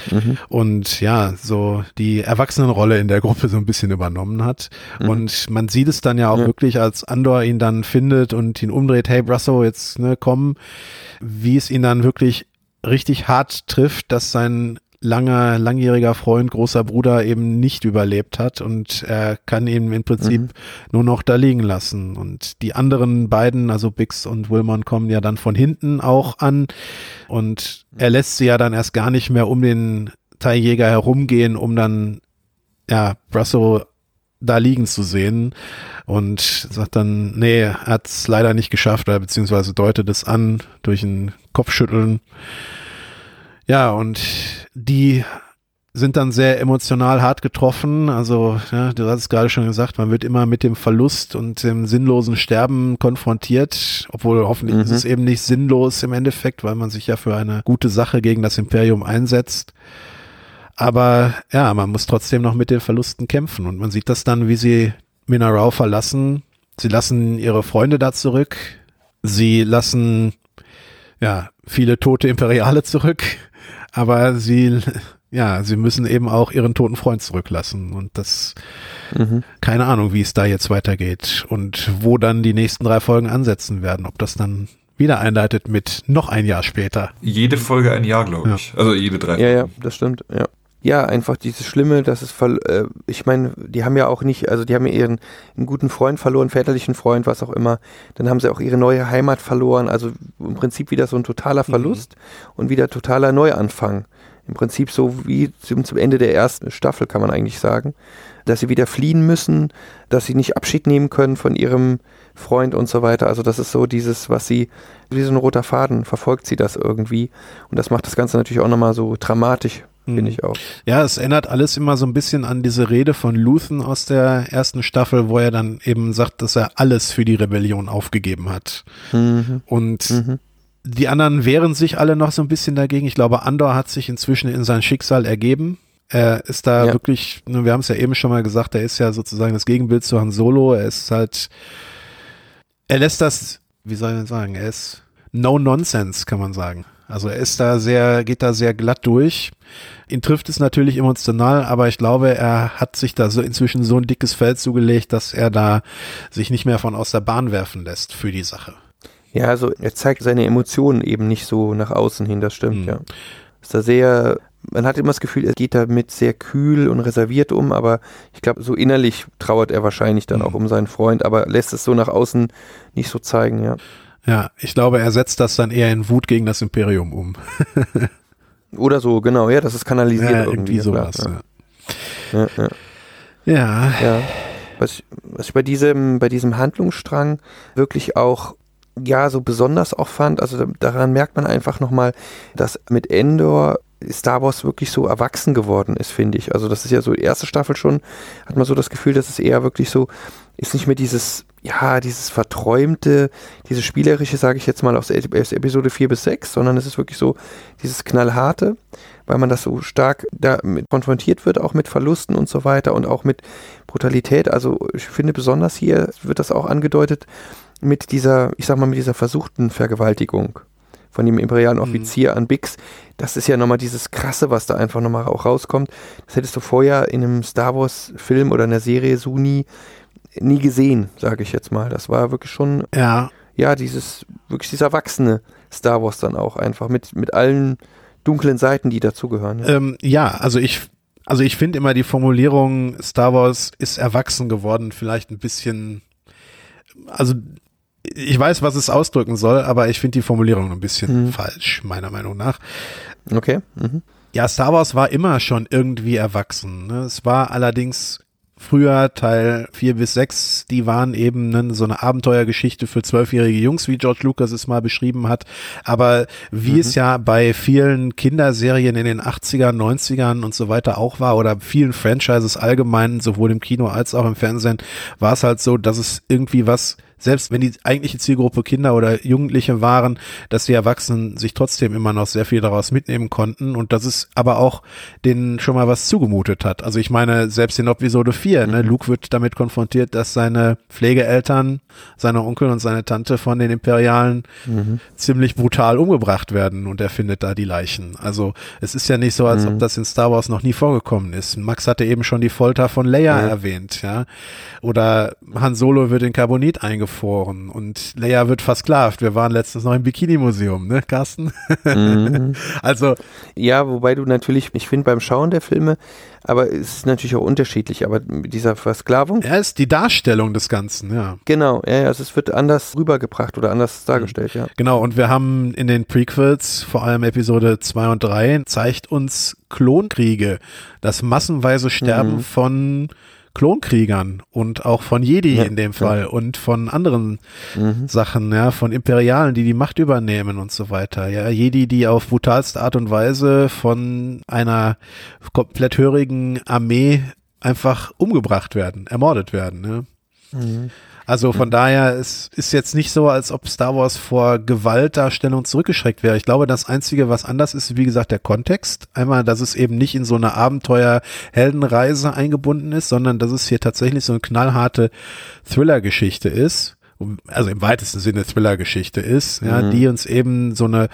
und ja, so die Erwachsenenrolle in der Gruppe so ein bisschen übernommen hat. Und man sieht es dann ja auch wirklich, als Andor ihn dann findet und ihn umdreht, hey Brasso, jetzt komm, wie es ihn dann wirklich richtig hart trifft, dass sein langjähriger Freund, großer Bruder eben nicht überlebt hat und er kann ihn im Prinzip nur noch da liegen lassen. Und die anderen beiden, also Bix und Wilmon, kommen ja dann von hinten auch an und er lässt sie ja dann erst gar nicht mehr um den Teiljäger herumgehen, um dann Brasso da liegen zu sehen und sagt dann, nee, er hat es leider nicht geschafft, oder beziehungsweise deutet es an durch ein Kopfschütteln. Ja, und die sind dann sehr emotional hart getroffen. Also, ja, du hast es gerade schon gesagt, man wird immer mit dem Verlust und dem sinnlosen Sterben konfrontiert, obwohl hoffentlich ist es eben nicht sinnlos im Endeffekt, weil man sich ja für eine gute Sache gegen das Imperium einsetzt. Aber ja, man muss trotzdem noch mit den Verlusten kämpfen und man sieht das dann, wie sie Minarau verlassen. Sie lassen ihre Freunde da zurück. Sie lassen viele tote Imperiale zurück. Aber sie müssen eben auch ihren toten Freund zurücklassen und das, keine Ahnung, wie es da jetzt weitergeht und wo dann die nächsten 3 Folgen ansetzen werden, ob das dann wieder einleitet mit noch ein Jahr später. Jede Folge ein Jahr, glaube ich. Also jede 3 Folgen. Ja, das stimmt, ja. Ja, einfach dieses Schlimme, dass es, ich meine, die haben ja auch nicht, also die haben ja ihren einen guten Freund verloren, väterlichen Freund, was auch immer. Dann haben sie auch ihre neue Heimat verloren, also im Prinzip wieder so ein totaler Verlust und wieder totaler Neuanfang. Im Prinzip so wie zum Ende der ersten Staffel, kann man eigentlich sagen. Dass sie wieder fliehen müssen, dass sie nicht Abschied nehmen können von ihrem Freund und so weiter. Also das ist so dieses, was sie, wie so ein roter Faden, verfolgt sie das irgendwie. Und das macht das Ganze natürlich auch nochmal so dramatisch, finde ich auch. Ja, es erinnert alles immer so ein bisschen an diese Rede von Luthen aus der ersten Staffel, wo er dann eben sagt, dass er alles für die Rebellion aufgegeben hat. Und die anderen wehren sich alle noch so ein bisschen dagegen. Ich glaube, Andor hat sich inzwischen in sein Schicksal ergeben. Er ist da wirklich, wir haben es ja eben schon mal gesagt, er ist ja sozusagen das Gegenbild zu Han Solo. Er ist halt, er lässt das, wie soll ich sagen, er ist no nonsense, kann man sagen. Also er ist da geht da sehr glatt durch. Ihn trifft es natürlich emotional, aber ich glaube, er hat sich da so inzwischen so ein dickes Fell zugelegt, dass er da sich nicht mehr von aus der Bahn werfen lässt für die Sache. Ja, also er zeigt seine Emotionen eben nicht so nach außen hin, das stimmt, ja. Ist da sehr, man hat immer das Gefühl, er geht damit sehr kühl und reserviert um, aber ich glaube, so innerlich trauert er wahrscheinlich dann auch um seinen Freund, aber lässt es so nach außen nicht so zeigen, ja. Ja, ich glaube, er setzt das dann eher in Wut gegen das Imperium um. Oder so, genau, ja, das ist kanalisiert ja, irgendwie. Sowas, klar, ja. Was ich bei diesem Handlungsstrang wirklich auch so besonders auch fand, also daran merkt man einfach nochmal, dass mit Endor Star Wars wirklich so erwachsen geworden ist, finde ich. Also das ist ja so die erste Staffel schon, hat man so das Gefühl, dass es eher wirklich so, ist nicht mehr dieses verträumte, dieses spielerische, sage ich jetzt mal, aus Episode 4 bis 6, sondern es ist wirklich so dieses knallharte, weil man das so stark damit konfrontiert wird, auch mit Verlusten und so weiter und auch mit Brutalität. Also ich finde besonders hier wird das auch angedeutet mit dieser, ich sag mal, mit dieser versuchten Vergewaltigung von dem imperialen Offizier an Bix. Das ist ja nochmal dieses Krasse, was da einfach nochmal auch rauskommt. Das hättest du vorher in einem Star Wars Film oder einer Serie so nie gesehen, sage ich jetzt mal. Das war wirklich schon, dieses erwachsene Star Wars dann auch einfach mit allen dunklen Seiten, die dazugehören. Also ich finde immer die Formulierung Star Wars ist erwachsen geworden vielleicht ein bisschen, also ich weiß, was es ausdrücken soll, aber ich finde die Formulierung ein bisschen falsch, meiner Meinung nach. Okay. Ja, Star Wars war immer schon irgendwie erwachsen. Ne? Es war allerdings früher Teil 4 bis 6, die waren eben so eine Abenteuergeschichte für 12-jährige Jungs, wie George Lucas es mal beschrieben hat. Aber wie es ja bei vielen Kinderserien in den 80ern, 90ern und so weiter auch war, oder vielen Franchises allgemein, sowohl im Kino als auch im Fernsehen, war es halt so, dass es irgendwie was, selbst wenn die eigentliche Zielgruppe Kinder oder Jugendliche waren, dass die Erwachsenen sich trotzdem immer noch sehr viel daraus mitnehmen konnten und dass es aber auch denen schon mal was zugemutet hat. Also ich meine, selbst in Episode 4, Luke wird damit konfrontiert, dass seine Pflegeeltern, seine Onkel und seine Tante von den Imperialen ziemlich brutal umgebracht werden und er findet da die Leichen. Also es ist ja nicht so, als ob das in Star Wars noch nie vorgekommen ist. Max hatte eben schon die Folter von Leia erwähnt, ja. Oder Han Solo wird in Carbonit eingefroren und Leia wird versklavt. Wir waren letztens noch im Bikini-Museum, ne, Carsten? Also. Ja, wobei du natürlich, ich finde beim Schauen der Filme, aber es ist natürlich auch unterschiedlich, aber mit dieser Versklavung. Ja, ist die Darstellung des Ganzen, ja. Genau, also es wird anders rübergebracht oder anders dargestellt, ja. Genau, und wir haben in den Prequels, vor allem Episode 2 und 3, zeigt uns Klonkriege, das massenweise Sterben von Klonkriegern und auch von Jedi in dem Fall und von anderen Sachen, von Imperialen, die Macht übernehmen und so weiter. Ja, Jedi, die auf brutalste Art und Weise von einer komplett hörigen Armee einfach umgebracht werden, ermordet werden. Ne? Also von daher, es ist jetzt nicht so, als ob Star Wars vor Gewaltdarstellung zurückgeschreckt wäre. Ich glaube, das Einzige, was anders ist, wie gesagt, der Kontext. Einmal, dass es eben nicht in so eine Abenteuer-Heldenreise eingebunden ist, sondern dass es hier tatsächlich so eine knallharte Thriller-Geschichte ist. Also im weitesten Sinne Thriller-Geschichte ist, die uns eben so eine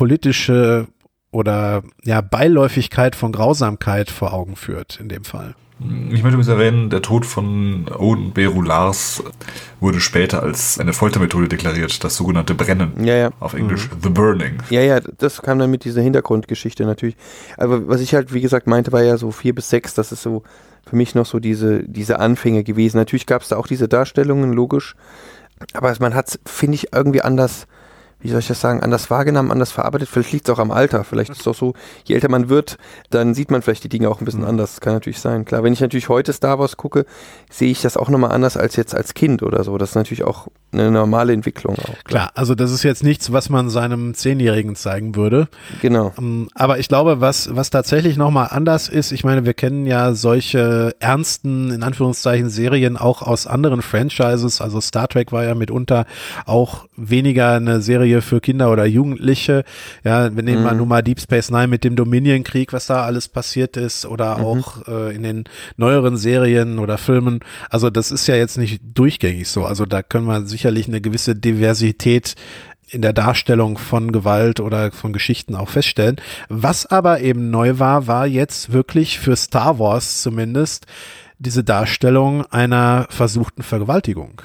politische oder Beiläufigkeit von Grausamkeit vor Augen führt, in dem Fall. Ich möchte übrigens erwähnen, der Tod von Owen Beru Lars wurde später als eine Foltermethode deklariert, das sogenannte Brennen. Ja. Auf Englisch The Burning. Ja, das kam dann mit dieser Hintergrundgeschichte natürlich. Aber was ich halt, wie gesagt, meinte, war ja so 4 bis 6, das ist so für mich noch so diese Anfänge gewesen. Natürlich gab es da auch diese Darstellungen, logisch, aber man hat es, finde ich, irgendwie anders, wie soll ich das sagen, anders wahrgenommen, anders verarbeitet. Vielleicht liegt es auch am Alter. Vielleicht ist es auch so, je älter man wird, dann sieht man vielleicht die Dinge auch ein bisschen anders. Das kann natürlich sein. Klar, wenn ich natürlich heute Star Wars gucke, sehe ich das auch nochmal anders als jetzt als Kind oder so. Das ist natürlich auch eine normale Entwicklung auch. Klar, also das ist jetzt nichts, was man seinem 10-Jährigen zeigen würde. Genau. Aber ich glaube, was tatsächlich nochmal anders ist, ich meine, wir kennen ja solche ernsten, in Anführungszeichen, Serien auch aus anderen Franchises. Also Star Trek war ja mitunter auch weniger eine Serie für Kinder oder Jugendliche. Ja, wir nehmen nur mal Deep Space Nine mit dem Dominion-Krieg, was da alles passiert ist, oder auch in den neueren Serien oder Filmen. Also das ist ja jetzt nicht durchgängig so. Also da können wir sicherlich eine gewisse Diversität in der Darstellung von Gewalt oder von Geschichten auch feststellen. Was aber eben neu war jetzt wirklich für Star Wars zumindest diese Darstellung einer versuchten Vergewaltigung.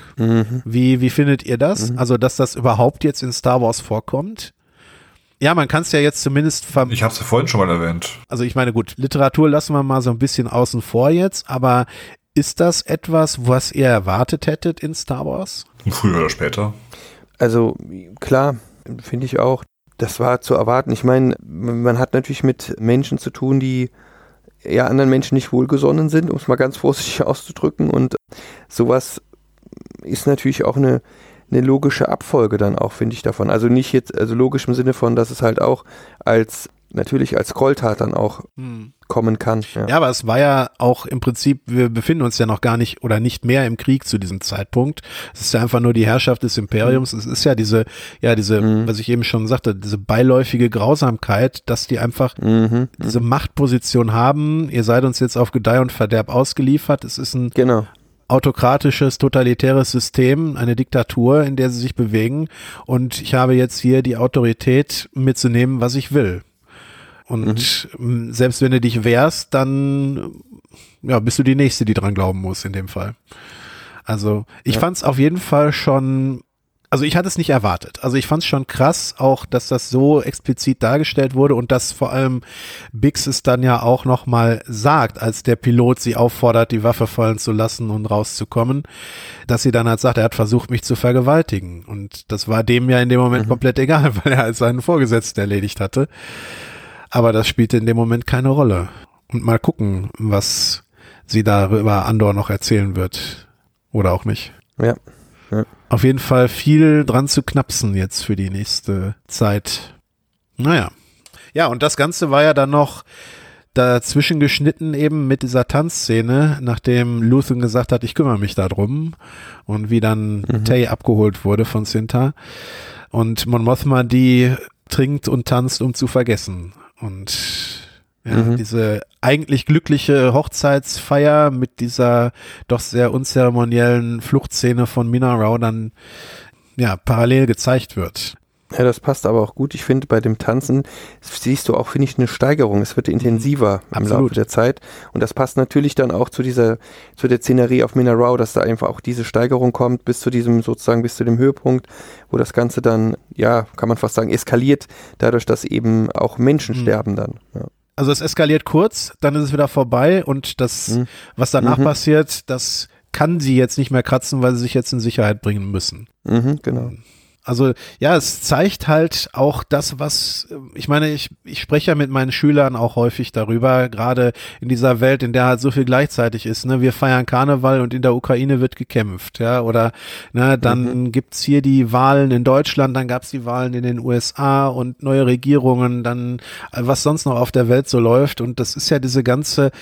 Wie findet ihr das? Also, dass das überhaupt jetzt in Star Wars vorkommt? Ja, man kann es ja jetzt zumindest Ich habe es ja vorhin schon mal erwähnt. Also ich meine, gut, Literatur lassen wir mal so ein bisschen außen vor jetzt, aber ist das etwas, was ihr erwartet hättet in Star Wars? Früher oder später. Also klar, finde ich auch, das war zu erwarten. Ich meine, man hat natürlich mit Menschen zu tun, die ja anderen Menschen nicht wohlgesonnen sind, um es mal ganz vorsichtig auszudrücken, und sowas ist natürlich auch eine logische Abfolge dann auch, finde ich, davon. Also nicht jetzt, also logisch im Sinne von, dass es halt auch natürlich als Gräueltat dann auch kommen kann. Ja, aber es war ja auch im Prinzip, wir befinden uns ja noch gar nicht oder nicht mehr im Krieg zu diesem Zeitpunkt. Es ist ja einfach nur die Herrschaft des Imperiums. Es ist ja diese, was ich eben schon sagte, diese beiläufige Grausamkeit, dass die einfach diese Machtposition haben. Ihr seid uns jetzt auf Gedeih und Verderb ausgeliefert. Es ist ein autokratisches, totalitäres System, eine Diktatur, in der sie sich bewegen. Und ich habe jetzt hier die Autorität mitzunehmen, was ich will. Und selbst wenn du dich wehrst, dann bist du die Nächste, die dran glauben muss in dem Fall. Also ich fand es auf jeden Fall schon, also ich hatte es nicht erwartet. Also ich fand es schon krass auch, dass das so explizit dargestellt wurde und dass vor allem Bix es dann ja auch nochmal sagt, als der Pilot sie auffordert, die Waffe fallen zu lassen und rauszukommen, dass sie dann halt sagt, er hat versucht, mich zu vergewaltigen. Und das war dem ja in dem Moment komplett egal, weil er halt seinen Vorgesetzten erledigt hatte. Aber das spielte in dem Moment keine Rolle. Und mal gucken, was sie darüber Andor noch erzählen wird. Oder auch nicht. Ja. Auf jeden Fall viel dran zu knapsen jetzt für die nächste Zeit. Naja. Ja, und das Ganze war ja dann noch dazwischen geschnitten eben mit dieser Tanzszene, nachdem Luthen gesagt hat, ich kümmere mich da drum. Und wie dann Tay abgeholt wurde von Cinta. Und Mon Mothma die trinkt und tanzt, um zu vergessen. Und diese eigentlich glückliche Hochzeitsfeier mit dieser doch sehr unzeremoniellen Fluchtszene von Mina Rao dann parallel gezeigt wird. Ja, das passt aber auch gut. Ich finde, bei dem Tanzen siehst du auch, finde ich, eine Steigerung. Es wird intensiver im Laufe der Zeit. Und das passt natürlich dann auch zu der Szenerie auf Mina Rao, dass da einfach auch diese Steigerung kommt bis zu dem Höhepunkt, wo das Ganze dann, kann man fast sagen, eskaliert, dadurch, dass eben auch Menschen sterben dann. Ja. Also es eskaliert kurz, dann ist es wieder vorbei und das, was danach passiert, das kann sie jetzt nicht mehr kratzen, weil sie sich jetzt in Sicherheit bringen müssen. Genau. Also es zeigt halt auch das, was, ich meine, ich spreche ja mit meinen Schülern auch häufig darüber, gerade in dieser Welt, in der halt so viel gleichzeitig ist, ne, wir feiern Karneval und in der Ukraine wird gekämpft, oder, ne, dann gibt's hier die Wahlen in Deutschland, dann gab's die Wahlen in den USA und neue Regierungen, dann, was sonst noch auf der Welt so läuft, und das ist ja diese ganze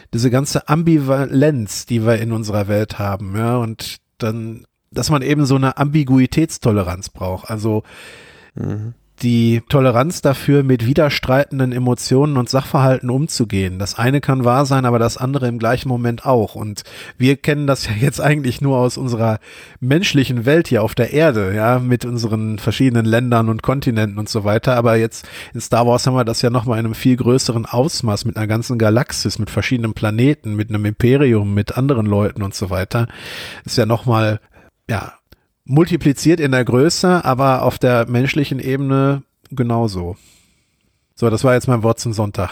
Ambivalenz, die wir in unserer Welt haben, und dann, dass man eben so eine Ambiguitätstoleranz braucht. Also die Toleranz dafür, mit widerstreitenden Emotionen und Sachverhalten umzugehen. Das eine kann wahr sein, aber das andere im gleichen Moment auch. Und wir kennen das ja jetzt eigentlich nur aus unserer menschlichen Welt hier auf der Erde, ja, mit unseren verschiedenen Ländern und Kontinenten und so weiter. Aber jetzt in Star Wars haben wir das ja nochmal in einem viel größeren Ausmaß, mit einer ganzen Galaxis, mit verschiedenen Planeten, mit einem Imperium, mit anderen Leuten und so weiter. Ist ja nochmal, ja, multipliziert in der Größe, aber auf der menschlichen Ebene genauso. So, das war jetzt mein Wort zum Sonntag.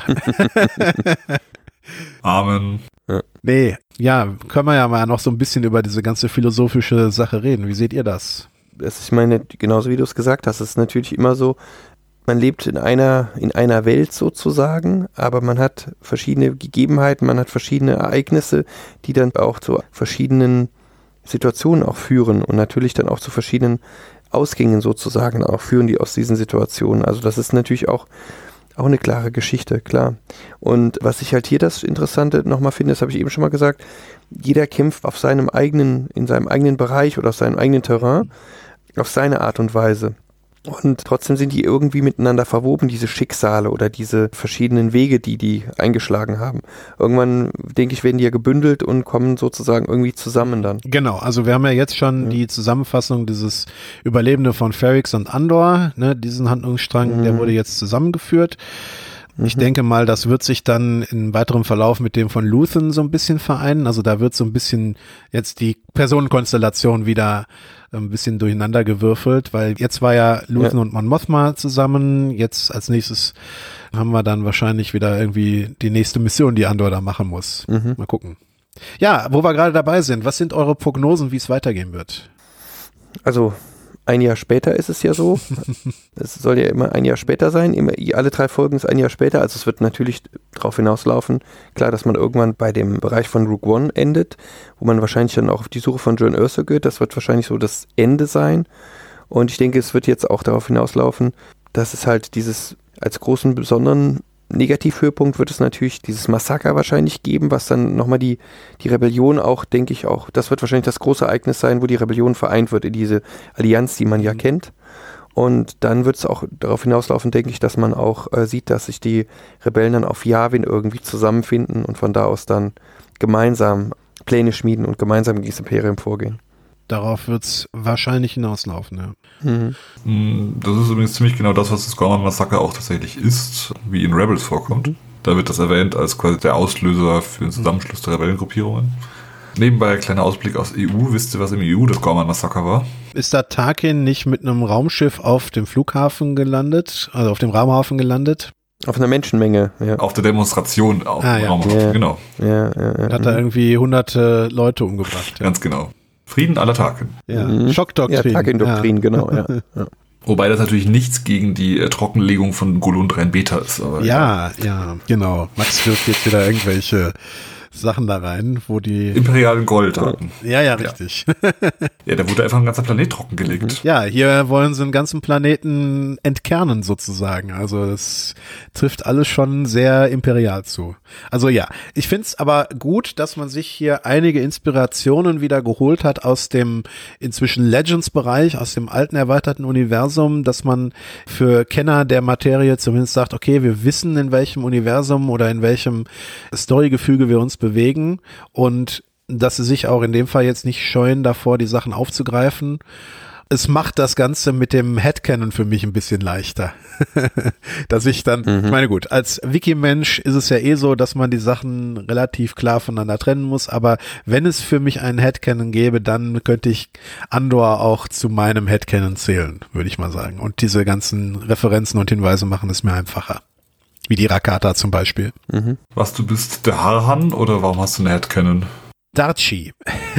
Amen. Nee, ja, können wir ja mal noch so ein bisschen über diese ganze philosophische Sache reden. Wie seht ihr das? Ich meine, genauso wie du es gesagt hast, es ist natürlich immer so, man lebt in einer Welt sozusagen, aber man hat verschiedene Gegebenheiten, man hat verschiedene Ereignisse, die dann auch zu verschiedenen Situationen auch führen und natürlich dann auch zu verschiedenen Ausgängen sozusagen auch führen, die aus diesen Situationen. Also das ist natürlich auch eine klare Geschichte, klar. Und was ich halt hier das Interessante nochmal finde, das habe ich eben schon mal gesagt, jeder kämpft in seinem eigenen Bereich oder auf seinem eigenen Terrain, auf seine Art und Weise. Und trotzdem sind die irgendwie miteinander verwoben, diese Schicksale oder diese verschiedenen Wege, die eingeschlagen haben. Irgendwann, denke ich, werden die ja gebündelt und kommen sozusagen irgendwie zusammen dann. Genau, also wir haben ja jetzt schon die Zusammenfassung dieses Überlebende von Ferrix und Andor, ne, diesen Handlungsstrang, der wurde jetzt zusammengeführt. Ich denke mal, das wird sich dann im weiteren Verlauf mit dem von Luthen so ein bisschen vereinen. Also da wird so ein bisschen jetzt die Personenkonstellation wieder ein bisschen durcheinander gewürfelt, weil jetzt war ja Luthen und Mon Mothma zusammen. Jetzt als nächstes haben wir dann wahrscheinlich wieder irgendwie die nächste Mission, die Andor da machen muss. Mal gucken. Ja, wo wir gerade dabei sind, was sind eure Prognosen, wie es weitergehen wird? Also ein Jahr später ist es ja so. Es soll ja immer ein Jahr später sein. Alle 3 Folgen ist ein Jahr später. Also es wird natürlich darauf hinauslaufen, klar, dass man irgendwann bei dem Bereich von Rogue One endet, wo man wahrscheinlich dann auch auf die Suche von Jyn Erso geht. Das wird wahrscheinlich so das Ende sein. Und ich denke, es wird jetzt auch darauf hinauslaufen, dass es halt dieses als großen, besonderen Negativhöhepunkt wird es natürlich dieses Massaker wahrscheinlich geben, was dann nochmal die Rebellion auch, denke ich auch, das wird wahrscheinlich das große Ereignis sein, wo die Rebellion vereint wird in diese Allianz, die man ja kennt. Und dann wird es auch darauf hinauslaufen, denke ich, dass man auch sieht, dass sich die Rebellen dann auf Yavin irgendwie zusammenfinden und von da aus dann gemeinsam Pläne schmieden und gemeinsam gegen das Imperium vorgehen. Darauf wird es wahrscheinlich hinauslaufen, ja. Das ist übrigens ziemlich genau das, was das Gorman-Massaker auch tatsächlich ist, wie in Rebels vorkommt. Da wird das erwähnt als quasi der Auslöser für den Zusammenschluss der Rebellengruppierungen. Nebenbei ein kleiner Ausblick aus EU. Wisst ihr, was im EU das Gorman-Massaker war? Ist da Tarkin nicht mit einem Raumschiff auf dem Flughafen gelandet, also auf dem Raumhafen gelandet? Auf einer Menschenmenge, ja. Auf der Demonstration auf dem Raumhafen, ja. Genau. Ja. Hat er irgendwie hunderte Leute umgebracht. Ja. Ganz genau. Frieden aller Tarkin. Ja, Schockdoktrin. Ja, Tarkin-Doktrin, genau, ja. Wobei das natürlich nichts gegen die Trockenlegung von Golun 3 Beta ist. Aber ja, genau. Max wirft jetzt wieder irgendwelche Sachen da rein, wo die imperialen Golddaten. Ja, richtig. Ja, da wurde einfach ein ganzer Planet trockengelegt. Ja, hier wollen sie einen ganzen Planeten entkernen sozusagen. Also es trifft alles schon sehr imperial zu. Also ja, ich finde es aber gut, dass man sich hier einige Inspirationen wieder geholt hat aus dem inzwischen Legends-Bereich, aus dem alten erweiterten Universum, dass man für Kenner der Materie zumindest sagt, okay, wir wissen, in welchem Universum oder in welchem Storygefüge wir uns bewegen und dass sie sich auch in dem Fall jetzt nicht scheuen davor, die Sachen aufzugreifen. Es macht das Ganze mit dem Headcanon für mich ein bisschen leichter. Dass ich dann, ich meine gut, als Wiki-Mensch ist es ja eh so, dass man die Sachen relativ klar voneinander trennen muss, aber wenn es für mich einen Headcanon gäbe, dann könnte ich Andor auch zu meinem Headcanon zählen, würde ich mal sagen. Und diese ganzen Referenzen und Hinweise machen es mir einfacher. Wie die Rakata zum Beispiel. Was, du bist der Harhan oder warum hast du eine Headcanon? Darchi.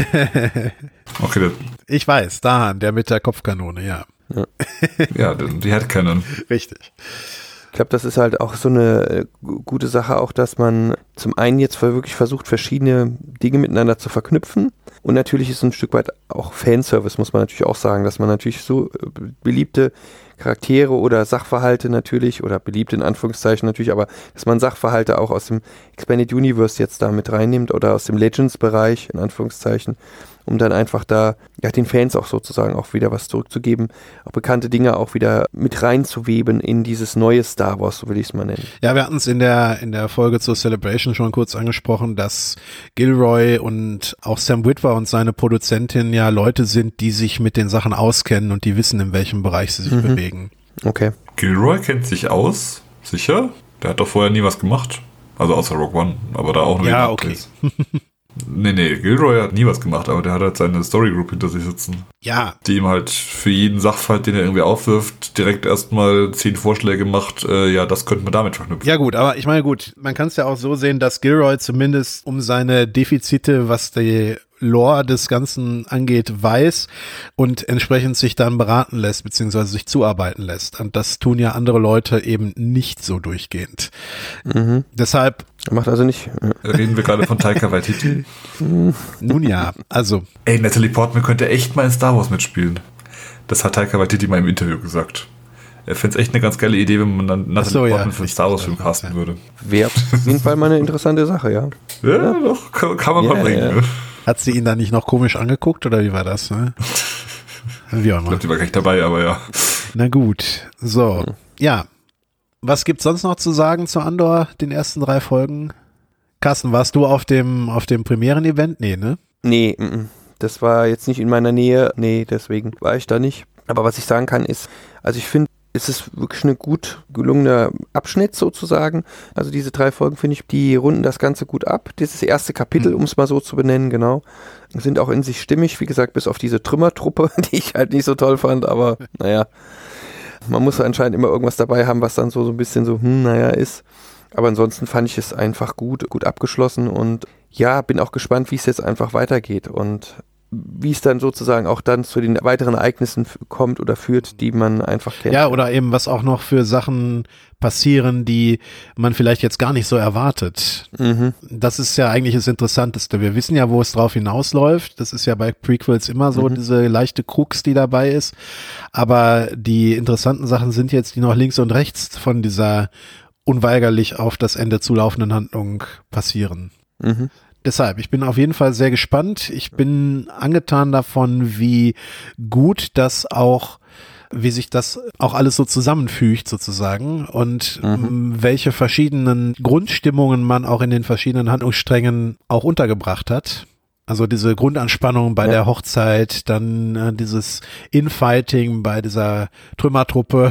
Okay, ich weiß, Dahan, der mit der Kopfkanone, ja. Ja, die Headcanon. Richtig. Ich glaube, das ist halt auch so eine gute Sache, auch dass man zum einen jetzt wirklich versucht, verschiedene Dinge miteinander zu verknüpfen. Und natürlich ist ein Stück weit auch Fanservice, muss man natürlich auch sagen, dass man natürlich so beliebte Charaktere oder Sachverhalte natürlich, oder beliebte in Anführungszeichen natürlich, aber dass man Sachverhalte auch aus dem Expanded Universe jetzt da mit reinnimmt oder aus dem Legends-Bereich in Anführungszeichen um dann einfach da den Fans auch sozusagen auch wieder was zurückzugeben, auch bekannte Dinge auch wieder mit reinzuweben in dieses neue Star Wars, so will ich es mal nennen. Ja, wir hatten es in der Folge zur Celebration schon kurz angesprochen, dass Gilroy und auch Sam Witwer und seine Produzentin ja Leute sind, die sich mit den Sachen auskennen und die wissen, in welchem Bereich sie sich bewegen. Okay. Gilroy kennt sich aus, sicher? Der hat doch vorher nie was gemacht. Also außer Rogue One, aber da auch nur ja, okay. Nee, Gilroy hat nie was gemacht, aber der hat halt seine Storygroup hinter sich sitzen. Ja. Die ihm halt für jeden Sachverhalt, den er irgendwie aufwirft, direkt erstmal 10 Vorschläge macht, das könnte man damit verknüpfen. Ja gut, aber ich meine man kann es ja auch so sehen, dass Gilroy zumindest um seine Defizite, was die Lore des Ganzen angeht, weiß und entsprechend sich dann beraten lässt, beziehungsweise sich zuarbeiten lässt. Und das tun ja andere Leute eben nicht so durchgehend. Deshalb macht also nicht. Reden wir gerade von Taika Waititi? Nun ja, also. Ey, Natalie Portman könnte echt mal in Star Wars mitspielen. Das hat Taika Waititi mal im Interview gesagt. Er fände es echt eine ganz geile Idee, wenn man dann Natalie Portman für einen Star Wars Film casten würde. Wäre auf jeden Fall mal eine interessante Sache, ja. Ja, doch, kann man mal bringen. Ja. Hat sie ihn da nicht noch komisch angeguckt oder wie war das? Ne? Wie auch immer. Ich glaube, die war gar nicht dabei, aber ja. Na gut, so. Ja. Was gibt's sonst noch zu sagen zu Andor, den ersten 3 Folgen? Carsten, warst du auf dem Premieren-Event? Nee, ne? Nee, das war jetzt nicht in meiner Nähe. Nee, deswegen war ich da nicht. Aber was ich sagen kann ist, also ich finde, es ist wirklich ein gut gelungener Abschnitt sozusagen. Also diese 3 Folgen, finde ich, die runden das Ganze gut ab. Dieses erste Kapitel, um es mal so zu benennen, genau, sind auch in sich stimmig. Wie gesagt, bis auf diese Trümmertruppe, die ich halt nicht so toll fand. Aber naja, man muss anscheinend immer irgendwas dabei haben, was dann so ein bisschen so, ist. Aber ansonsten fand ich es einfach gut abgeschlossen. Und ja, bin auch gespannt, wie es jetzt einfach weitergeht. Und wie es dann sozusagen auch dann zu den weiteren Ereignissen kommt oder führt, die man einfach kennt. Ja, oder eben was auch noch für Sachen passieren, die man vielleicht jetzt gar nicht so erwartet. Das ist ja eigentlich das Interessanteste. Wir wissen ja, wo es drauf hinausläuft. Das ist ja bei Prequels immer so, diese leichte Krux, die dabei ist. Aber die interessanten Sachen sind jetzt, die noch links und rechts von dieser unweigerlich auf das Ende zulaufenden Handlung passieren. Deshalb, ich bin auf jeden Fall sehr gespannt. Ich bin angetan davon, wie gut das auch, wie sich das auch alles so zusammenfügt sozusagen und welche verschiedenen Grundstimmungen man auch in den verschiedenen Handlungssträngen auch untergebracht hat. Also diese Grundanspannung bei der Hochzeit, dann dieses Infighting bei dieser Trümmertruppe.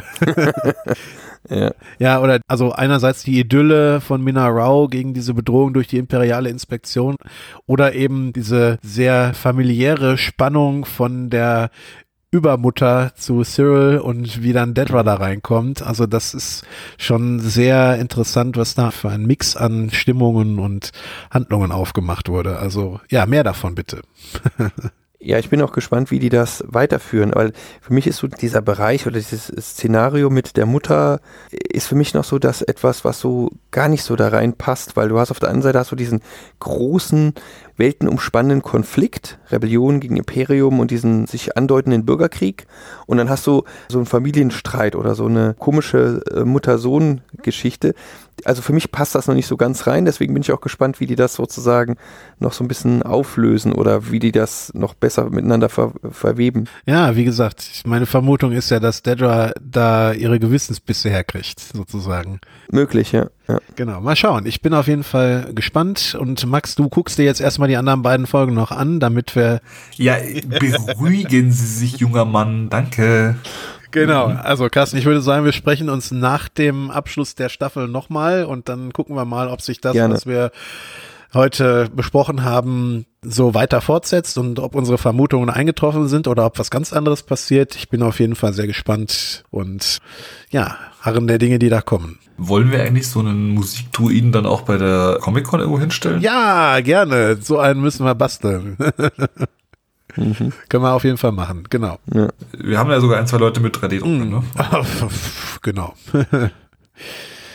Ja, oder also einerseits die Idylle von Mina Rao gegen diese Bedrohung durch die imperiale Inspektion oder eben diese sehr familiäre Spannung von der Übermutter zu Cyril und wie dann Dedra da reinkommt. Also das ist schon sehr interessant, was da für ein Mix an Stimmungen und Handlungen aufgemacht wurde. Also ja, mehr davon bitte. Ja, ich bin auch gespannt, wie die das weiterführen, weil für mich ist so dieser Bereich oder dieses Szenario mit der Mutter ist für mich noch so das etwas, was so gar nicht so da reinpasst, weil du hast auf der einen Seite diesen großen, weltenumspannenden Konflikt, Rebellion gegen Imperium und diesen sich andeutenden Bürgerkrieg und dann hast du so einen Familienstreit oder so eine komische Mutter-Sohn-Geschichte. Also für mich passt das noch nicht so ganz rein, deswegen bin ich auch gespannt, wie die das sozusagen noch so ein bisschen auflösen oder wie die das noch besser miteinander verweben. Ja, wie gesagt, meine Vermutung ist ja, dass Dedra da ihre Gewissensbisse herkriegt, sozusagen. Möglich, ja. Genau, mal schauen. Ich bin auf jeden Fall gespannt und Max, du guckst dir jetzt erstmal die anderen beiden Folgen noch an, damit wir... Ja, beruhigen Sie sich, junger Mann, danke. Genau, also Carsten, ich würde sagen, wir sprechen uns nach dem Abschluss der Staffel nochmal und dann gucken wir mal, ob sich das, was wir heute besprochen haben, so weiter fortsetzt und ob unsere Vermutungen eingetroffen sind oder ob was ganz anderes passiert. Ich bin auf jeden Fall sehr gespannt und ja, harren der Dinge, die da kommen. Wollen wir eigentlich so einen Musikdruiden dann auch bei der Comic-Con irgendwo hinstellen? Ja, gerne. So einen müssen wir basteln. Können wir auf jeden Fall machen, genau. Ja. Wir haben ja sogar 1, 2 Leute mit 3D-Druckern, ne? Genau.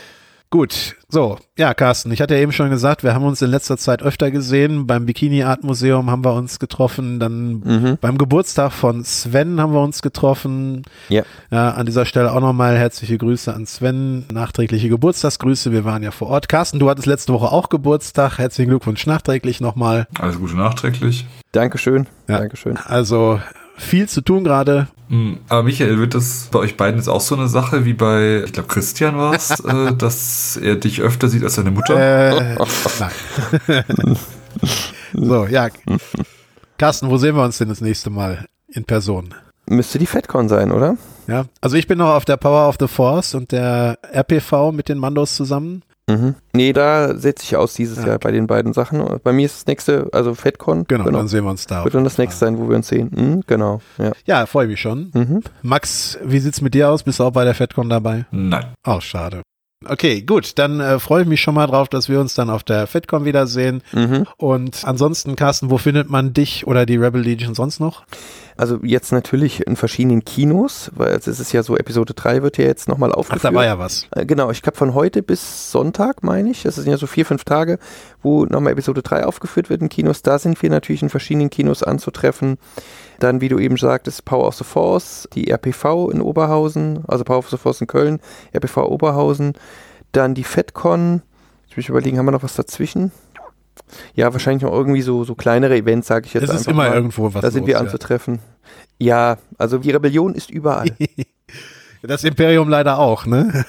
Gut, so, ja, Carsten, ich hatte ja eben schon gesagt, wir haben uns in letzter Zeit öfter gesehen. Beim Bikini Art Museum haben wir uns getroffen, dann beim Geburtstag von Sven haben wir uns getroffen. Ja, an dieser Stelle auch nochmal herzliche Grüße an Sven, nachträgliche Geburtstagsgrüße, wir waren ja vor Ort. Carsten, du hattest letzte Woche auch Geburtstag, herzlichen Glückwunsch nachträglich nochmal. Alles Gute nachträglich. Dankeschön, ja, Dankeschön. Also viel zu tun gerade. Aber Michael, wird das bei euch beiden jetzt auch so eine Sache wie bei, ich glaube, Christian war es, dass er dich öfter sieht als deine Mutter? Nein. So, ja. Carsten, wo sehen wir uns denn das nächste Mal in Person? Müsste die FedCon sein, oder? Ja, also ich bin noch auf der Power of the Force und der RPV mit den Mandos zusammen. Nee, da setze ich aus dieses Jahr bei den beiden Sachen. Bei mir ist das nächste, also FedCon. Genau, dann sehen wir uns da. Wird dann das nächste sein, wo wir uns sehen. Genau. Ja, freue mich schon. Max, wie sieht's mit dir aus? Bist du auch bei der FedCon dabei? Nein. Oh, schade. Okay, gut, dann freue ich mich schon mal drauf, dass wir uns dann auf der FedCon wiedersehen. Und ansonsten, Carsten, wo findet man dich oder die Rebel Legion sonst noch? Also jetzt natürlich in verschiedenen Kinos, weil es ist ja so, Episode 3 wird ja jetzt nochmal aufgeführt. Ach, da war ja was. Genau, ich glaube von heute bis Sonntag, meine ich, das sind ja so 4-5 Tage, wo nochmal Episode 3 aufgeführt wird in Kinos. Da sind wir natürlich in verschiedenen Kinos anzutreffen. Dann, wie du eben sagtest, Power of the Force, die RPV in Oberhausen, also Power of the Force in Köln, RPV Oberhausen. Dann die FedCon, ich will überlegen, haben wir noch was dazwischen? Ja, wahrscheinlich noch irgendwie so kleinere Events, sage ich jetzt einfach. Es ist immer mal irgendwo was. Da sind wir anzutreffen. Ja, also die Rebellion ist überall. Das Imperium leider auch, ne?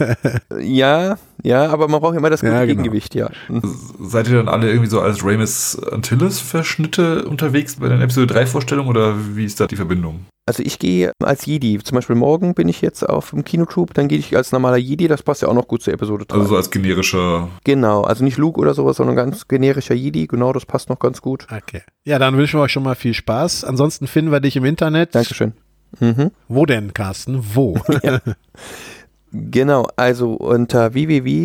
Ja, aber man braucht immer das gute Gegengewicht, ja. Seid ihr dann alle irgendwie so als Rhaenys Antilles-Verschnitte unterwegs bei den Episode 3-Vorstellungen oder wie ist da die Verbindung? Also ich gehe als Jedi, zum Beispiel morgen bin ich jetzt auf dem Kinotroop, dann gehe ich als normaler Jedi, das passt ja auch noch gut zur Episode 3. Also so als generischer... Genau, also nicht Luke oder sowas, sondern ganz generischer Jedi, genau, das passt noch ganz gut. Okay. Ja, dann wünschen wir euch schon mal viel Spaß. Ansonsten finden wir dich im Internet. Dankeschön. Wo denn, Carsten? Wo? Ja. Genau, also unter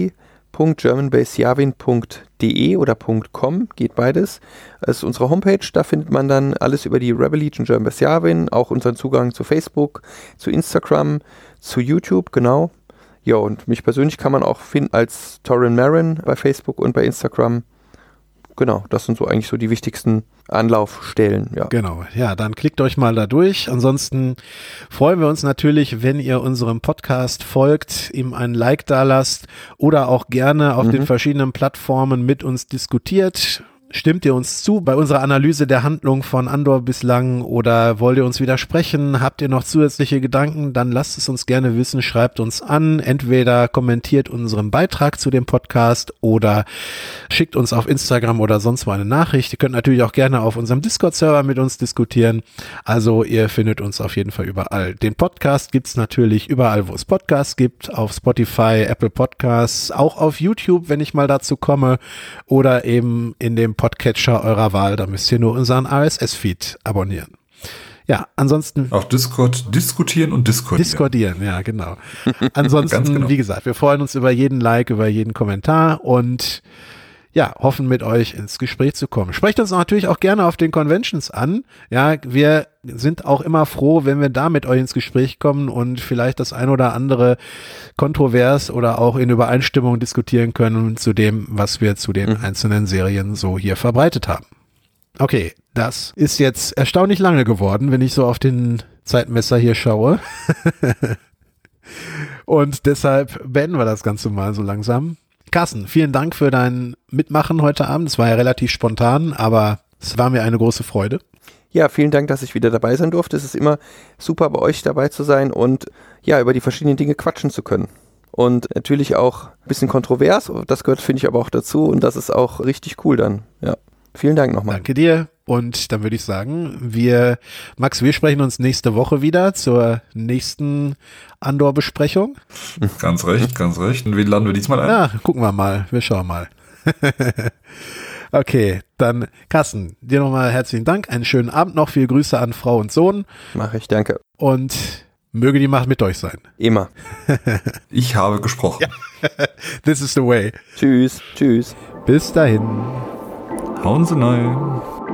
www.germanbaseyavin.de oder .com, geht beides. Das ist unsere Homepage, da findet man dann alles über die Rebel Legion German Base Yavin, auch unseren Zugang zu Facebook, zu Instagram, zu YouTube, genau. Ja, und mich persönlich kann man auch finden als Torin Marin bei Facebook und bei Instagram. Genau, das sind so eigentlich so die wichtigsten Anlaufstellen, ja. Genau, ja, dann klickt euch mal da durch. Ansonsten freuen wir uns natürlich, wenn ihr unserem Podcast folgt, ihm ein Like da lasst oder auch gerne auf den verschiedenen Plattformen mit uns diskutiert. Stimmt ihr uns zu bei unserer Analyse der Handlung von Andor bislang oder wollt ihr uns widersprechen? Habt ihr noch zusätzliche Gedanken? Dann lasst es uns gerne wissen, schreibt uns an. Entweder kommentiert unseren Beitrag zu dem Podcast oder schickt uns auf Instagram oder sonst wo eine Nachricht. Ihr könnt natürlich auch gerne auf unserem Discord-Server mit uns diskutieren. Also ihr findet uns auf jeden Fall überall. Den Podcast gibt's natürlich überall, wo es Podcasts gibt, auf Spotify, Apple Podcasts, auch auf YouTube, wenn ich mal dazu komme, oder eben in dem Podcatcher eurer Wahl, da müsst ihr nur unseren RSS-Feed abonnieren. Ja, ansonsten... Auf Discord diskutieren und discordieren. Discordieren, ja, genau. Ansonsten, wie gesagt, wir freuen uns über jeden Like, über jeden Kommentar und ja, hoffen mit euch ins Gespräch zu kommen. Sprecht uns natürlich auch gerne auf den Conventions an. Ja, wir sind auch immer froh, wenn wir da mit euch ins Gespräch kommen und vielleicht das ein oder andere kontrovers oder auch in Übereinstimmung diskutieren können zu dem, was wir zu den einzelnen Serien so hier verbreitet haben. Okay, das ist jetzt erstaunlich lange geworden, wenn ich so auf den Zeitmesser hier schaue. Und deshalb beenden wir das Ganze mal so langsam. Carsten, vielen Dank für dein Mitmachen heute Abend. Es war ja relativ spontan, aber es war mir eine große Freude. Ja, vielen Dank, dass ich wieder dabei sein durfte. Es ist immer super, bei euch dabei zu sein und ja, über die verschiedenen Dinge quatschen zu können. Und natürlich auch ein bisschen kontrovers, das gehört, finde ich, aber auch dazu und das ist auch richtig cool dann. Ja, vielen Dank nochmal. Danke dir. Und dann würde ich sagen, Max, wir sprechen uns nächste Woche wieder zur nächsten Andor-Besprechung. Ganz recht, ganz recht. Und wen laden wir diesmal ein? Ja, gucken wir mal. Wir schauen mal. Okay, dann Carsten, dir nochmal herzlichen Dank. Einen schönen Abend noch. Viele Grüße an Frau und Sohn. Mache ich, danke. Und möge die Macht mit euch sein. Immer. Ich habe gesprochen. Ja. This is the way. Tschüss, tschüss. Bis dahin. Hauen Sie rein.